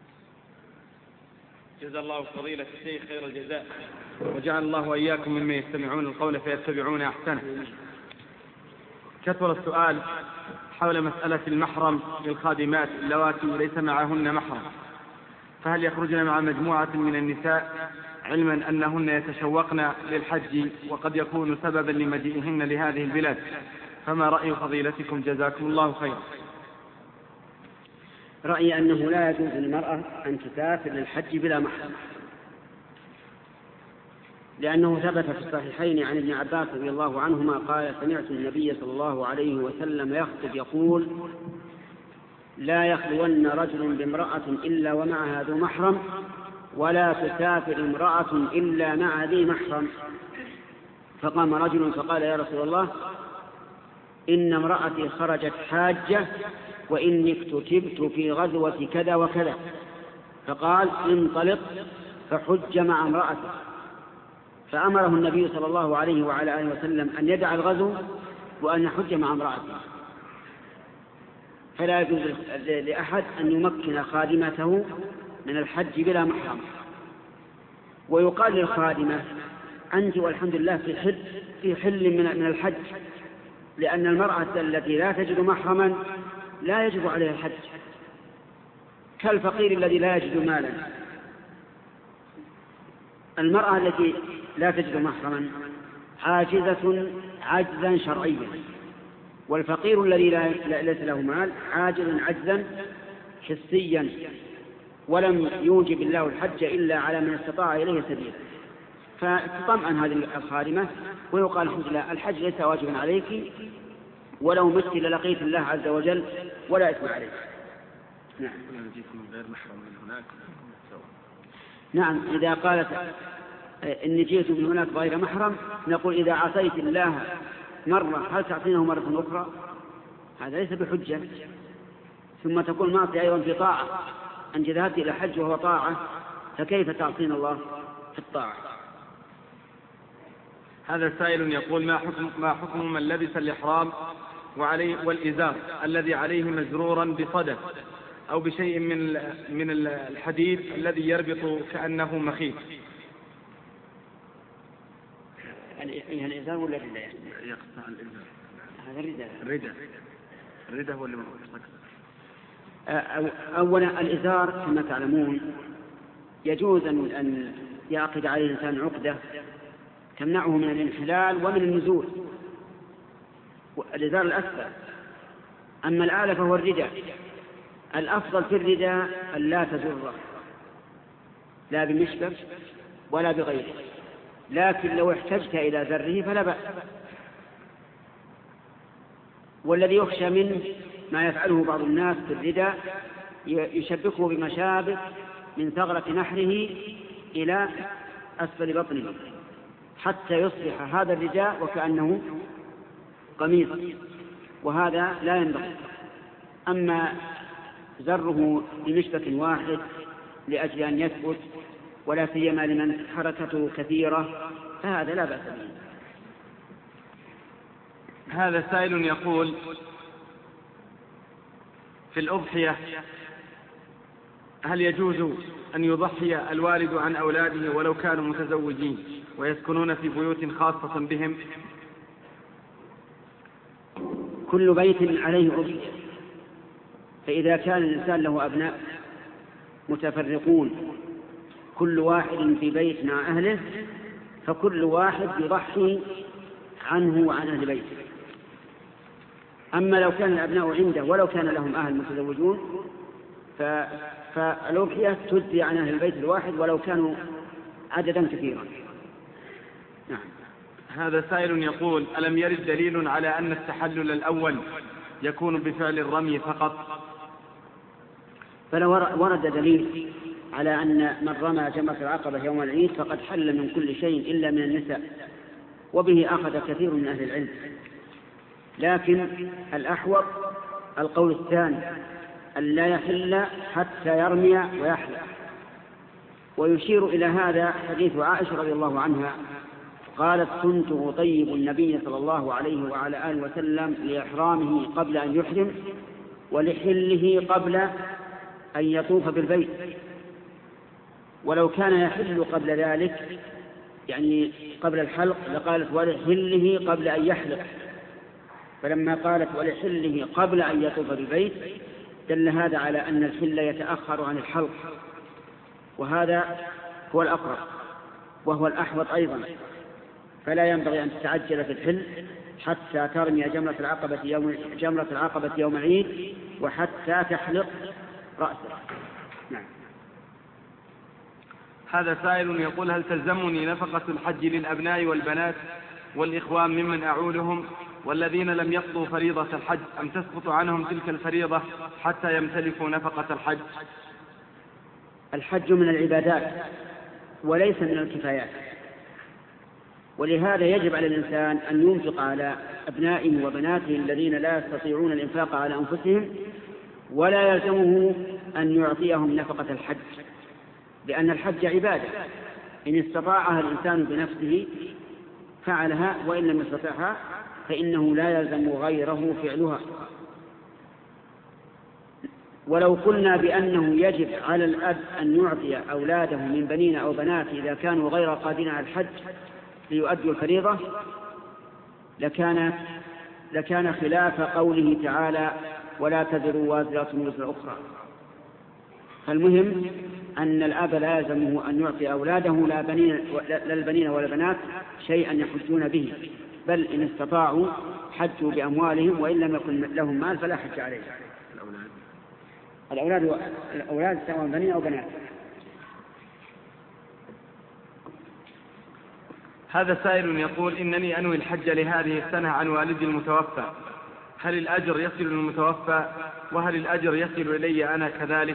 جزا الله فضيلة الشيخ خير الجزاء، وجعل الله وإياكم ممن يستمعون القول فيتبعون أحسنه. كثر السؤال حول مسألة المحرم للخادمات اللواتي ليس معهن محرم، فهل يخرجن مع مجموعة من النساء علما أنهن يتشوقن للحج وقد يكون سببا لمجيئهن لهذه البلاد؟ فما رأي فضيلتكم جزاكم الله خيرا؟ رأيي أنه لا يجوز للمرأة أن تسافر للحج بلا محرم، لأنه ثبت في الصحيحين عن ابن عباس رضي الله عنهما قال سمعت النبي صلى الله عليه وسلم يخطب يقول لا يخلون رجل بامرأة إلا ومعها ذو محرم، ولا تسافر امرأة إلا مع ذي محرم. فقام رجل فقال يا رسول الله إن امرأتي خرجت حاجة وإني اكتتبت في غزوة كذا وكذا، فقال انطلق فحج مع امرأته. فأمره النبي صلى الله عليه وعلى آله وسلم أن يدع الغزو وأن يحج مع امرأته. فلا يجوز لأحد أن يمكن خادمته من الحج بلا محرم. ويقال للخادمة أنت والحمد لله في حل في حل من من الحج، لأن المرأة التي لا تجد محرما لا يجب عليها الحج، كالفقير الذي لا يجد مالا. المرأة التي لا تجد محرما عاجزة عجزا شرعيا، والفقير الذي ليس له مال عاجز عجزا حسيا، ولم يوجب الله الحج إلا على من استطاع إليه سبيلا. فتطمئن هذه الخادمة ويقال الحمد لله الحج ليس واجبا عليك، ولو مت للقيت الله عز وجل ولا إثم عليك. نعم. نعم، إذا قالت إني جئت من هناك غير محرم نقول إذا عصيت الله مرة هل تعصينه مرة أخرى؟ هذا ليس بحجة. ثم تكون معصية أيضا في طاعة، أنت ذهبت إلى حج وهو طاعة، فكيف تعصين الله في الطاعة؟ هذا سائل يقول ما حكم, ما حكم من لبس الإحرام وعليه والإزار الذي عليه مزرورا بصدف أو بشيء من من الحديد الذي يربط كأنه مخيط؟ يعني الإزار ولا الرداء؟ يعني يقطع الإزار. هذا الرداء. الرداء الرداء هو اللي أولا الإزار كما تعلمون يجوز أن يعقد عليه الإنسان عقدة تمنعه من الانحلال ومن النزول، الإزار الأسفل. أما الآلة فهو الرداء. الأفضل في الرداء أن لا تزره لا بمشبك ولا بغيره، لكن لو احتجت إلى زره فلا بأس. والذي يخشى منه ما يفعله بعض الناس في الرداء، يشبكه بمشابك من ثغرة نحره إلى أسفل بطنه حتى يصبح هذا الرداء وكأنه قميص، وهذا لا ينبغي. أما زره بمشبك واحد لأجل أن يثبت، ولا سيما لمن حركته كثيرة، فهذا لا بأس به. هذا سائل يقول: في الأضحية هل يجوز أن يضحي الوالد عن أولاده ولو كانوا متزوجين ويسكنون في بيوت خاصة بهم؟ كل بيت عليه أضحية، فإذا كان الإنسان له أبناء متفرقون كل واحد في بيت مع أهله، فكل واحد يضحي عنه وعن أهل بيته. أما لو كان الأبناء عنده ولو كان لهم أهل متزوجون فالأضحية تجزي عن أهل البيت الواحد ولو كانوا عددا كثيرا. نعم. هذا سائل يقول: ألم يرد دليل على أن التحلل الأول يكون بفعل الرمي فقط؟ فلو ورد دليل على أن من رمى جمرة العقبة يوم العيد فقد حل من كل شيء إلا من النساء، وبه أخذ كثير من أهل العلم، لكن الأحوط القول الثاني أن لا يحل حتى يرمي ويحلق. ويشير إلى هذا حديث عائشة رضي الله عنها قالت: كنت أطيب النبي صلى الله عليه وعلى آله وسلم لإحرامه قبل أن يحرم ولحله قبل أن يطوف بالبيت، ولو كان يحل قبل ذلك يعني قبل الحلق لقالت ولحله قبل أن يحلق. فلما قالت ولحله قبل أن يطوف بالبيت دل هذا على أن الحل يتأخر عن الحلق، وهذا هو الأقرب وهو الأحوط أيضا. فلا ينبغي أن تتعجل في الحل حتى ترمي جمرة العقبة يوم جمرة العقبة يوم العيد وحتى تحلق رأسه. نعم. هذا سائل يقول: هل تلزمني نفقة الحج للأبناء والبنات والإخوان ممن أعولهم والذين لم يقضوا فريضة الحج، أم تسقط عنهم تلك الفريضة حتى يمتلكوا نفقة الحج؟ الحج من العبادات وليس من الكفايات، ولهذا يجب على الإنسان أن ينفق على أبنائه وبناته الذين لا يستطيعون الإنفاق على أنفسهم، ولا يلزمه أن يعطيهم نفقة الحج، لأن الحج عبادة إن استطاعها الإنسان بنفسه فعلها، وإن لم يستطعها فإنه لا يلزم غيره فعلها. ولو قلنا بأنه يجب على الأب أن يعطي أولاده من بنين أو بنات إذا كانوا غير قادرين على الحج ليؤدوا الفريضة لكان لكان خلاف قوله تعالى: ولا تزر وازرة وزر أخرى. فالمهم أن الأب لا يلزمه أن يعطي أولاده لا البنين ولا البنات شيئا يحجون به، بل إن استطاعوا حجوا بأموالهم، وإن لم يكن لهم مال فلا حج عليهم. الأولاد الأولاد سواء بنين أو بنات. هذا سائل يقول: إنني أنوي الحج لهذه السنة عن والدي المتوفى، هل الأجر يصل للمتوفى وهل الأجر يصل إلي أنا كذلك؟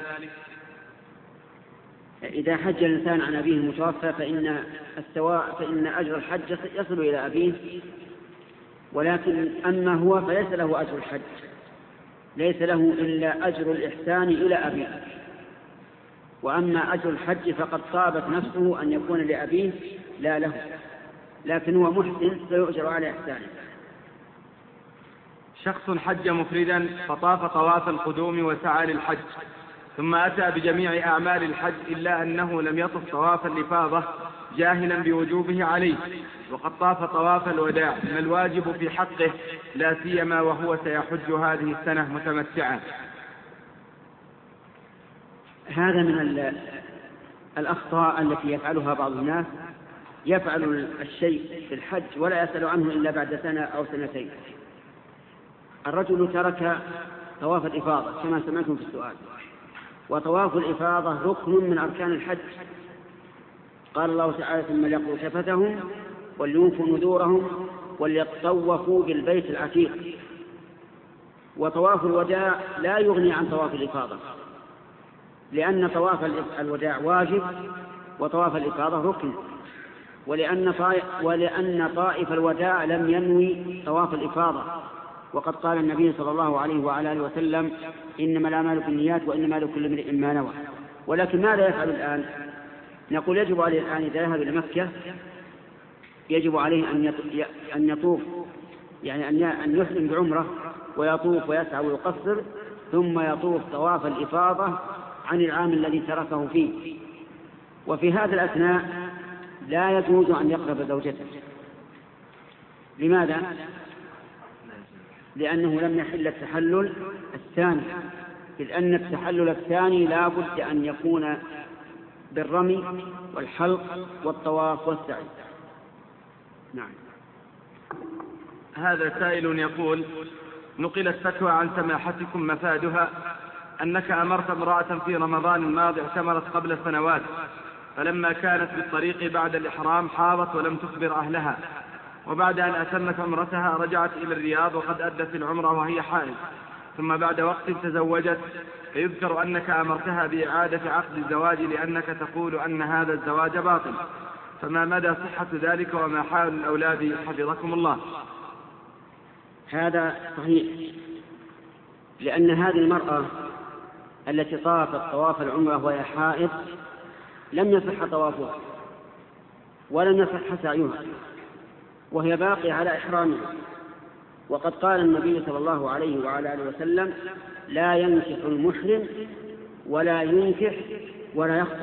إذا حج الإنسان عن أبيه المتوفى فإن السواء فإن أجر الحج يصل إلى أبيه، ولكن أما هو فليس له أجر الحج، ليس له إلا أجر الإحسان إلى أبيه. وأما أجر الحج فقد طابت نفسه أن يكون لأبيه لا له، لكن هو محسن فيؤجر على إحسانه. شخص حج مفردا فطاف طواف القدوم وسعى للحج، ثم أتى بجميع أعمال الحج إلا أنه لم يطف طواف الإفاضة جاهلا بوجوبه عليه وقد طاف طواف الوداع، ما الواجب في حقه لا سيما وهو سيحج هذه السنة متمتعا؟ هذا من الأخطاء التي يفعلها بعض الناس، يفعل الشيء في الحج ولا يسأل عنه إلا بعد سنة أو سنتين. الرجل ترك طواف الإفاضة كما سمعتم في السؤال، وطواف الإفاضة ركن من أركان الحج. قال الله تعالى: ثم ليقضوا تفتهم وليوفوا نذورهم وليطوفوا بالبيت العتيق. وطواف الوداع لا يغني عن طواف الإفاضة، لأن طواف الوداع واجب وطواف الإفاضة ركن، ولأن طائف, ولأن طائف الوداع لم ينوي طواف الإفاضة، وقد قال النبي صلى الله عليه وعلى آله وسلم: إنما الأعمال بالنيات وإنما لكل امرئ ما نوى. ولكن ماذا يفعل الآن؟ نقول يجب عليه الآن إذا ذهب إلى مكة يجب عليه أن يطوف، يعني أن يحرم بعمرة ويطوف ويسعى ويقصر، ثم يطوف طواف الإفاضة عن العام الذي تركه فيه. وفي هذا الأثناء لا يجوز أن يقرب زوجته. لماذا؟ لأنه لم يحل التحلل الثاني، إذ أن التحلل الثاني لا بد أن يكون بالرمي والحلق والطواف والسعي. نعم. هذا سائل يقول: نقلت فتوى عن سماحتكم مفادها أنك أمرت امرأة في رمضان الماضي اعتمرت قبل سنوات، فلما كانت بالطريق بعد الإحرام حاضت ولم تخبر أهلها، وبعد أن أتمت عمرتها رجعت إلى الرياض وقد أدت العمرة وهي حائض، ثم بعد وقت تزوجت، فيذكر أنك أمرتها بإعادة عقد الزواج لأنك تقول أن هذا الزواج باطل، فما مدى صحة ذلك وما حال الأولاد حفظكم الله؟ هذا صحيح، لأن هذه المرأة التي طافت طواف العمرة وهي حائض لم يصح طوافها ولم يصح سعيها، وهي باقية على إحرامها. وقد قال النبي صلى الله عليه وعلى آله وسلم: لا ينكح المحرم ولا ينكح ولا يخطب.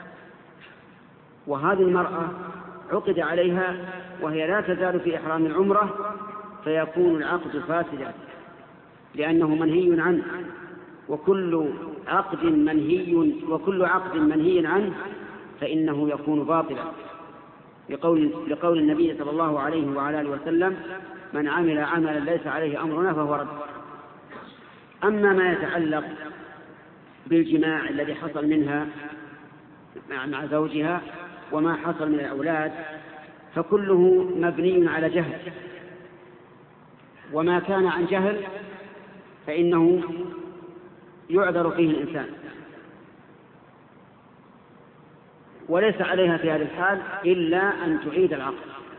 وهذه المرأة عقد عليها وهي لا تزال في إحرام العمرة، فيكون العقد فاسدا لأنه منهي عنه، وكل عقد منهي وكل عقد منهي عنه فإنه يكون باطلا، لقول, لقول النبي صلى الله عليه وعلى آله وسلم: من عمل عملا ليس عليه أمرنا فهو رد. أما ما يتعلق بالجماع الذي حصل منها مع زوجها وما حصل من الأولاد فكله مبني على جهل، وما كان عن جهل فإنه يعذر فيه الإنسان، وليس عليها في هذه الحال إلا أن تعيد العقد،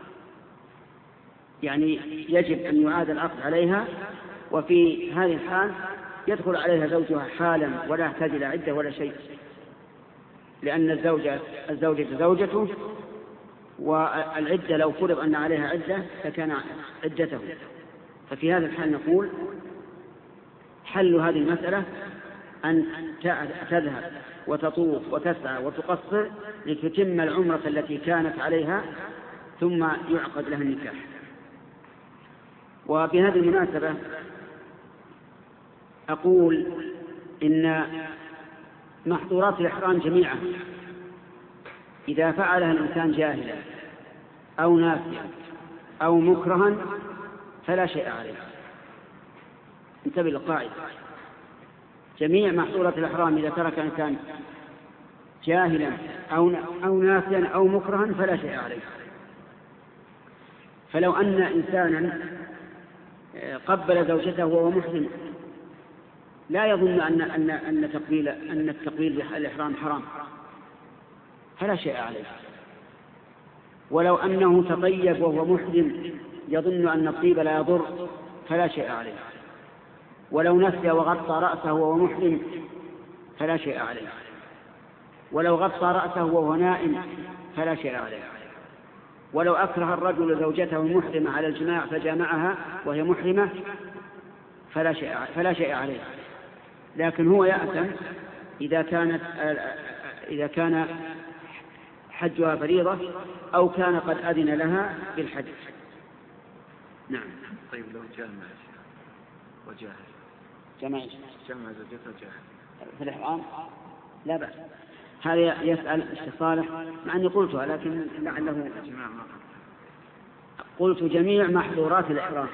يعني يجب أن يعاد العقد عليها، وفي هذه الحال يدخل عليها زوجها حالا ولا يحتاج إلى عدة ولا شيء، لأن الزوجة الزوجة زوجته، والعدة لو فرض أن عليها عدة فكان عدته. ففي هذا الحال نقول حل هذه المسألة أن تذهب وتطوف وتسعى وتقصر لتتم العمرة التي كانت عليها ثم يعقد لها النكاح. وبهذه المناسبة أقول إن محظورات الإحرام جميعا إذا فعلها الإنسان جاهلا أو ناسيا أو مكرها فلا شيء عليه. انتبه للقاعدة: جميع محظورات الإحرام إذا ترك الإنسان جاهلا أو أو ناسيا أو مكرها فلا شيء عليه. فلو أن إنسانا قبل زوجته وهو محرم لا يظن أن أن أن تقبيل أن التقبيل بالإحرام حرام فلا شيء عليه، ولو أنه تطيب وهو محرم يظن أن الطيب لا يضر فلا شيء عليه، ولو نسي وغطى رأسه وهو محرم فلا شيء عليه، ولو غطى رأسه وهو نائم فلا شيء عليه، ولو أكره الرجل زوجته محرمة على الجماع فجامعها وهي محرمة فلا شيء فلا شيء عليه. لكن هو يأثم إذا كانت إذا كان حجها فريضة أو كان قد أذن لها بالحج. نعم. طيب لو جامع وجاهل جمع جمع زوجته وجاهل في الإحرام لا بأس. هذا يسأل الشيخ صالح مع أني قلتها لكن لعله قلت جميع محظورات الإحرام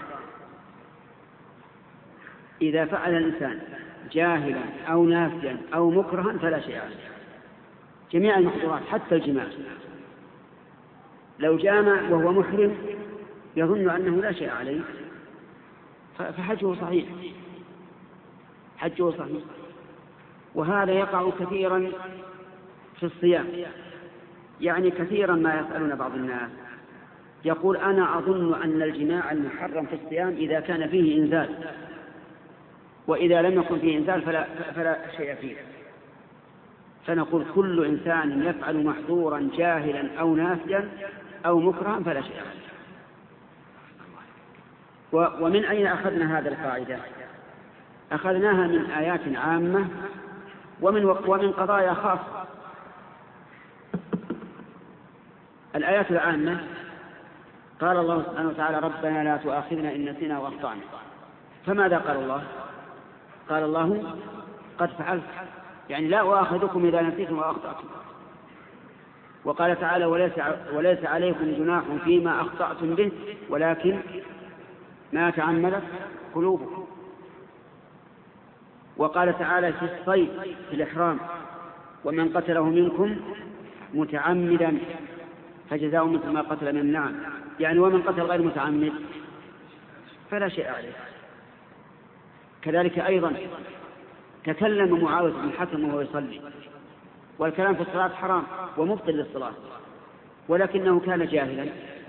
إذا فعل الإنسان جاهلا أو ناسيا أو مكرها فلا شيء عليه. جميع المحظورات حتى الجماع، لو جامع وهو محرم يظن أنه لا شيء عليه فحجه صحيح، حجه صحيح. وهذا يقع كثيرا في الصيام، يعني كثيرا ما يسألون بعض الناس يقول أنا أظن أن الجماع المحرم في الصيام إذا كان فيه إنزال، وإذا لم يكن فيه إنزال فلا, فلا شيء فيه. فنقول كل إنسان يفعل محظورا جاهلا أو ناسيا أو مكرها فلا شيء عليه. ومن أين أخذنا هذا القاعدة؟ أخذناها من آيات عامة ومن, ومن قضايا خاصة. الآيات العامة قال الله سبحانه وتعالى ربنا لا تؤاخذنا إن نسينا وأخطأنا. فماذا قال الله؟ قال الله قد فعلت، يعني لا أؤاخذكم إذا نسيتم وأخطأتم. وقال تعالى وليس, وليس عليكم جناح فيما أخطأتم به ولكن ما تعمدت قلوبكم. وقال تعالى في الصيد في الإحرام ومن قتله منكم متعمدا فجزاء مثل ما قتل من النعم، يعني ومن قتل غير متعمد فلا شيء عليه. كذلك أيضا تكلم معاوية بن الحكم وهو يصلي، والكلام في الصلاة حرام ومبطل للصلاة، ولكنه كان جاهلا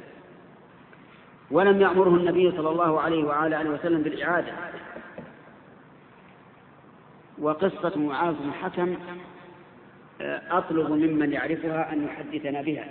ولم يأمره النبي صلى الله عليه وعلى آله وسلم بالإعادة. وقصة معاوية بن الحكم أطلب ممن يعرفها أن يحدثنا بها.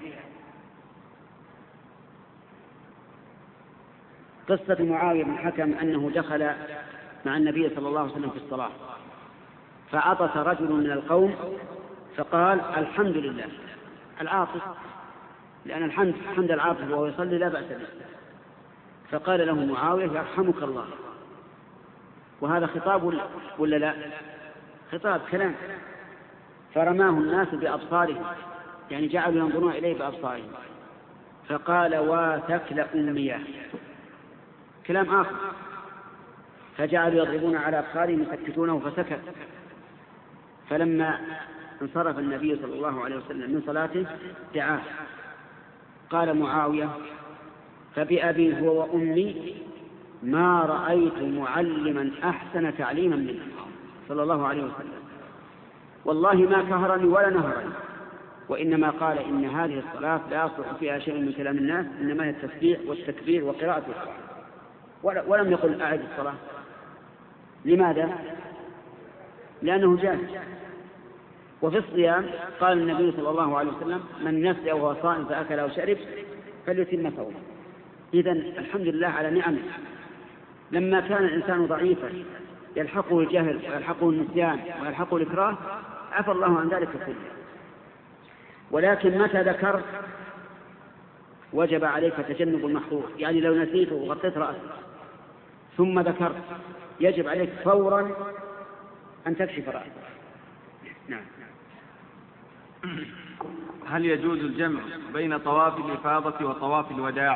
قصة معاوية بن الحكم أنه دخل مع النبي صلى الله عليه وسلم في الصلاة فعطس رجل من القوم فقال الحمد لله. العاطس لأن الحمد حمد العاطس وهو يصلي لا بأس به. فقال له معاوية يرحمك الله. وهذا خطاب ولا لا؟ خطاب كلام. فرماه الناس بأبصارهم، يعني جعلوا ينظرون إليه بأبصارهم. فقال واتكل أمياه، كلام آخر. فجعلوا يضربون على أبصارهم يسكتونه فسكت. فلما انصرف النبي صلى الله عليه وسلم من صلاته دعاه. قال معاوية فبأبي هو وأمي ما رأيت معلما أحسن تعليما منه صلى الله عليه وسلم، والله ما كهرني ولا نهرني، وإنما قال إن هذه الصلاة لا يصلح فيها شيء من كلام الناس، إنما هي التسبيح والتكبير وقراءة القرآن. ولم يقل أعد الصلاة. لماذا؟ لأنه جاهل. وفي الصيام قال النبي صلى الله عليه وسلم من نسي وهو صائم فأكل أو شرب فليتم صومه. إذن الحمد لله على نعمه. لما كان الإنسان ضعيفا يلحقه الجهل ويلحقه النسيان ويلحقه الإكراه عفى الله عن ذلك كله. ولكن متى ذكر وجب عليك تجنب المحظور، يعني لو نسيته وغطيت رأسك ثم ذكرت يجب عليك فورا أن تكشف رأسك. نعم. هل يجوز الجمع بين طواف الإفاضة وطواف الوداع؟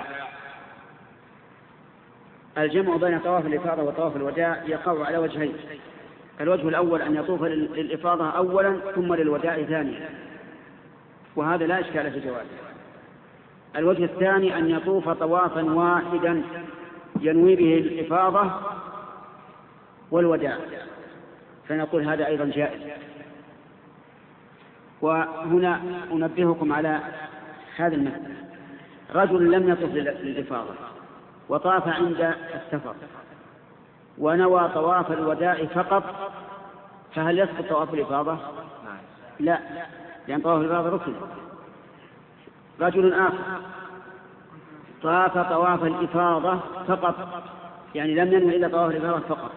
الجمع بين طواف الإفاضة وطواف الوداع يقع على وجهين. الوجه الأول أن يطوف للإفاضة أولا ثم للوداع ثانيا، وهذا لا إشكال في جوازه. الوجه الثاني أن يطوف طوافا واحدا ينوي به الإفاضة والوداع، فنقول هذا أيضا جائز. وهنا أنبهكم على هذا المثل. رجل لم يطف للإفاضة وطاف عند السفر ونوى طواف الوداع فقط، فهل يسقط طواف الإفاضة؟ لا، لأن طواف الإفاضة ركن. رجل آخر طاف طواف الإفاضة فقط، يعني لم ينوي إلا طواف الإفاضة فقط،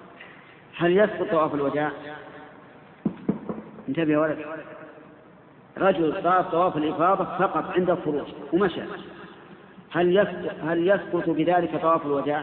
هل يسقط طواف الوداع؟ انتبه يا ولد. رجل طاف طواف الإفاضة فقط عند الخروج ومشى، هل يسقط, هل يسقط بذلك طواف الوداع؟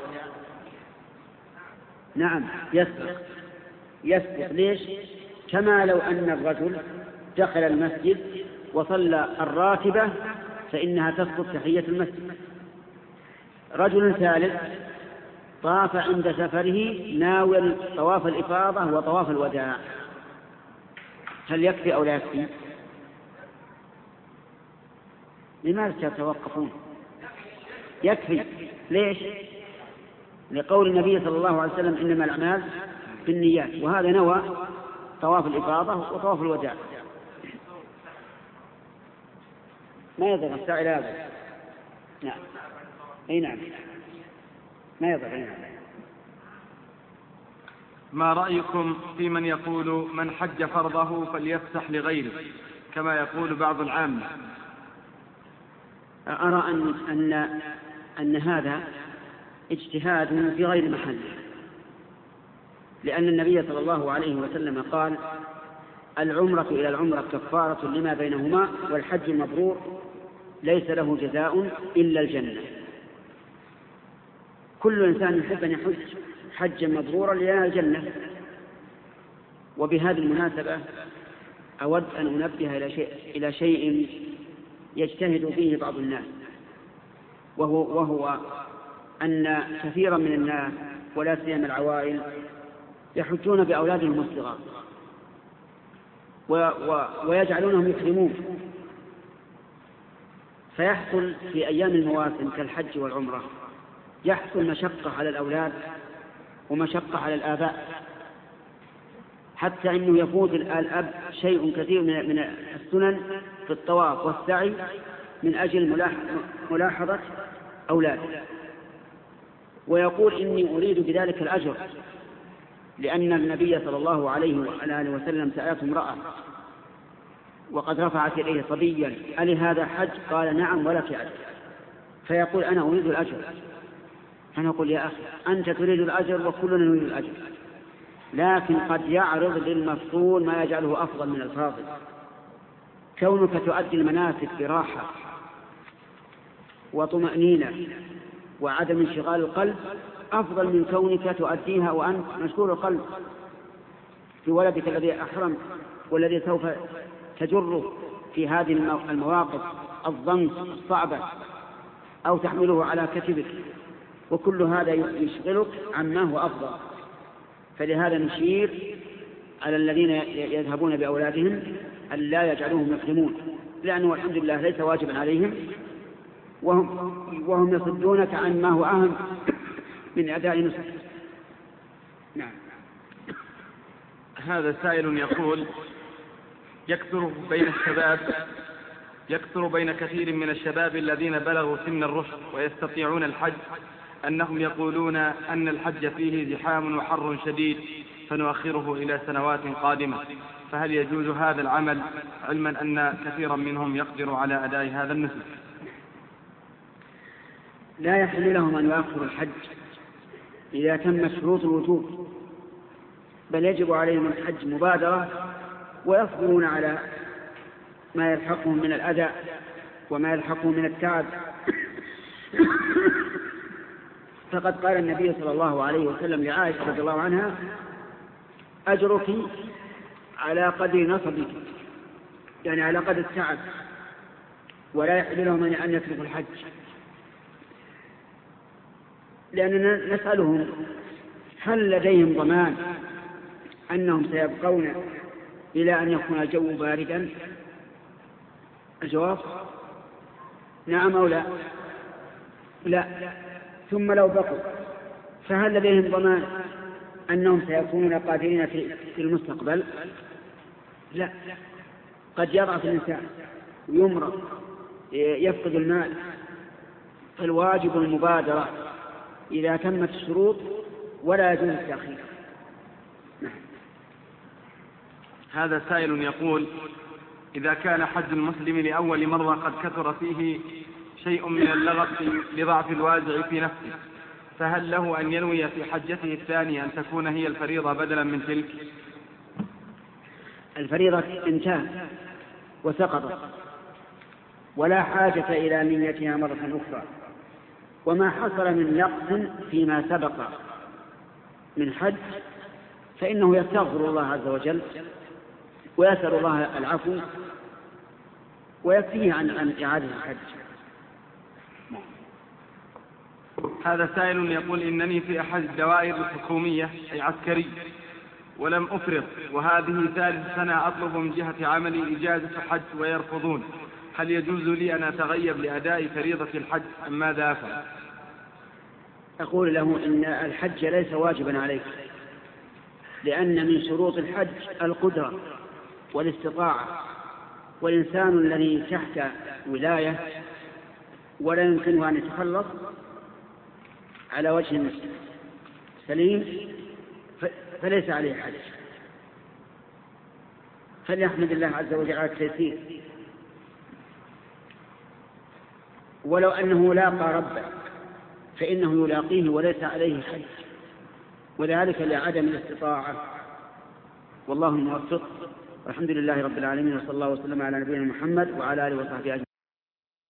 نعم يسقط يسقط ليش؟ كما لو أن الرجل دخل المسجد وصلى الراتبة فإنها تسقط تحية المسجد. رجل ثالث طاف عند سفره ناوي طواف الإفاضة وطواف الوداع، هل يكفي أو لا يكفي؟ لماذا تتوقفون؟ يكفي. ليش؟ لقول النبي صلى الله عليه وسلم إنما الأعمال بالنيات، وهذا نوى طواف الإفاضة وطواف الوداع. ما يضر السائل هذا. نعم أي نعم ما يضر. نعم. ما رأيكم في من يقول من حج فرضه فليفسح لغيره كما يقول بعض العامة؟ أرى أن, أن, أن هذا اجتهاد في غير محله، لأن النبي صلى الله عليه وسلم قال العمرة إلى العمرة كفارة لما بينهما، والحج المبرور ليس له جزاء إلا الجنة. كل إنسان يحب أن يحج حجا مبرورا لينال الجنة. وبهذه المناسبة أود أن أنبه إلى شيء, إلى شيء يجتهد فيه بعض الناس، وهو, وهو أن كثيرا من الناس ولا سيما العوائل يحجون بأولادهم الصغار ويجعلونهم يحرمون، فيحصل في أيام المواسم كالحج والعمرة يحصل مشقة على الأولاد ومشقة على الآباء، حتى أنه يفوت الأب شيء كثير من السنن في الطواف والسعي من أجل ملاحظة أولاده، ويقول إني أريد بذلك الأجر، لأن النبي صلى الله عليه وآله وسلم سألته امرأة وقد رفعت إليه صبيا ألي هذا حج؟ قال نعم ولك أجر، فيقول أنا أريد الأجر. أنا أقول يا أخي أنت تريد الأجر وكلنا نريد الأجر، لكن قد يعرض للمفضول ما يجعله أفضل من الفاضل. كونك تؤدي المناسك براحة وطمأنينة وعدم انشغال القلب أفضل من كونك تؤديها وأنت مشغول القلب في ولدك الذي أحرم والذي سوف تجره في هذه المواقف الضنك الصعبة أو تحمله على كتفك، وكل هذا يشغلك عما هو أفضل. فلهذا نشير على الذين يذهبون بأولادهم أن لا يجعلوهم يحرمون، لأنه الحمد لله ليس واجبا عليهم، وهم, وهم يصدونك عن ما هو أهم من أداء نسك. نعم. هذا سائل يقول يكثر بين الشباب يكثر بين كثير من الشباب الذين بلغوا سن الرشد ويستطيعون الحج أنهم يقولون أن الحج فيه زحام وحر شديد فنؤخره إلى سنوات قادمة، فهل يجوز هذا العمل علما أن كثيرا منهم يقدر على أداء هذا النسك؟ لا يحل لهم أن يؤخروا الحج إذا تمت شروط الوجوب، بل يجب عليهم الحج مبادرة ويصبرون على ما يلحقهم من الأذى وما يلحقهم من التعب. فقد قال النبي صلى الله عليه وسلم لعائشة رضي الله عنها أجرك على قدر نصبك، يعني على قدر التعب، ولا يحل لهم أن يتركوا الحج. لأننا نسألهم هل لديهم ضمان أنهم سيبقون إلى أن يكون الجو باردا؟ الجواب نعم أو لا؟ لا. ثم لو بقوا فهل لديهم ضمان أنهم سيكونون قادرين في المستقبل؟ لا. قد يضعف الإنسان ويمرض يفقد المال، فالواجب المبادرة إذا تمت الشروط ولا يجوز التأخير. هذا سائل يقول إذا كان حج المسلم لأول مرة قد كثر فيه شيء من اللغط لضعف الوازع في نفسه، فهل له أن ينوي في حجته الثانية أن تكون هي الفريضة بدلا من تلك؟ الفريضة انتهى وسقطت، ولا حاجة إلى نيتها مرة أخرى. وما حصل من نقص فيما سبق من حج فإنه يستغفر الله عز وجل ويسأل الله العفو ويكفيه عن عن إعادة الحج. هذا سائل يقول: إنني في أحد الدوائر الحكومية أي عسكري ولم أفرط، وهذه ثالث سنة أطلب من جهة عملي إجازة حج ويرفضون، هل يجوز لي أن أتغيب لأداء فريضة الحج أم ماذا أفعل؟ أقول له إن الحج ليس واجبا عليك، لأن من شروط الحج القدرة والاستطاعة، والإنسان الذي تحت ولاية ولا يمكنه أن يتخلص على وجه سليم فليس عليه حج، فليحمد الله عز وجل على التيسير. ولو أنه لاقى ربه فإنه يلاقيه وليس عليه حج، وذلك لعدم الاستطاعة. والله الموفق، والحمد لله رب العالمين، وصلى الله وسلم على نبينا محمد وعلى آله وصحبه أجمعين.